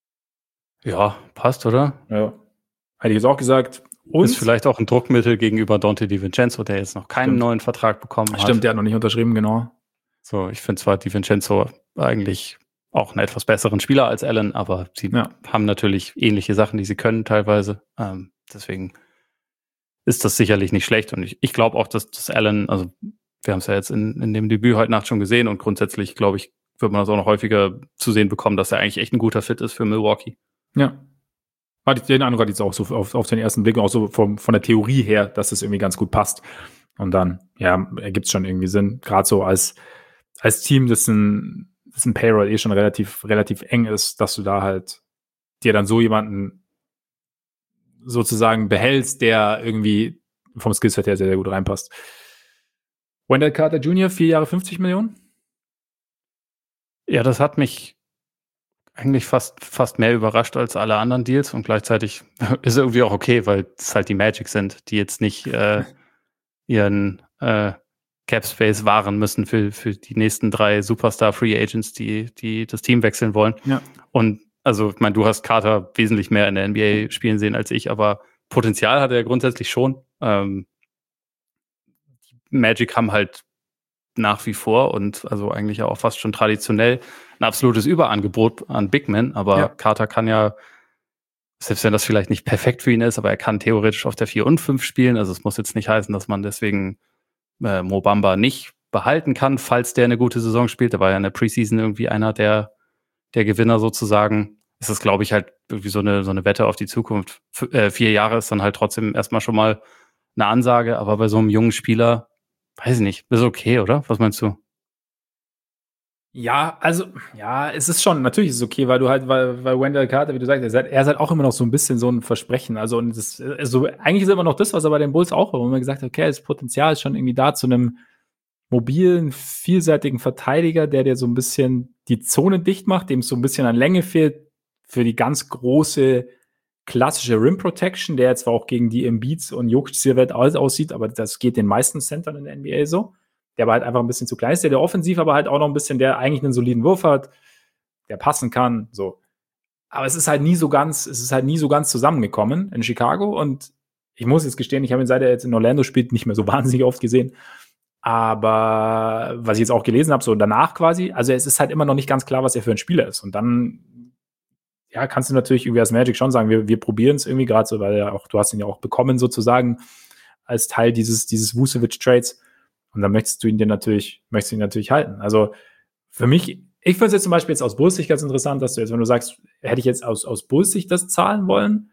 Ja, passt, oder? Ja, hätte ich jetzt auch gesagt. Und ist vielleicht auch ein Druckmittel gegenüber Dante DiVincenzo, der jetzt noch keinen Stimmt. neuen Vertrag bekommen hat. Stimmt, der hat noch nicht unterschrieben, genau. So, ich finde zwar DiVincenzo eigentlich auch einen etwas besseren Spieler als Allen, aber sie ja. haben natürlich ähnliche Sachen, die sie können teilweise. Ähm, deswegen ist das sicherlich nicht schlecht. Und ich, ich glaube auch, dass das Allen, also wir haben es ja jetzt in, in dem Debüt heute Nacht schon gesehen, und grundsätzlich, glaube ich, wird man das auch noch häufiger zu sehen bekommen, dass er eigentlich echt ein guter Fit ist für Milwaukee. Ja. Den Eindruck hatte ich jetzt auch so auf, auf den ersten Blick, auch so vom, von der Theorie her, dass es irgendwie ganz gut passt. Und dann, ja, ergibt es schon irgendwie Sinn. Gerade so als, als Team, das ein dass ein Payroll eh schon relativ, relativ eng ist, dass du da halt dir dann so jemanden sozusagen behältst, der irgendwie vom Skillset her sehr, sehr gut reinpasst. Wendell Carter Junior, vier Jahre, fünfzig Millionen? Ja, das hat mich eigentlich fast, fast mehr überrascht als alle anderen Deals, und gleichzeitig ist irgendwie auch okay, weil es halt die Magic sind, die jetzt nicht äh, ihren äh, Cap Space wahren müssen für, für die nächsten drei Superstar Free Agents, die, die das Team wechseln wollen. Ja. Und also, ich meine, du hast Carter wesentlich mehr in der N B A spielen sehen als ich, aber Potenzial hat er grundsätzlich schon. Ähm, Magic haben halt nach wie vor und also eigentlich auch fast schon traditionell ein absolutes Überangebot an Big Men, aber ja. Carter kann ja, selbst wenn das vielleicht nicht perfekt für ihn ist, aber er kann theoretisch auf der vier und fünf spielen, also es muss jetzt nicht heißen, dass man deswegen äh, Mo Bamba nicht behalten kann, falls der eine gute Saison spielt. Da war ja in der Preseason irgendwie einer der, der Gewinner sozusagen. Es ist, glaube ich, halt irgendwie so eine, so eine Wette auf die Zukunft. F- äh, vier Jahre ist dann halt trotzdem erstmal schon mal eine Ansage, aber bei so einem jungen Spieler, weiß ich nicht, ist okay, oder? Was meinst du? Ja, also, ja, es ist schon, natürlich ist es okay, weil du halt, weil, weil Wendell Carter, wie du sagst, er ist, halt, er ist halt auch immer noch so ein bisschen so ein Versprechen. Also, und das, also, eigentlich ist immer noch das, was er bei den Bulls auch war, wo man gesagt hat, okay, das Potenzial ist schon irgendwie da zu einem mobilen, vielseitigen Verteidiger, der dir so ein bisschen die Zone dicht macht, dem es so ein bisschen an Länge fehlt für die ganz große klassische Rim Protection, der jetzt zwar auch gegen die Embiids und Jokic-Welt aussieht, aber das geht den meisten Centern in der N B A so. Der aber halt einfach ein bisschen zu klein ist, der, der offensiv aber halt auch noch ein bisschen, der eigentlich einen soliden Wurf hat, der passen kann, so. Aber es ist halt nie so ganz, es ist halt nie so ganz zusammengekommen in Chicago und ich muss jetzt gestehen, ich habe ihn, seit er jetzt in Orlando spielt, nicht mehr so wahnsinnig oft gesehen. Aber was ich jetzt auch gelesen habe, so danach quasi, also es ist halt immer noch nicht ganz klar, was er für ein Spieler ist. Und dann, ja, kannst du natürlich irgendwie als Magic schon sagen, wir, wir probieren es irgendwie gerade so, weil ja auch, du hast ihn ja auch bekommen sozusagen als Teil dieses, dieses Vucevic-Trades. Und dann möchtest du ihn dir natürlich, möchtest du ihn natürlich halten. Also für mich, ich finde es jetzt zum Beispiel jetzt aus Bulls-Sicht ganz interessant, dass du jetzt, wenn du sagst, hätte ich jetzt aus, aus Bulls-Sicht das zahlen wollen,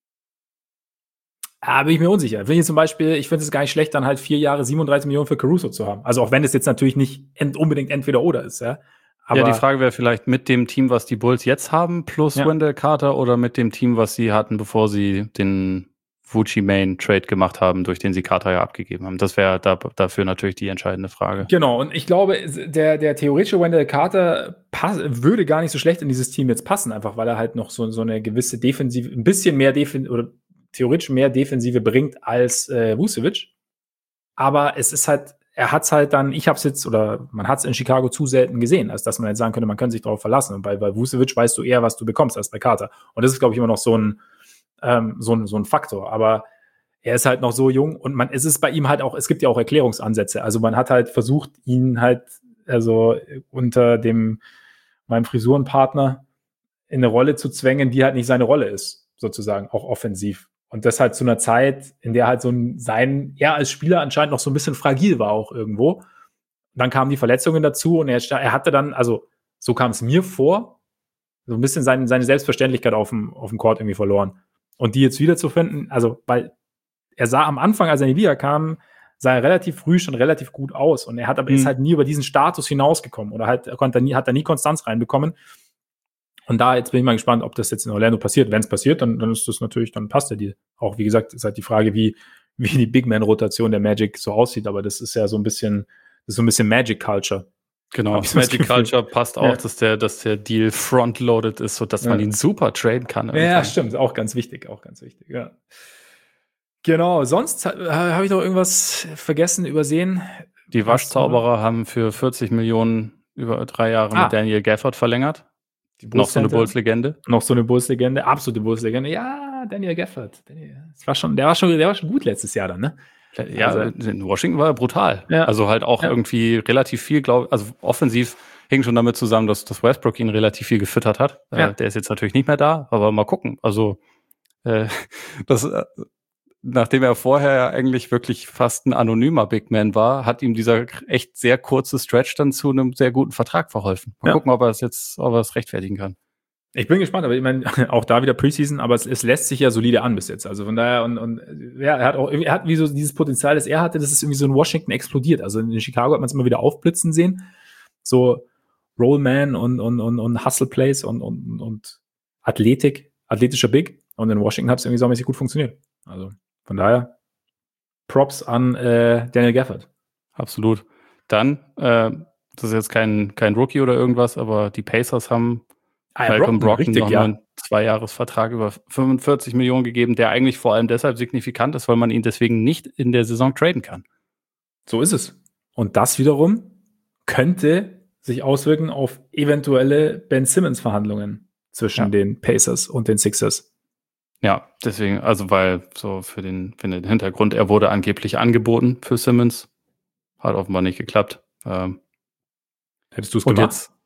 ah, bin ich mir unsicher. Finde ich zum Beispiel, ich finde es gar nicht schlecht, dann halt vier Jahre siebenunddreißig Millionen für Caruso zu haben. Also auch wenn es jetzt natürlich nicht ent, unbedingt entweder oder ist, ja. Aber ja, die Frage wäre vielleicht mit dem Team, was die Bulls jetzt haben, plus ja. Wendell Carter oder mit dem Team, was sie hatten, bevor sie den Vucci-Main-Trade gemacht haben, durch den sie Carter ja abgegeben haben. Das wäre da, dafür natürlich die entscheidende Frage. Genau, und ich glaube, der, der theoretische Wendell Carter pass, würde gar nicht so schlecht in dieses Team jetzt passen, einfach weil er halt noch so, so eine gewisse Defensive, ein bisschen mehr Defensive oder theoretisch mehr Defensive bringt als äh, Vucevic. Aber es ist halt, er hat's halt dann, ich hab's jetzt, oder man hat's in Chicago zu selten gesehen, als dass man jetzt sagen könnte, man könnte sich darauf verlassen. Und bei, bei Vucevic weißt du eher, was du bekommst, als bei Carter. Und das ist, glaube ich, immer noch so ein, ähm, so ein, so ein Faktor. Aber er ist halt noch so jung und man, es ist bei ihm halt auch, es gibt ja auch Erklärungsansätze. Also man hat halt versucht, ihn halt, also unter dem, meinem Frisurenpartner in eine Rolle zu zwängen, die halt nicht seine Rolle ist, sozusagen, auch offensiv. Und das halt zu einer Zeit, in der halt so ein, sein, er als Spieler anscheinend noch so ein bisschen fragil war auch irgendwo. Dann kamen die Verletzungen dazu und er, er hatte dann, also so kam es mir vor, so ein bisschen seine, seine Selbstverständlichkeit auf dem, auf dem Court irgendwie verloren. Und die jetzt wiederzufinden, also, weil er sah am Anfang, als er in die Liga kam, sah er relativ früh schon relativ gut aus. Und er hat aber mhm. ist halt nie über diesen Status hinausgekommen oder halt, er konnte nie, hat da nie Konstanz reinbekommen. Und da jetzt bin ich mal gespannt, ob das jetzt in Orlando passiert. Wenn es passiert, dann, dann ist das natürlich, dann passt der Deal. Auch wie gesagt, ist halt die Frage, wie, wie die Big-Man-Rotation der Magic so aussieht. Aber das ist ja so ein bisschen, das ist so ein bisschen Magic-Culture. Genau, Magic Culture passt auch, ja. dass der, dass der Deal frontloaded ist, sodass ja. man ihn super traden kann. Irgendwann. Ja, stimmt. Auch ganz wichtig, auch ganz wichtig, ja. Genau, sonst habe ich noch irgendwas vergessen, übersehen. Die Waschzauberer haben für vierzig Millionen über drei Jahre ah. mit Daniel Gafford verlängert. Noch so eine Bulls-Legende. Noch so eine Bulls-Legende, absolute Bulls-Legende. Ja, Daniel Gafford. Das war schon, der, war schon, der war schon gut letztes Jahr dann, ne? Ja, also, in Washington war er brutal. Ja. Also halt auch ja. irgendwie relativ viel, glaube ich, also offensiv hing schon damit zusammen, dass, dass Westbrook ihn relativ viel gefüttert hat. Ja. Äh, der ist jetzt natürlich nicht mehr da, aber mal gucken. Also äh, das, äh, nachdem er vorher ja eigentlich wirklich fast ein anonymer Big Man war, hat ihm dieser echt sehr kurze Stretch dann zu einem sehr guten Vertrag verholfen. Mal ja. gucken, ob er es jetzt, ob er es rechtfertigen kann. Ich bin gespannt, aber ich meine, auch da wieder Preseason, aber es, es lässt sich ja solide an bis jetzt. Also von daher, und, und ja, er hat auch, er hat wie so dieses Potenzial, das er hatte, das ist irgendwie so in Washington explodiert. Also in Chicago hat man es immer wieder aufblitzen sehen. So Rollman und, und, und, und Hustle Plays und, und, und Athletik, athletischer Big. Und in Washington hat es irgendwie so mäßig gut funktioniert. Also von daher, Props an äh, Daniel Gafford. Absolut. Dann, äh, das ist jetzt kein, kein Rookie oder irgendwas, aber die Pacers haben Ah, ja, Malcolm Brogdon noch ja. einen Zweijahresvertrag über fünfundvierzig Millionen gegeben, der eigentlich vor allem deshalb signifikant ist, weil man ihn deswegen nicht in der Saison traden kann. So ist es. Und das wiederum könnte sich auswirken auf eventuelle Ben Simmons-Verhandlungen zwischen ja. den Pacers und den Sixers. Ja, deswegen, also weil so für den, für den Hintergrund, er wurde angeblich angeboten für Simmons. hat offenbar nicht geklappt. Ähm, Hättest du es und gemacht? jetzt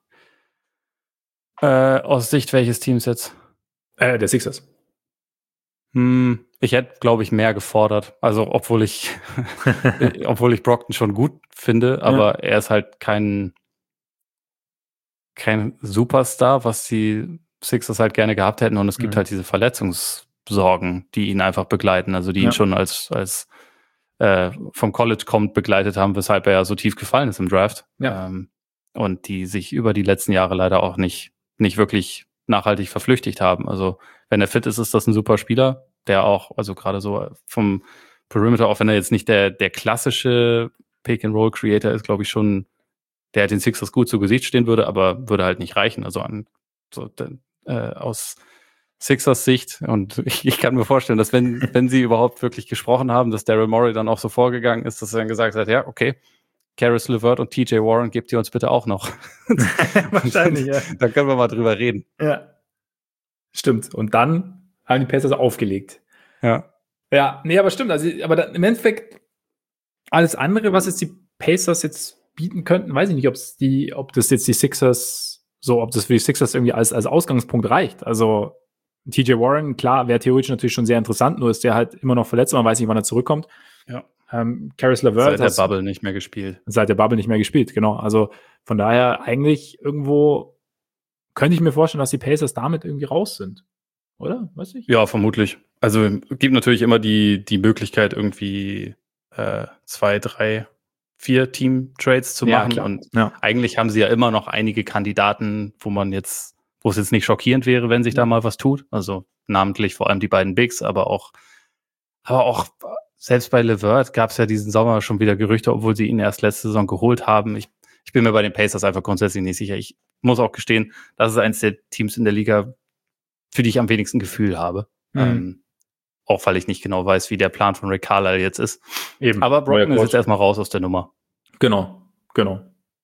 äh, aus Sicht welches Teams jetzt? Äh, der Sixers. Hm, ich hätte, glaube ich, mehr gefordert. Also, obwohl ich, obwohl ich Brockton schon gut finde, aber ja. er ist halt kein, kein Superstar, was die Sixers halt gerne gehabt hätten. Und es gibt mhm. halt diese Verletzungssorgen, die ihn einfach begleiten. Also, die ja. ihn schon als, als äh, vom College kommt, begleitet haben, weshalb er ja so tief gefallen ist im Draft. Ja. Ähm, und die sich über die letzten Jahre leider auch nicht, nicht wirklich nachhaltig verflüchtigt haben. Also, wenn er fit ist, ist das ein super Spieler, der auch, also gerade so vom Perimeter, auch wenn er jetzt nicht der, der klassische Pick-and-Roll-Creator ist, glaube ich schon, der den Sixers gut zu Gesicht stehen würde, aber würde halt nicht reichen. Also an, so, äh, aus Sixers Sicht. Und ich, ich kann mir vorstellen, dass wenn, wenn sie überhaupt wirklich gesprochen haben, dass Daryl Morey dann auch so vorgegangen ist, dass er dann gesagt hat, ja, okay, Caris LeVert und T J Warren gebt ihr uns bitte auch noch. Wahrscheinlich, ja. Dann können wir mal drüber reden. Ja. Stimmt. Und dann haben die Pacers aufgelegt. Ja. Ja, nee, aber stimmt. Also, aber da, im Endeffekt alles andere, was jetzt die Pacers jetzt bieten könnten, weiß ich nicht, ob's die, ob das jetzt die Sixers, so, ob das für die Sixers irgendwie als, als Ausgangspunkt reicht. Also, T J Warren, klar, wäre theoretisch natürlich schon sehr interessant, nur ist der halt immer noch verletzt, man weiß nicht, wann er zurückkommt. Ja. Ähm, Caris LeVert seit der Bubble nicht mehr gespielt. Seit der Bubble nicht mehr gespielt, genau. Also von daher eigentlich irgendwo könnte ich mir vorstellen, dass die Pacers damit irgendwie raus sind. Oder? Weiß ich? Ja, vermutlich. Also es gibt natürlich immer die, die Möglichkeit, irgendwie äh, zwei, drei, vier Team-Trades zu machen. Ja, und ja. eigentlich haben sie ja immer noch einige Kandidaten, wo man jetzt, wo es jetzt nicht schockierend wäre, wenn sich ja. da mal was tut. Also namentlich vor allem die beiden Bigs, aber auch, aber auch selbst bei LeVert gab es ja diesen Sommer schon wieder Gerüchte, obwohl sie ihn erst letzte Saison geholt haben. Ich, ich bin mir bei den Pacers einfach grundsätzlich nicht sicher. Ich muss auch gestehen, das ist eines der Teams in der Liga, für die ich am wenigsten Gefühl habe. Mhm. Ähm, auch weil ich nicht genau weiß, wie der Plan von Rick Carlisle jetzt ist. Eben. Aber Brockton ist jetzt erstmal raus aus der Nummer. Genau, genau.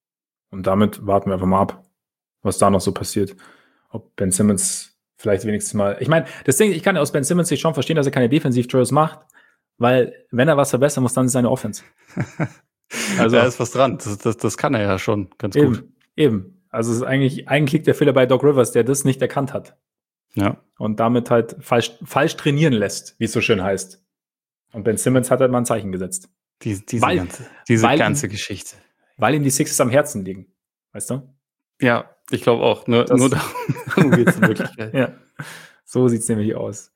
Und damit warten wir einfach mal ab, was da noch so passiert. Ob Ben Simmons vielleicht wenigstens mal. Ich meine, das Ding, ich kann aus Ben Simmons sich schon verstehen, dass er keine Defensiv-Throws macht. Weil, wenn er was verbessern muss, dann ist seine Offense. Also, da ist was dran. Das, das, das kann er ja schon ganz eben, gut. Eben. Also, es ist eigentlich, eigentlich liegt der Fehler bei Doc Rivers, der das nicht erkannt hat. Ja. Und damit halt falsch, falsch trainieren lässt, wie es so schön heißt. Und Ben Simmons hat halt mal ein Zeichen gesetzt. Die, diese weil, ganze, diese weil ganze ihm, Geschichte. Weil ihm die Sixers am Herzen liegen. Weißt du? Ja, ich glaube auch. Nur, das, nur darum geht es wirklich. Ja. So sieht es nämlich aus.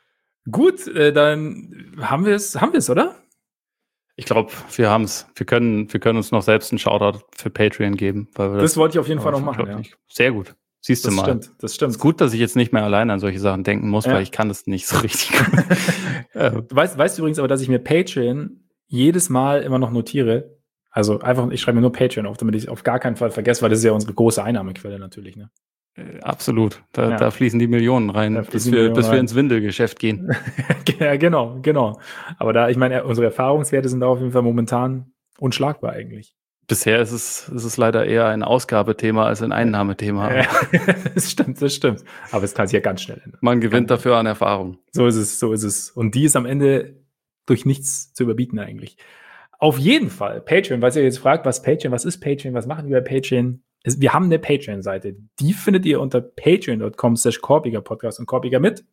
Gut, äh, dann haben wir es, haben wir es, oder? Ich glaube, wir haben es. Wir können, wir können uns noch selbst einen Shoutout für Patreon geben. Weil wir das, das wollte ich auf jeden oh, Fall noch machen. Ja. Sehr gut. Siehst das du mal. Stimmt, das stimmt. Es ist gut, dass ich jetzt nicht mehr alleine an solche Sachen denken muss, ja. weil ich kann das nicht so richtig. Du weißt, weißt übrigens aber, dass ich mir Patreon jedes Mal immer noch notiere. Also einfach, ich schreibe mir nur Patreon auf, damit ich es auf gar keinen Fall vergesse, weil das ist ja unsere große Einnahmequelle natürlich, ne? Absolut. Da, ja. da fließen die Millionen rein, bis wir, Millionen bis wir rein. ins Windelgeschäft gehen. Ja, genau, genau. Aber da, ich meine, unsere Erfahrungswerte sind da auf jeden Fall momentan unschlagbar eigentlich. Bisher ist es, ist es leider eher ein Ausgabethema als ein Einnahmethema. Ja, das stimmt, das stimmt. Aber es kann sich ja ganz schnell ändern. Man gewinnt ganz dafür an Erfahrung. So ist es, so ist es. Und die ist am Ende durch nichts zu überbieten eigentlich. Auf jeden Fall, Patreon, weil ihr jetzt fragt, was Patreon, was ist Patreon, was machen wir bei Patreon? Wir haben eine Patreon-Seite. Die findet ihr unter patreon.com slash Korpiger Podcast und Korpiger mit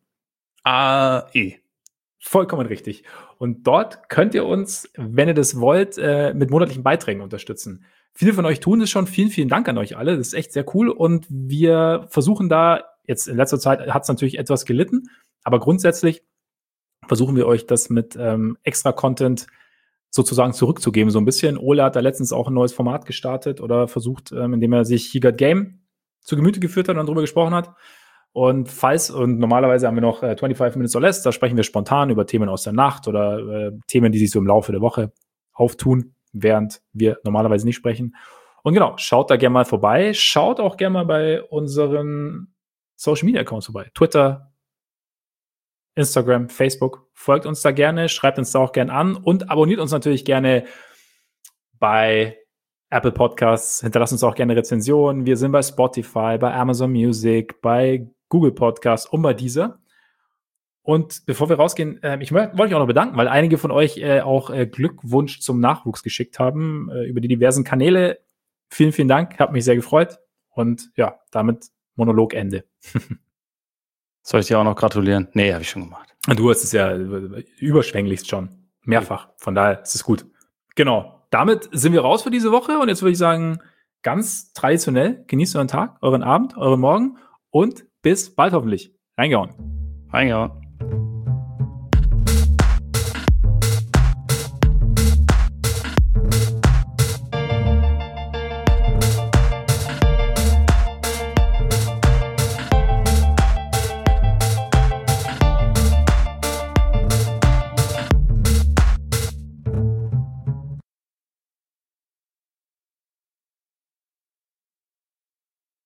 A E. Vollkommen richtig. Und dort könnt ihr uns, wenn ihr das wollt, äh, mit monatlichen Beiträgen unterstützen. Viele von euch tun das schon. Vielen, vielen Dank an euch alle. Das ist echt sehr cool. Und wir versuchen da, jetzt in letzter Zeit hat es natürlich etwas gelitten, aber grundsätzlich versuchen wir euch das mit ähm, extra Content sozusagen zurückzugeben, so ein bisschen. Ole hat da letztens auch ein neues Format gestartet oder versucht, ähm, indem er sich He Got Game zu Gemüte geführt hat und darüber gesprochen hat. Und falls, und normalerweise haben wir noch äh, fünfundzwanzig Minutes or less, da sprechen wir spontan über Themen aus der Nacht oder äh, Themen, die sich so im Laufe der Woche auftun, während wir normalerweise nicht sprechen. Und genau, schaut da gerne mal vorbei. Schaut auch gerne mal bei unseren Social Media Accounts vorbei. Twitter, Instagram, Facebook. Folgt uns da gerne, schreibt uns da auch gerne an und abonniert uns natürlich gerne bei Apple Podcasts. Hinterlasst uns auch gerne Rezensionen. Wir sind bei Spotify, bei Amazon Music, bei Google Podcasts und bei dieser. Und bevor wir rausgehen, äh, ich wollte mich auch noch bedanken, weil einige von euch äh, auch äh, Glückwunsch zum Nachwuchs geschickt haben äh, über die diversen Kanäle. Vielen, vielen Dank, hat mich sehr gefreut. Und ja, damit Monologende. Soll ich dir auch noch gratulieren? Nee, habe ich schon gemacht. Du hast es ja überschwänglichst schon. Mehrfach. Von daher ist es gut. Genau. Damit sind wir raus für diese Woche. Und jetzt würde ich sagen, ganz traditionell, genießt euren Tag, euren Abend, euren Morgen und bis bald hoffentlich. Reingehauen. Reingehauen.